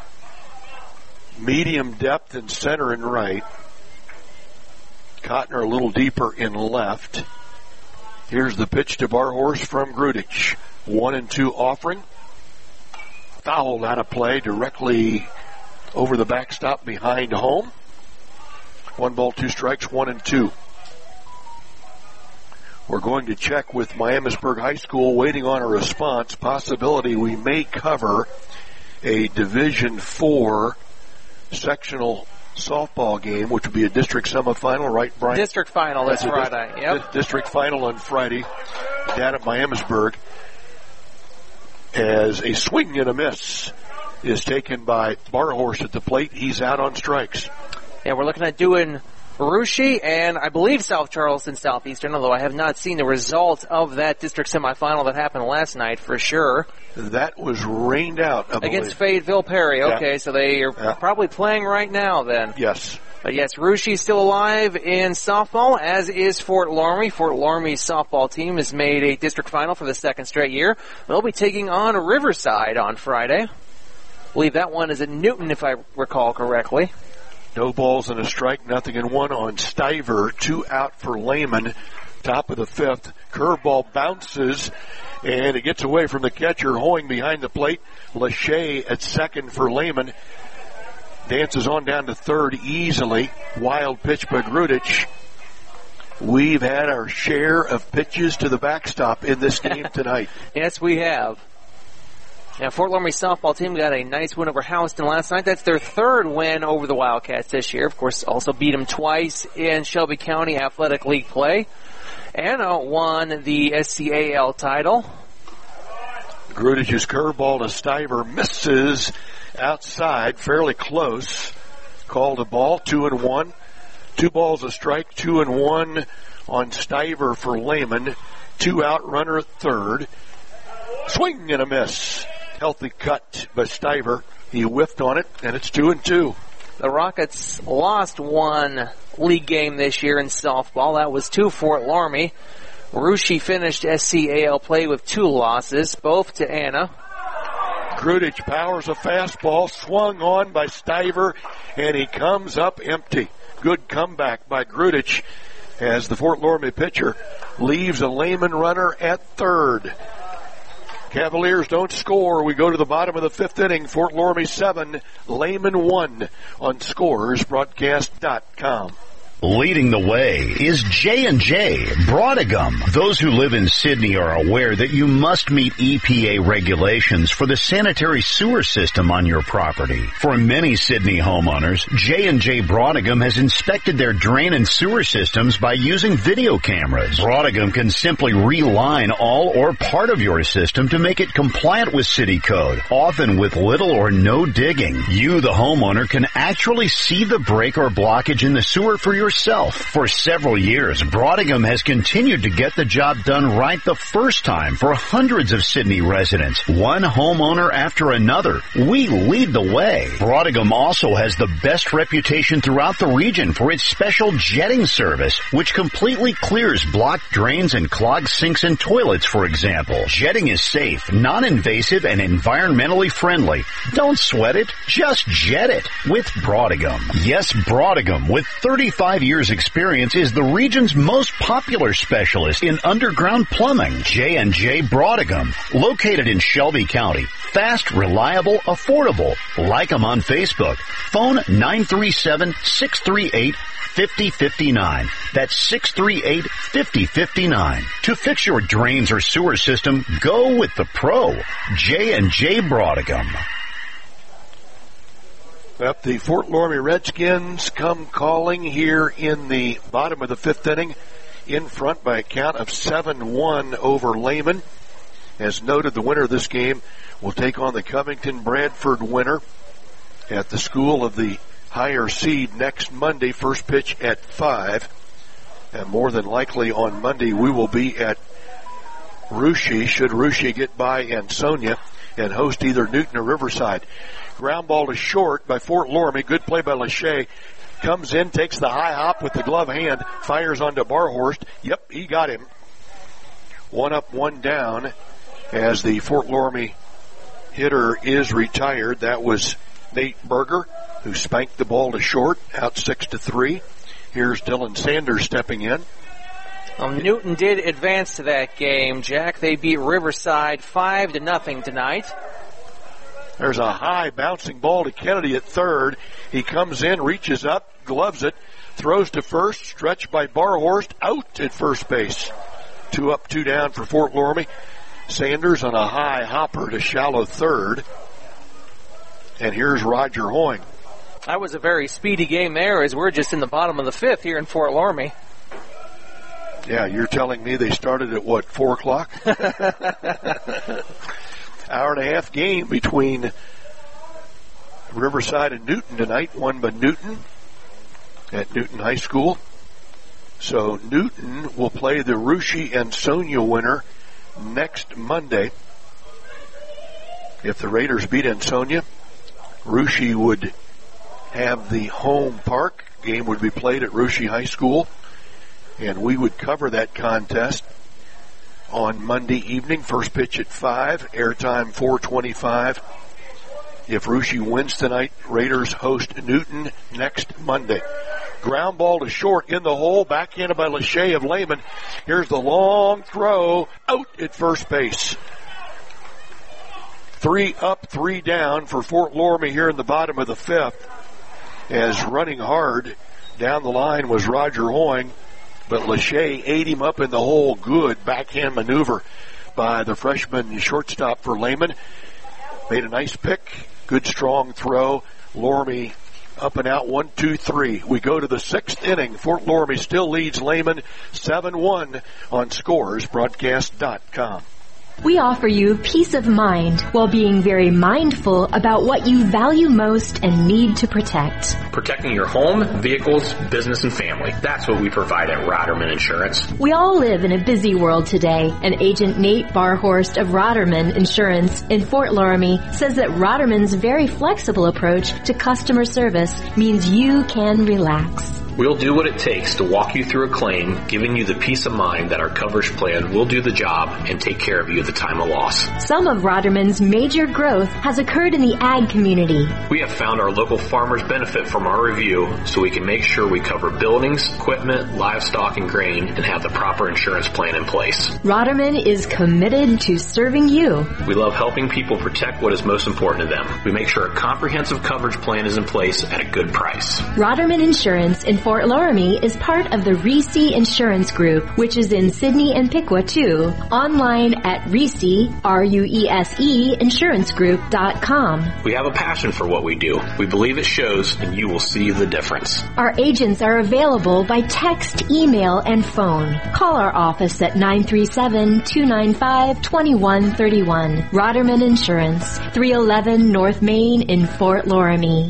medium depth in center and right. Cotner a little deeper in left. Here's the pitch to Barhorst from Grudich. 1-2 offering. Fouled out of play directly over the backstop behind home. 1 ball, 2 strikes, 1-2. We're going to check with Miamisburg High School, waiting on a response. Possibility we may cover a Division IV sectional softball game, which would be a district semifinal, right, Brian? District final this Friday. Yep. District final on Friday down at Miamisburg, as a swing and a miss is taken by Barhorst at the plate. He's out on strikes. Yeah, we're looking at doing Russia and I believe South Charleston Southeastern, although I have not seen the result of that district semifinal that happened last night for sure. That was rained out, I believe. Against Fayetteville Perry. Okay, yeah. So they are probably playing right now then. Yes. But yes, Russia still alive in softball, as is Fort Loramie. Fort Loramie's softball team has made a district final for the 2nd straight year. They'll be taking on Riverside on Friday. I believe that one is at Newton, if I recall correctly. No balls and a strike, 0-1 on Stiver. 2 out for Lehman. Top of the 5th. Curveball bounces, and it gets away from the catcher. Hoeing behind the plate. Lachey at second for Lehman. Dances on down to third easily. Wild pitch by Grudich. We've had our share of pitches to the backstop in this game tonight. Yes, we have. Now, Fort Loramie softball team got a nice win over Houston last night. That's their 3rd win over the Wildcats this year. Of course, also beat them twice in Shelby County Athletic League play. And won the SCAL title. Grudich's curveball to Stiver misses outside, fairly close. Called a ball, 2-1. 2 balls a strike, 2-1 on Stiver for Lehman. 2 out, runner at third. Swing and a miss. Healthy cut by Stiver. He whiffed on it, and it's 2-2. The Rockets lost one league game this year in softball. That was to Fort Laramie. Russia finished SCAL play with 2 losses, both to Anna. Grudich powers a fastball, swung on by Stiver, and he comes up empty. Good comeback by Grudich as the Fort Laramie pitcher leaves a Lehman runner at third. Cavaliers don't score. We go to the bottom of the 5th inning. Fort Laramie 7, Lehman 1 on ScoresBroadcast.com. Leading the way is J&J Broadagum. Those who live in Sydney are aware that you must meet EPA regulations for the sanitary sewer system on your property. For many Sydney homeowners, J&J Broadagum has inspected their drain and sewer systems by using video cameras. Broadagum can simply reline all or part of your system to make it compliant with city code, often with little or no digging. You, the homeowner, can actually see the break or blockage in the sewer for yourself. For several years, Broadagum has continued to get the job done right the first time for hundreds of Sydney residents, one homeowner after another. We lead the way. Broadagum also has the best reputation throughout the region for its special jetting service, which completely clears blocked drains and clogged sinks and toilets, for example. Jetting is safe, non-invasive, and environmentally friendly. Don't sweat it, just jet it with Broadagum. Yes, Broadagum, with 35 years experience, is the region's most popular specialist in underground plumbing. J&J Broadagum, located in Shelby County. Fast, reliable, affordable. Like them on Facebook. Phone 937-638-5059. That's 638-5059. To fix your drains or sewer system, go with the pro. J&J Broadagum. Up the Fort Laramie Redskins come calling here in the bottom of the 5th inning, in front by a count of 7-1 over Lehman. As noted, the winner of this game will take on the Covington Bradford winner at the School of the Higher Seed next Monday, first pitch at 5. And more than likely on Monday we will be at Russia, should Russia get by Ansonia, and host either Newton or Riverside. Ground ball to short by Fort Laramie. Good play by Lachey. Comes in, takes the high hop with the glove hand, fires onto Barhorst. Yep, he got him. 1 up, 1 down as the Fort Laramie hitter is retired. That was Nate Berger, who spanked the ball to short, out 6-3. Here's Dylan Sanders stepping in. Newton did advance to that game, Jack. They beat Riverside 5-0 tonight. There's a high bouncing ball to Kennedy at third. He comes in, reaches up, gloves it, throws to first, stretched by Barhorst, out at first base. 2 up, 2 down for Fort Laramie. Sanders on a high hopper to shallow third. And here's Roger Hoying. That was a very speedy game there, as we're just in the bottom of the 5th here in Fort Laramie. Yeah, you're telling me they started at, 4 o'clock? Hour and a half game between Riverside and Newton tonight, won by Newton at Newton High School. So Newton will play the Russia and Sonia winner next Monday. If the Raiders beat Ansonia, Russia would have the home park. Game would be played at Russia High School, and we would cover that contest on Monday evening. First pitch at 5, airtime 4:25. If Russia wins tonight, Raiders host Newton next Monday. Ground ball to short in the hole, backhanded by Lachey of Lehman. Here's the long throw, out at first base. 3 up, 3 down for Fort Laramie here in the bottom of the 5th. As running hard down the line was Roger Hoying, but Lachey ate him up in the hole. Good backhand maneuver by the freshman shortstop for Lehman. Made a nice pick. Good strong throw. Laramie up and out, 1-2-3. We go to the 6th inning. Fort Laramie still leads Lehman 7-1 on ScoresBroadcast.com. We offer you peace of mind while being very mindful about what you value most and need to protect. Protecting your home, vehicles, business, and family. That's what we provide at Roderman Insurance. We all live in a busy world today, and Agent Nate Barhorst of Roderman Insurance in Fort Loramie says that Roderman's very flexible approach to customer service means you can relax. We'll do what it takes to walk you through a claim, giving you the peace of mind that our coverage plan will do the job and take care of you at the time of loss. Some of Roderman's major growth has occurred in the ag community. We have found our local farmers benefit from our review, so we can make sure we cover buildings, equipment, livestock, and grain, and have the proper insurance plan in place. Roderman is committed to serving you. We love helping people protect what is most important to them. We make sure a comprehensive coverage plan is in place at a good price. Roderman Insurance in Fort Loramie is part of the Reese Insurance Group, which is in Sidney and Piqua too. Online at Reese, R-U-E-S-E, insurancegroup.com. We have a passion for what we do. We believe it shows, and you will see the difference. Our agents are available by text, email, and phone. Call our office at 937-295-2131. Roderman Insurance, 311 North Main in Fort Loramie.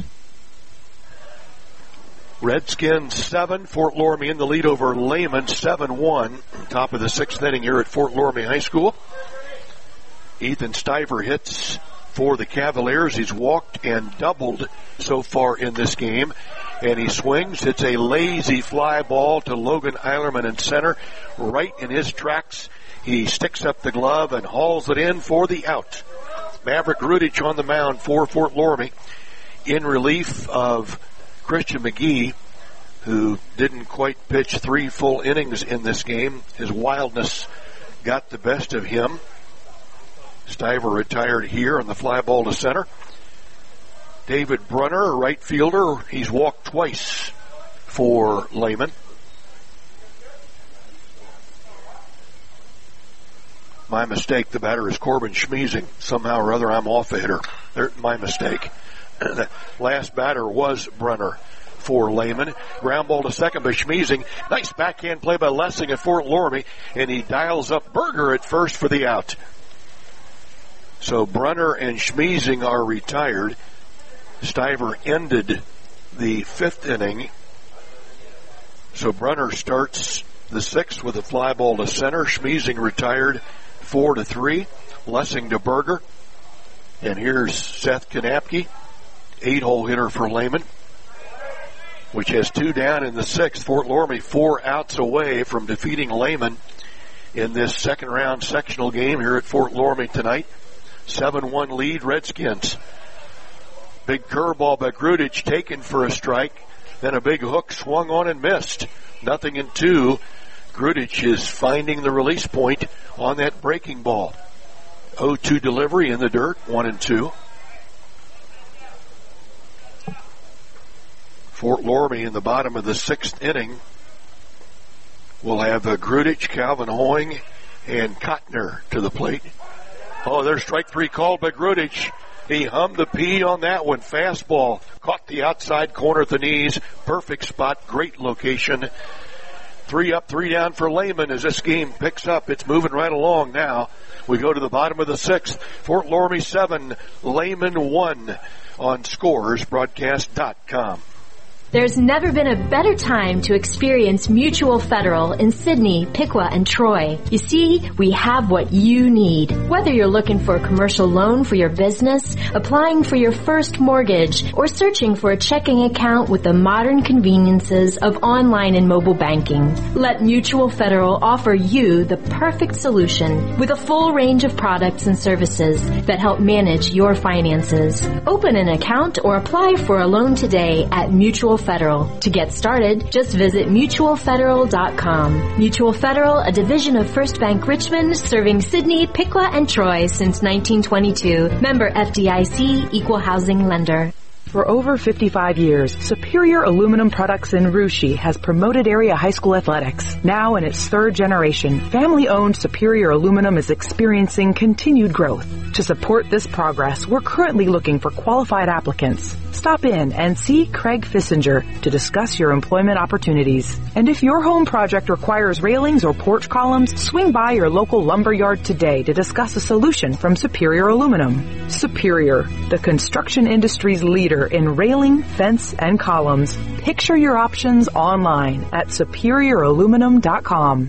Redskins 7, Fort Loramie in the lead over Lehman 7-1. Top of the 6th inning here at Fort Loramie High School. Ethan Stiver hits for the Cavaliers. He's walked and doubled so far in this game. And he swings. It's a lazy fly ball to Logan Eilerman in center. Right in his tracks. He sticks up the glove and hauls it in for the out. Maverick Rudich on the mound for Fort Loramie in relief of Christian McGee, who didn't quite pitch 3 full innings in this game. His wildness got the best of him. Stiver retired here on the fly ball to center. David Brunner, a right fielder, he's walked twice for Lehman. My mistake, the batter is Corbin Schmiesing. Somehow or other, I'm off a hitter. My mistake. The last batter was Brunner for Lehman. Ground ball to second by Schmiesing. Nice backhand play by Lessing at Fort Loramie, and he dials up Berger at first for the out. So Brunner and Schmiesing are retired. Stiver ended the 5th inning. So Brunner starts the 6th with a fly ball to center. Schmiesing retired 4-3. Lessing to Berger. And here's Seth Kanapke, 8-hole hitter for Lehman, which has 2 down in the 6th. Fort Loramie 4 outs away from defeating Lehman in this second round sectional game here at Fort Loramie tonight. 7-1 lead, Redskins. Big curveball by Grudich taken for a strike. Then a big hook swung on and missed. 0-2. Grudich is finding the release point on that breaking ball. 0-2 delivery in the dirt, 1-2. Fort Loramie in the bottom of the 6th inning will have Grudich, Calvin Hoying, and Kottner to the plate. Oh, there's strike 3 called by Grudich. He hummed the P on that one. Fastball caught the outside corner at the knees. Perfect spot, great location. 3 up, 3 down for Lehman as this game picks up. It's moving right along now. We go to the bottom of the 6th. Fort Loramie 7, Lehman 1 on ScoresBroadcast.com. There's never been a better time to experience Mutual Federal in Sidney, Piqua, and Troy. You see, we have what you need. Whether you're looking for a commercial loan for your business, applying for your first mortgage, or searching for a checking account with the modern conveniences of online and mobile banking, let Mutual Federal offer you the perfect solution with a full range of products and services that help manage your finances. Open an account or apply for a loan today at Mutual Federal. To get started, just visit mutualfederal.com. Mutual Federal, a division of First Bank Richmond, serving Sidney, Piqua, and Troy since 1922. Member FDIC, Equal Housing Lender. For over 55 years, Superior Aluminum Products in Russia has promoted area high school athletics. Now in its third generation, family-owned Superior Aluminum is experiencing continued growth. To support this progress, we're currently looking for qualified applicants. Stop in and see Craig Fissinger to discuss your employment opportunities. And if your home project requires railings or porch columns, swing by your local lumber yard today to discuss a solution from Superior Aluminum. Superior, the construction industry's leader in railing, fence, and columns. Picture your options online at superiораluminum.com.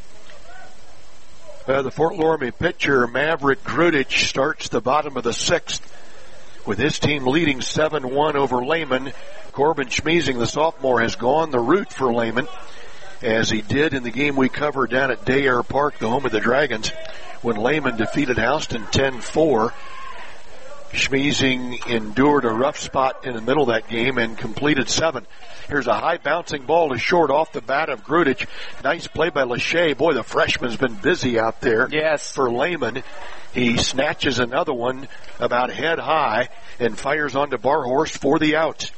The Fort Loramie pitcher, Maverick Grudich, starts the bottom of the sixth with his team leading 7-1 over Lehman. Corbin Schmiesing, the sophomore, has gone the route for Lehman, as he did in the game we covered down at Day Air Park, the home of the Dragons, when Lehman defeated Houston 10-4. Schmiesing endured a rough spot in the middle of that game and completed 7. Here's a high bouncing ball to short off the bat of Grudich. Nice play by Lachey. Boy, the freshman's been busy out there. Yes. For Lehman. He snatches another one about head high and fires onto Barhorst for the out.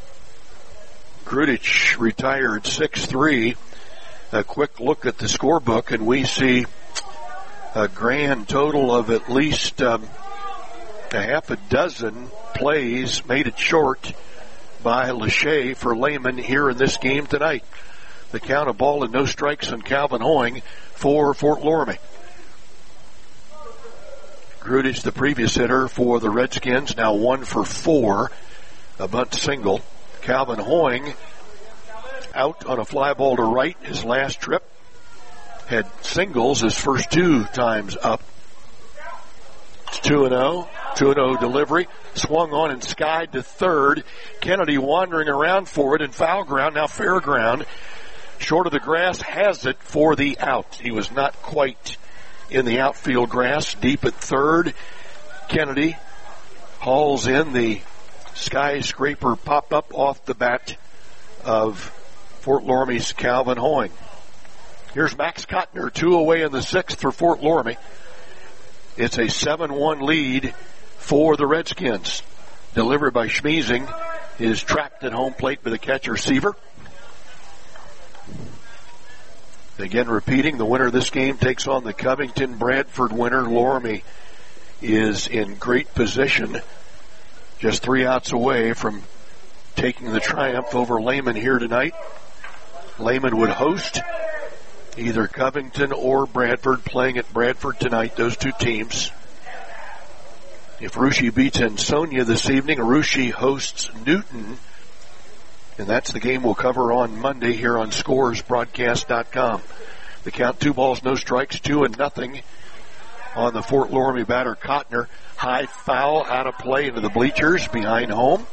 Grudich retired 6-3. A quick look at the scorebook, and we see a grand total of at least a half a dozen plays made it short by Lachey for Lehman here in this game tonight. The count of ball and no strikes on Calvin Hoying for Fort Loramie. Grudich, the previous hitter for the Redskins, now 1 for 4, a bunt single. Calvin Hoying out on a fly ball to right his last trip. Had singles his first 2 times up. It's 2-0. 2-0 delivery. Swung on and skied to third. Kennedy wandering around for it in foul ground, now fair ground. Short of the grass, has it for the out. He was not quite in the outfield grass. Deep at third. Kennedy hauls in the skyscraper pop-up off the bat of Fort Loramie's Calvin Hoying. Here's Max Kottner, 2 away in the 6th for Fort Loramie. It's a 7-1 lead for the Redskins. Delivered by Schmiesing is trapped at home plate by the catcher Seaver. Again, repeating, the winner of this game takes on the Covington-Bradford winner. Loramie is in great position, just 3 outs away from taking the triumph over Lehman here tonight. Lehman would host either Covington or Bradford, playing at Bradford tonight, those 2 teams. If Russia beats Ansonia this evening, Russia hosts Newton, and that's the game we'll cover on Monday here on ScoresBroadcast.com. The count, 2 balls, no strikes, 2-0 on the Fort Loramie batter Kottner. High foul out of play into the bleachers behind home.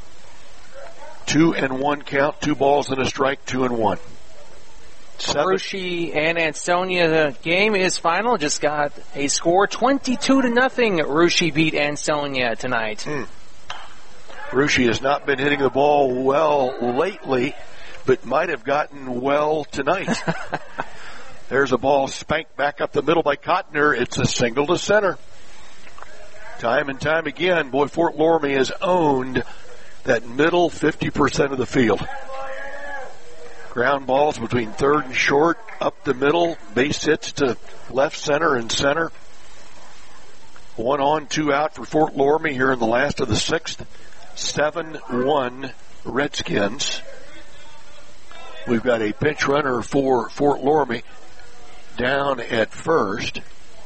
2-1 count, 2 balls and a strike, 2-1. Russia and Ansonia, the game is final. Just got a score 22-0. Russia beat Ansonia tonight. Russia has not been hitting the ball well lately, but might have gotten well tonight. There's a ball spanked back up the middle by Kottner. It's a single to center. Time and time again, boy, Fort Loramie has owned that middle 50% of the field. Ground balls between third and short, up the middle, base hits to left, center, and center. 1 on, 2 out for Fort Loramie here in the last of the 6th. 7-1 Redskins. We've got a pinch runner for Fort Loramie down at first.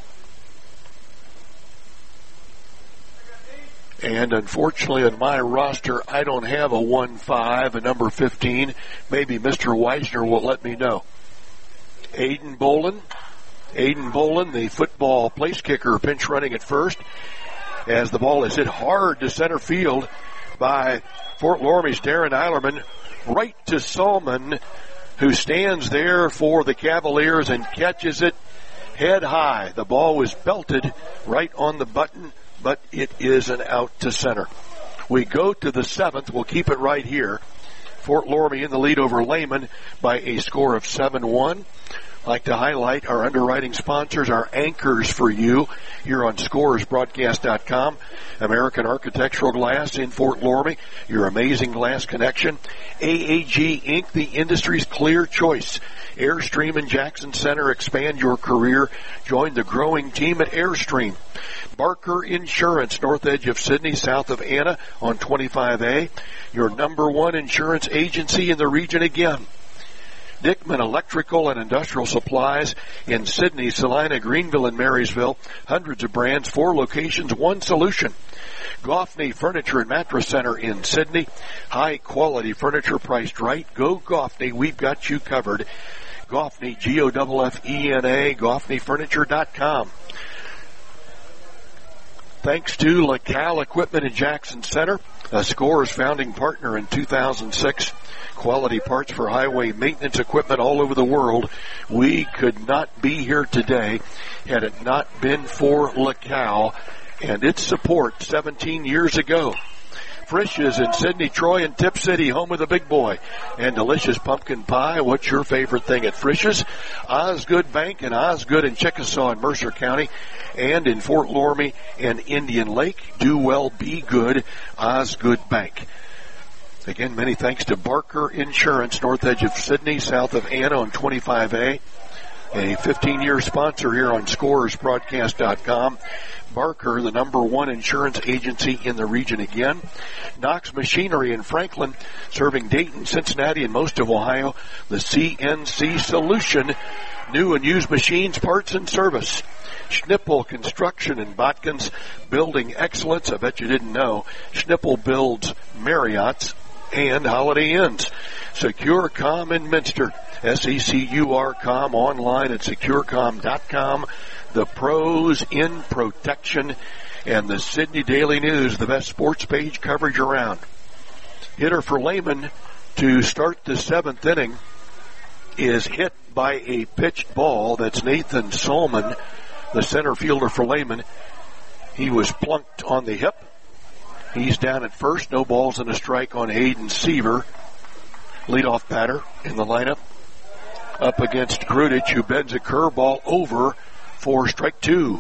And unfortunately on my roster, I don't have a 1-5, a number 15. Maybe Mr. Weisner will let me know. Aiden Bolin, the football place kicker, pinch running at first, as the ball is hit hard to center field by Fort Loramie's Darren Eilerman, right to Solman, who stands there for the Cavaliers and catches it head high. The ball was belted right on the button, but it is an out to center. We go to the 7th. We'll keep it right here. Fort Loramie in the lead over Lehman by a score of 7-1. like to highlight our underwriting sponsors, our anchors for you here on scoresbroadcast.com. American Architectural Glass in Fort Loramie, your amazing glass connection. AAG Inc., the industry's clear choice. Airstream in Jackson Center, expand your career. Join the growing team at Airstream. Barker Insurance, north edge of Sydney, south of Anna on 25A. Your number one insurance agency in the region again. Dickman Electrical and Industrial Supplies in Sydney, Salina, Greenville, and Marysville. Hundreds of brands, 4 locations, 1 solution. Goffney Furniture and Mattress Center in Sydney. High quality furniture priced right. Go Goffney, we've got you covered. Goffney, Goffena, GoffneyFurniture.com. Thanks to LaCal Equipment in Jackson Center, a Scores founding partner in 2006. Quality parts for highway maintenance equipment all over the world. We could not be here today had it not been for LaCal and its support 17 years ago. Frisch's in Sydney, Troy, and Tip City, home of the big boy. And delicious pumpkin pie. What's your favorite thing at Frisch's? Osgood Bank and Osgood in Chickasaw in Mercer County. And in Fort Loramie and Indian Lake. Do well, be good, Osgood Bank. Again, many thanks to Barker Insurance, north edge of Sydney, south of Anna on 25A. A 15-year sponsor here on ScoresBroadcast.com. Barker, the number one insurance agency in the region again. Knox Machinery in Franklin, serving Dayton, Cincinnati, and most of Ohio. The CNC Solution, new and used machines, parts, and service. Schnippel Construction in Botkins, building excellence. I bet you didn't know. Schnippel builds Marriott's and Holiday Inns. SecureCom in Minster, SECURCom, online at securecom.com. The pros in protection, and the Sydney Daily News, the best sports page coverage around. Hitter for Lehman to start the 7th inning is hit by a pitched ball. That's Nathan Solman, the center fielder for Lehman. He was plunked on the hip. He's down at first. No balls and a strike on Hayden Seaver, leadoff batter in the lineup. Up against Grudich, who bends a curveball over for strike 2.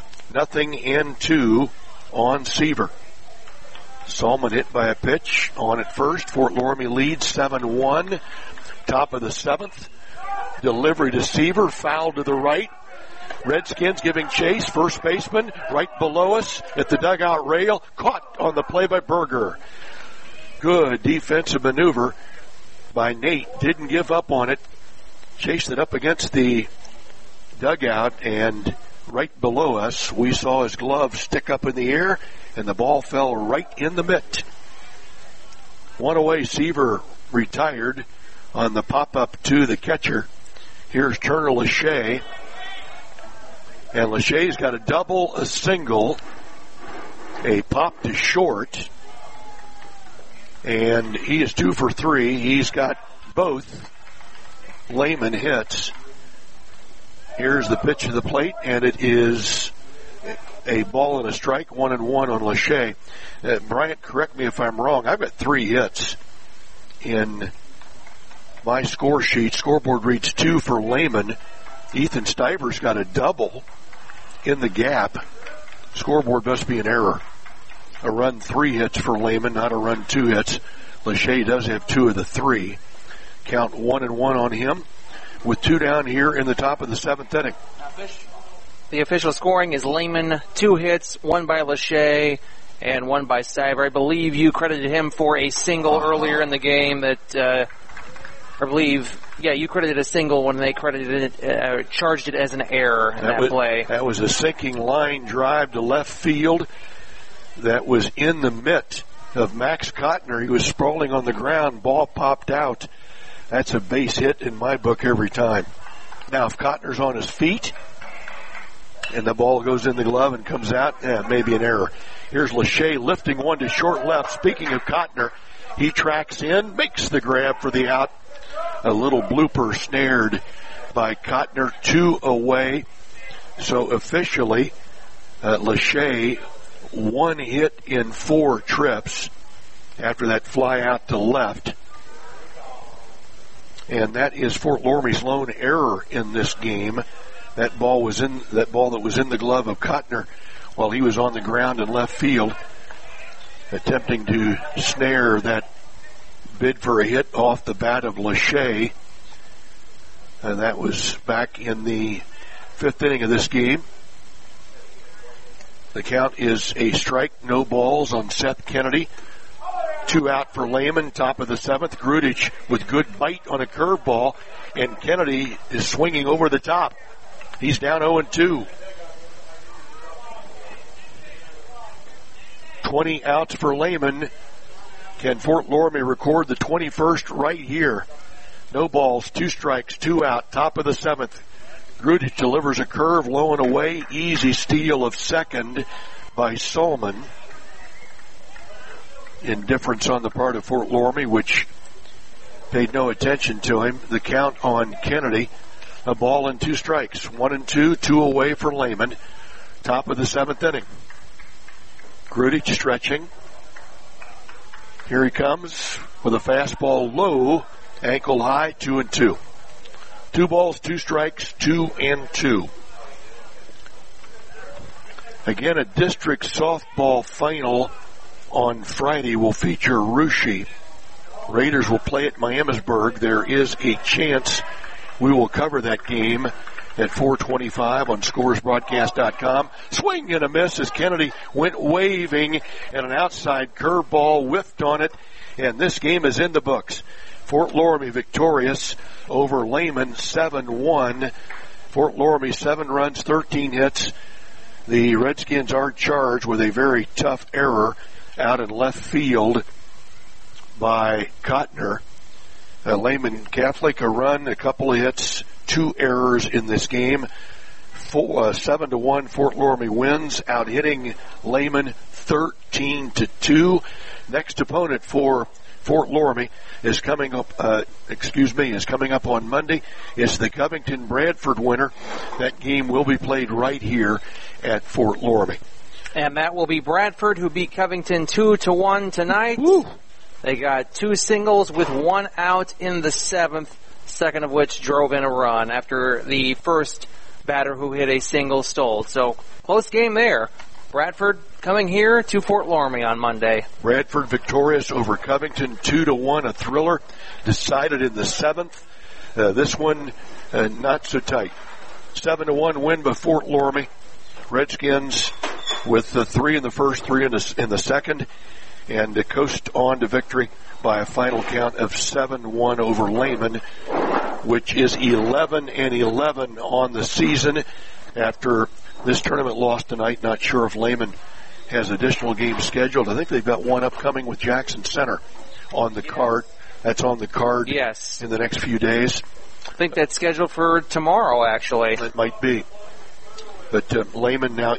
0-2 on Seaver. Solman hit by a pitch on at first. Fort Loramie leads 7-1. Top of the 7th. Delivery to Seaver, foul to the right. Redskins giving chase. First baseman right below us at the dugout rail. Caught on the play by Berger. Good defensive maneuver by Nate. Didn't give up on it. Chased it up against the dugout, and right below us we saw his glove stick up in the air, and the ball fell right in the mitt. One away. Seaver retired on the pop-up to the catcher. Here's Turner Lachey. And Lachey's got a double, a single, a pop to short, and he is 2 for 3. He's got both Lehman hits. Here's the pitch to the plate, and it is a ball and a strike, 1-1 on Lachey. Bryant, correct me if I'm wrong. I've got 3 hits in my score sheet. Scoreboard reads 2 for Lehman. Ethan Stiver's got a double in the gap. Scoreboard must be an error. A run 3 hits for Lehman, not a run 2 hits. Lachey does have 2 of the 3. Count 1-1 on him, with 2 down here in the top of the 7th inning. The official scoring is Lehman, 2 hits, 1 by Lachey and 1 by Stiver. I believe you credited him for a single earlier in the game that, you credited a single when they credited it, charged it as an error in that play. That was a sinking line drive to left field that was in the mitt of Max Cotner. He was sprawling on the ground, ball popped out. That's a base hit in my book every time. Now, if Cotner's on his feet and the ball goes in the glove and comes out, maybe an error. Here's Lachey lifting one to short left. Speaking of Cotner, he tracks in, makes the grab for the out. A little blooper snared by Cotner, 2 away. So officially, Lachey, 1 hit in 4 trips after that fly out to left. And that is Fort Loramie's lone error in this game. That ball that was in the glove of Cotner while he was on the ground in left field, attempting to snare that bid for a hit off the bat of Lachey. And that was back in the 5th inning of this game. The count is a strike, no balls on Seth Kennedy. 2 out for Lehman, top of the 7th. Grudich with good bite on a curveball, and Kennedy is swinging over the top. He's down 0-2. 20 outs for Lehman. Can Fort Loramie record the 21st right here? No balls, 2 strikes, 2 out, top of the 7th. Grudich delivers a curve low and away. Easy steal of second by Solman. Indifference on the part of Fort Loramie, which paid no attention to him. The count on Kennedy, a ball and 2 strikes. 1-2, 2 away for Lehman. Top of the 7th inning. Grudich stretching. Here he comes with a fastball low, ankle high, 2-2. 2 balls, 2 strikes, 2-2. Again, a district softball final on Friday will feature Russia. Raiders will play at Miamisburg. There is a chance we will cover that game at 4:25 on scoresbroadcast.com. Swing and a miss as Kennedy went waving, and an outside curveball whiffed on it, and this game is in the books. Fort Loramie victorious over Lehman 7-1. Fort Loramie 7 runs, 13 hits. The Redskins are charged with a very tough error out in left field by Cotner. Lehman Catholic, a run, a couple of hits, 2 errors in this game. 7-1, Fort Loramie wins, out hitting Lehman 13-2. Next opponent for Fort Loramie is coming up on Monday. It's the Covington Bradford winner. That game will be played right here at Fort Loramie. And that will be Bradford, who beat Covington 2-1 tonight. Woo. They got 2 singles with 1 out in the 7th, second of which drove in a run after the first batter who hit a single stole. So, close game there. Bradford coming here to Fort Loramie on Monday. Bradford victorious over Covington 2-1, a thriller decided in the 7th. This one not so tight. 7-1 win by Fort Loramie. Redskins with the 3 in the first, 3 in the second, and coast on to victory by a final count of 7-1 over Lehman, which is 11-11 on the season after this tournament loss tonight. Not sure if Lehman has additional games scheduled. I think they've got one upcoming with Jackson Center on the card. That's on the card. Yes. In the next few days. I think that's scheduled for tomorrow, actually. It might be. But Lehman now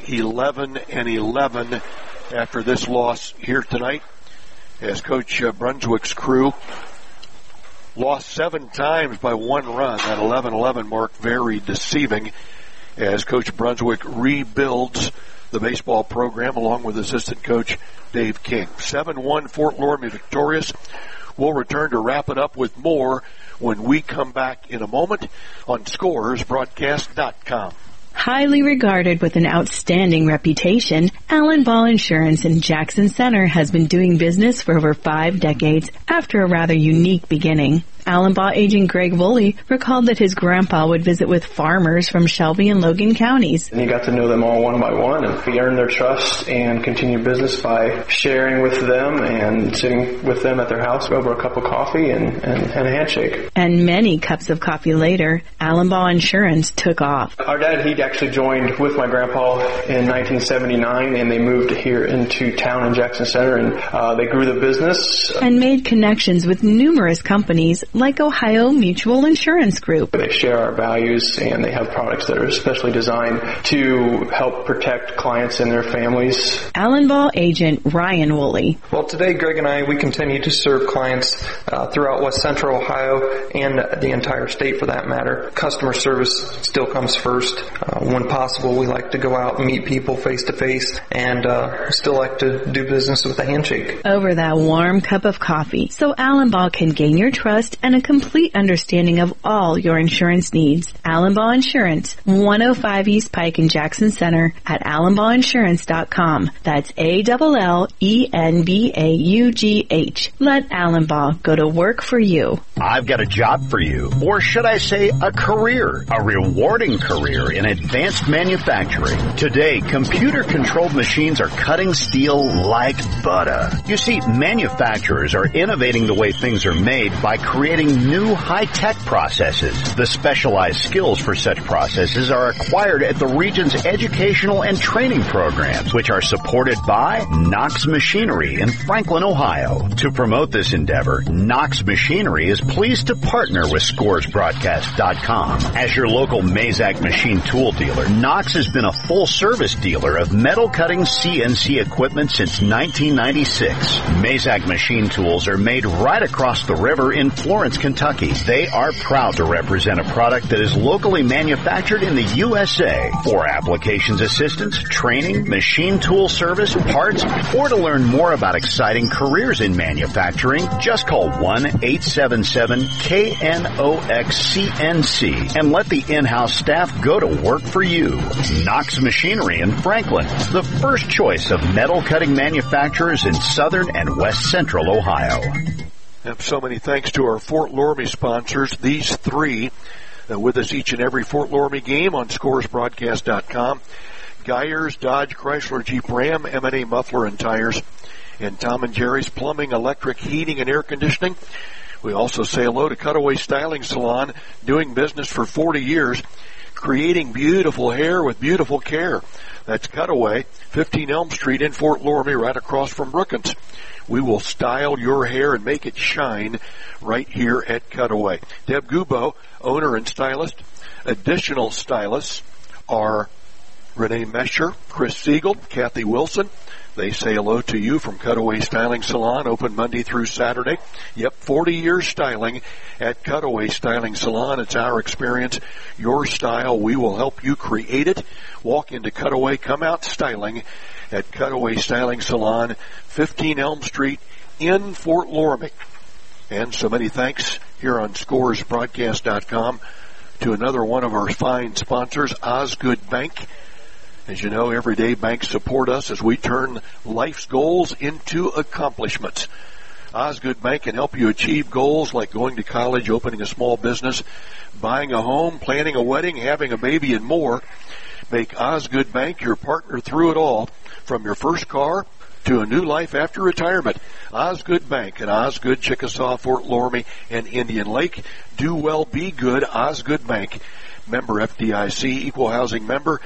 11-11 after this loss here tonight, as Coach Brunswick's crew lost 7 times by 1 run. That 11-11 mark very deceiving as Coach Brunswick rebuilds the baseball program along with assistant coach Dave King. 7-1 Fort Loramie victorious. We'll return to wrap it up with more when we come back in a moment on scoresbroadcast.com. Highly regarded with an outstanding reputation, Allen Ball Insurance in Jackson Center has been doing business for over 5 decades after a rather unique beginning. Allen Ball agent Greg Woolley recalled that his grandpa would visit with farmers from Shelby and Logan counties. And he got to know them all one by one, and he earned their trust and continued business by sharing with them and sitting with them at their house over a cup of coffee and a handshake. And many cups of coffee later, Allen Ball Insurance took off. Our dad, he actually joined with my grandpa in 1979, and they moved here into town in Jackson Center, and they grew the business. And made connections with numerous companies like Ohio Mutual Insurance Group. They share our values, and they have products that are especially designed to help protect clients and their families. Allen Ball agent Ryan Woolley. Well, today Greg and I, we continue to serve clients throughout West Central Ohio and the entire state for that matter. Customer service still comes first. When possible, we like to go out and meet people face to face, and still like to do business with a handshake. Over that warm cup of coffee, so Allen Ball can gain your trust and a complete understanding of all your insurance needs. Allenbaugh Insurance, 105 East Pike in Jackson Center at AllenbaughInsurance.com. That's ALLENBAUGH. Let Allenbaugh go to work for you. I've got a job for you, or should I say a career, a rewarding career in advanced manufacturing. Today, computer-controlled machines are cutting steel like butter. You see, manufacturers are innovating the way things are made by creating new high-tech processes. The specialized skills for such processes are acquired at the region's educational and training programs, which are supported by Knox Machinery in Franklin, Ohio. To promote this endeavor, Knox Machinery is pleased to partner with ScoresBroadcast.com. As your local Mazak machine tool dealer, Knox has been a full-service dealer of metal-cutting CNC equipment since 1996. Mazak machine tools are made right across the river in Florence, Kentucky. They are proud to represent a product that is locally manufactured in the USA. For applications assistance, training, machine tool service, parts, or to learn more about exciting careers in manufacturing, just call 1-877-KNOX-CNC and let the in-house staff go to work for you. Knox Machinery in Franklin, the first choice of metal cutting manufacturers in southern and west central Ohio. And so many thanks to our Fort Loramie sponsors, these three, with us each and every Fort Loramie game on ScoresBroadcast.com. Geyers, Dodge, Chrysler, Jeep, Ram, M&A Muffler and Tires, and Tom and Jerry's Plumbing, Electric, Heating, and Air Conditioning. We also say hello to Cutaway Styling Salon, doing business for 40 years, creating beautiful hair with beautiful care. That's Cutaway, 15 Elm Street in Fort Loramie, right across from Brookins. We will style your hair and make it shine right here at Cutaway. Deb Gubo, owner and stylist. Additional stylists are Renee Mesher, Chris Siegel, Kathy Wilson. They say hello to you from Cutaway Styling Salon, open Monday through Saturday. Yep, 40 years styling at Cutaway Styling Salon. It's our experience, your style. We will help you create it. Walk into Cutaway, come out styling at Cutaway Styling Salon, 15 Elm Street in Fort Loramie. And so many thanks here on ScoresBroadcast.com to another one of our fine sponsors, Osgood Bank. As you know, everyday banks support us as we turn life's goals into accomplishments. Osgood Bank can help you achieve goals like going to college, opening a small business, buying a home, planning a wedding, having a baby, and more. Make Osgood Bank your partner through it all, from your first car to a new life after retirement. Osgood Bank in Osgood, Chickasaw, Fort Loramie, and Indian Lake. Do well, be good. Osgood Bank. Member FDIC, equal housing member,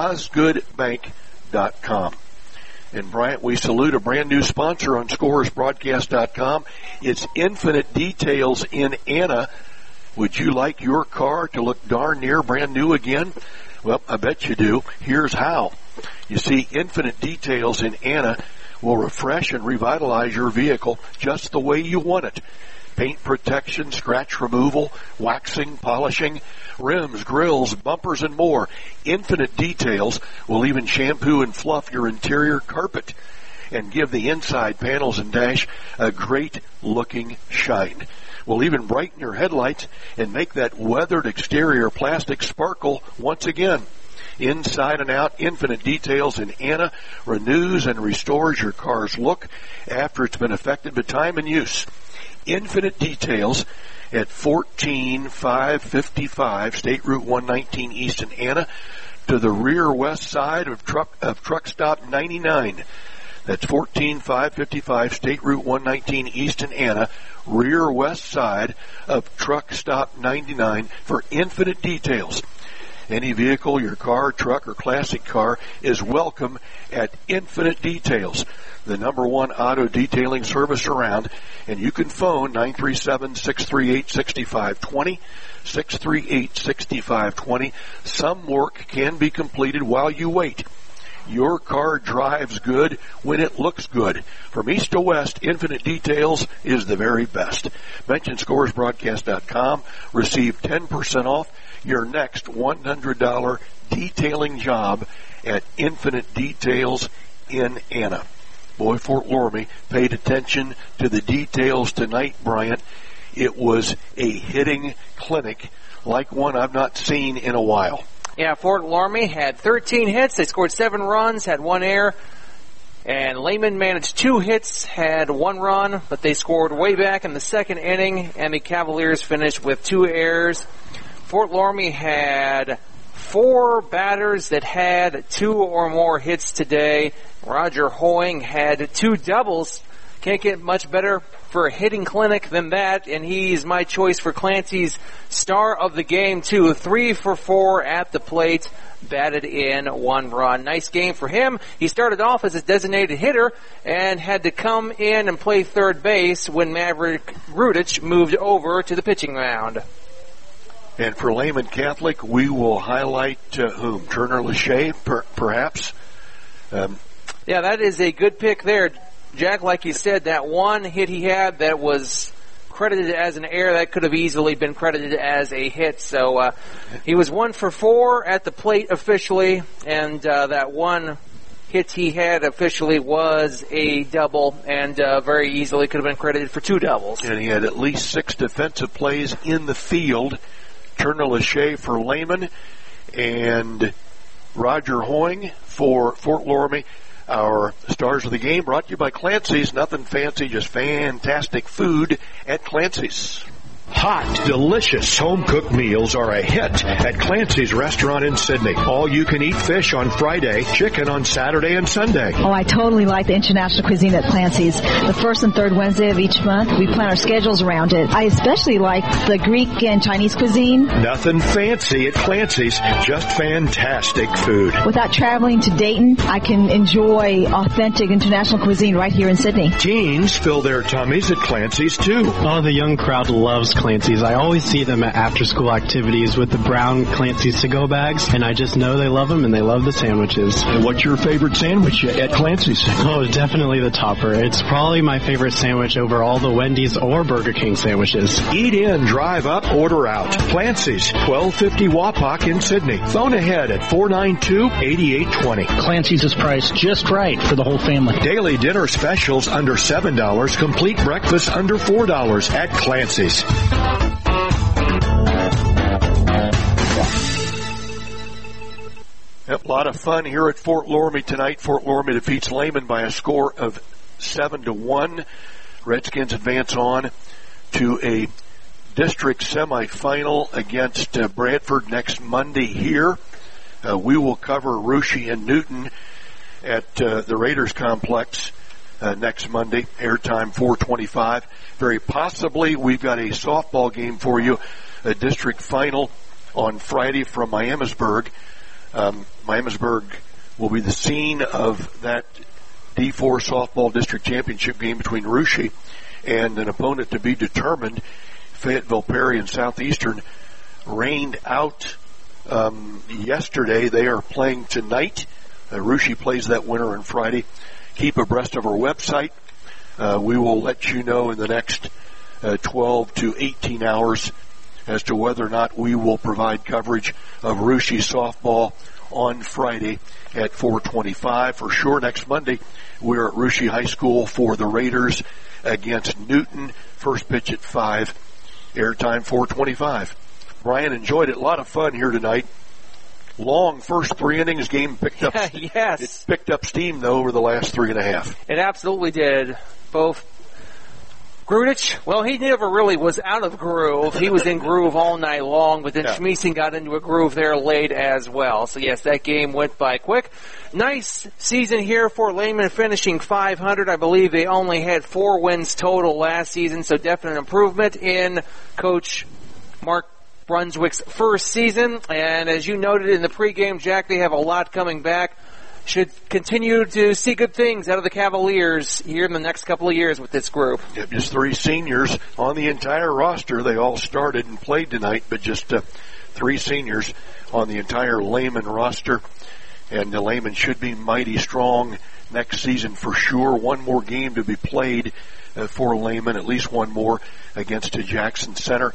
OsgoodBank.com. And Bryant, we salute a brand new sponsor on ScoresBroadcast.com. It's Infinite Details in Anna. Would you like your car to look darn near brand new again? Well, I bet you do. Here's how. You see, Infinite Details in Anna will refresh and revitalize your vehicle just the way you want it. Paint protection, scratch removal, waxing, polishing, rims, grills, bumpers, and more. Infinite Details will even shampoo and fluff your interior carpet and give the inside panels and dash a great-looking shine. We'll even brighten your headlights and make that weathered exterior plastic sparkle once again. Inside and out, Infinite Details in Anna renews and restores your car's look after it's been affected by time and use. Infinite Details at 14555 State Route 119 East in Anna, to the rear west side of Truck Stop 99. That's 14555 State Route 119 East in Anna, rear west side of Truck Stop 99 for Infinite Details. Any vehicle, your car, truck, or classic car is welcome at Infinite Details, the #1 auto detailing service around. And you can phone 937-638-6520, 638-6520. Some work can be completed while you wait. Your car drives good when it looks good. From east to west, Infinite Details is the very best. Mention ScoresBroadcast.com. Receive 10% off your next $100 detailing job at Infinite Details in Anna. Boy, Fort Loramie paid attention to the details tonight, Bryant. it was a hitting clinic like one I've not seen in a while. Yeah, Fort Laramie had 13 hits. They scored 7 runs, had 1 error. And Lehman managed 2 hits, had 1 run, but they scored way back in the second inning, and the Cavaliers finished with 2 errors. Fort Laramie had 4 batters that had 2 or more hits today. Roger Hoying had 2 doubles. Can't get much better for a hitting clinic than that, and he's my choice for Clancy's star of the game, too. 3 for 4 at the plate, batted in 1 run. Nice game for him. He started off as a designated hitter and had to come in and play third base when Maverick Rudich moved over to the pitching mound. And for Lehman Catholic, we will highlight whom? Turner Lachey, perhaps? Yeah, that is a good pick there. Jack, like you said, that 1 hit he had that was credited as an error, that could have easily been credited as a hit. So he was 1 for 4 at the plate officially, and that 1 hit he had officially was a double, and very easily could have been credited for 2 doubles. And he had at least 6 defensive plays in the field. Turner Lachey for Lehman and Roger Hoying for Fort Laramie. Our stars of the game brought to you by Clancy's. Nothing fancy, just fantastic food at Clancy's. Hot, delicious home-cooked meals are a hit at Clancy's restaurant in Sydney. All-you-can-eat fish on Friday, chicken on Saturday and Sunday. Oh, I totally like the international cuisine at Clancy's. The first and third Wednesday of each month, we plan our schedules around it. I especially like the Greek and Chinese cuisine. Nothing fancy at Clancy's, just fantastic food. Without traveling to Dayton, I can enjoy authentic international cuisine right here in Sydney. Teens fill their tummies at Clancy's, too. Oh, the young crowd loves Clancy's. I always see them at after-school activities with the brown Clancy's to-go bags, and I just know they love them and they love the sandwiches. And what's your favorite sandwich at Clancy's? Oh, definitely the topper. It's probably my favorite sandwich over all the Wendy's or Burger King sandwiches. Eat in, drive up, order out. Clancy's, 1250 Wapak in Sydney. Phone ahead at 492-8820. Clancy's is priced just right for the whole family. Daily dinner specials under $7, complete breakfast under $4 at Clancy's. A lot of fun here at Fort Laramie tonight. Fort Laramie defeats Lehman by a score of 7-1. Redskins advance on to a district semifinal against Bradford next Monday here. We will cover Russia and Newton at the Raiders complex next Monday, airtime 4:25. Very possibly we've got a softball game for you, a district final on Friday from Miamisburg. Miamisburg will be the scene of that D4 softball district championship game between Russia and an opponent to be determined. Fayetteville Perry and Southeastern rained out yesterday. They are playing tonight. Russia plays that winner on Friday. Keep abreast of our website. We will let you know in the next 12 to 18 hours as to whether or not we will provide coverage of Russia softball on Friday at 4:25. For sure, next Monday, we're at Russia High School for the Raiders against Newton. First pitch at 5, airtime 4:25. Brian, enjoyed it. A lot of fun here tonight. Long first 3 innings. Game picked up. Yes. It picked up steam, though, over the last 3.5. It absolutely did. Both Grudich, well, he never really was out of groove. He was in groove all night long, but then Schmeesing got into a groove there late as well. So, yes, that game went by quick. Nice season here for Lehman, finishing 500. I believe they only had 4 wins total last season, so definite improvement in Coach Mark Brunswick's first season. And as you noted in the pregame, Jack, they have a lot coming back. Should continue to see good things out of the Cavaliers here in the next couple of years with this group. Yep, just 3 seniors on the entire roster. They all started and played tonight, but just 3 seniors on the entire Lehman roster. And the Lehman should be mighty strong next season for sure. One more game to be played for Lehman, at least one more against the Jackson Center.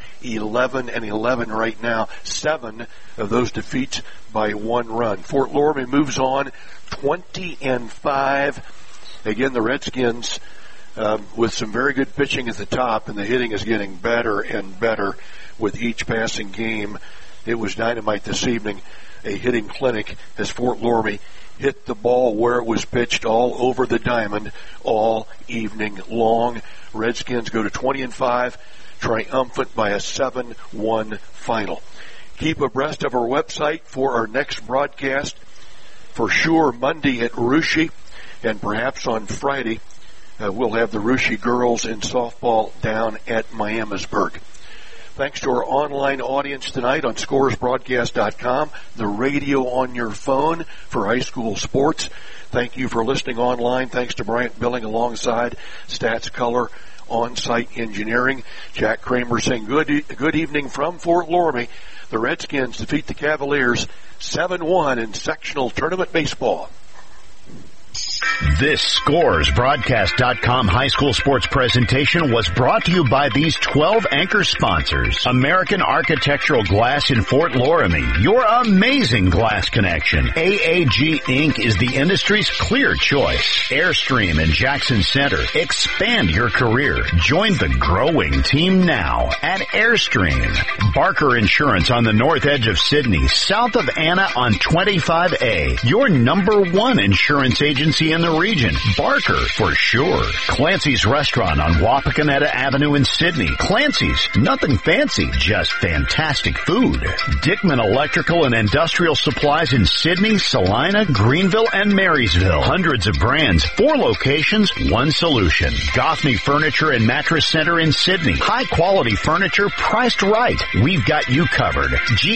11-11 right now. 7 of those defeats by 1 run. Fort Laramie moves on 20-5. Again, the Redskins with some very good pitching at the top, and the hitting is getting better and better with each passing game. It was dynamite this evening, a hitting clinic as Fort Loramie hit the ball where it was pitched all over the diamond all evening long. Redskins go to 20-5, triumphant by a 7-1 final. Keep abreast of our website for our next broadcast. For sure, Monday at Russia, and perhaps on Friday, we'll have the Russia girls in softball down at Miamisburg. Thanks to our online audience tonight on scoresbroadcast.com, the radio on your phone for high school sports. Thank you for listening online. Thanks to Bryant Billing alongside Stats Color On-Site Engineering. Jack Kramer saying good evening from Fort Loramie. The Redskins defeat the Cavaliers 7-1 in sectional tournament baseball. This ScoresBroadcast.com high school sports presentation was brought to you by these 12 anchor sponsors. American Architectural Glass in Fort Loramie, your amazing glass connection. AAG Inc. is the industry's clear choice. Airstream in Jackson Center. Expand your career. Join the growing team now at Airstream. Barker Insurance on the north edge of Sydney, south of Anna on 25A. Your #1 insurance agency in the region. Barker, for sure. Clancy's Restaurant on Wapakoneta Avenue in Sydney. Clancy's, nothing fancy, just fantastic food. Dickman Electrical and Industrial Supplies in Sydney, Salina, Greenville, and Marysville. Hundreds of brands, 4 locations, 1 solution. Goffney Furniture and Mattress Center in Sydney. High quality furniture priced right. We've got you covered.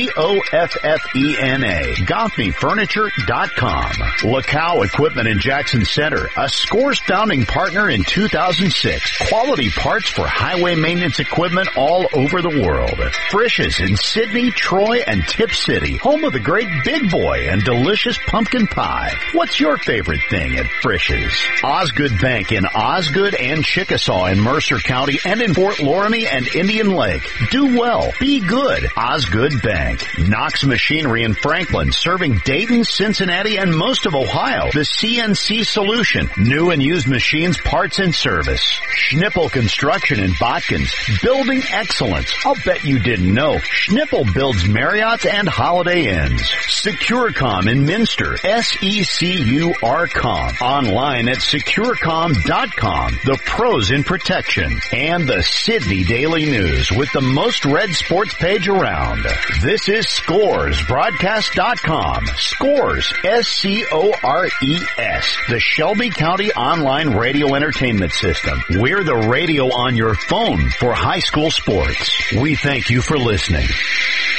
GOFFENA. GoffneyFurniture.com. LaCow Equipment in Jackson Center, a Scores founding partner in 2006. Quality parts for highway maintenance equipment all over the world. Frisch's in Sydney, Troy, and Tip City, home of the great Big Boy and delicious pumpkin pie. What's your favorite thing at Frisch's? Osgood Bank in Osgood and Chickasaw in Mercer County and in Fort Loramie and Indian Lake. Do well. Be good. Osgood Bank. Knox Machinery in Franklin, serving Dayton, Cincinnati, and most of Ohio. The CNC Solution, new and used machines, parts, and service. Schnippel Construction in Botkins, building excellence. I'll bet you didn't know. Schnippel builds Marriotts and Holiday Inns. Securecom in Minster, SECURcom. Online at securecom.com. The pros in protection. And the Sydney Daily News with the most read sports page around. This is ScoresBroadcast.com. Scores, SCORES. The Shelby County Online Radio Entertainment System. We're the radio on your phone for high school sports. We thank you for listening.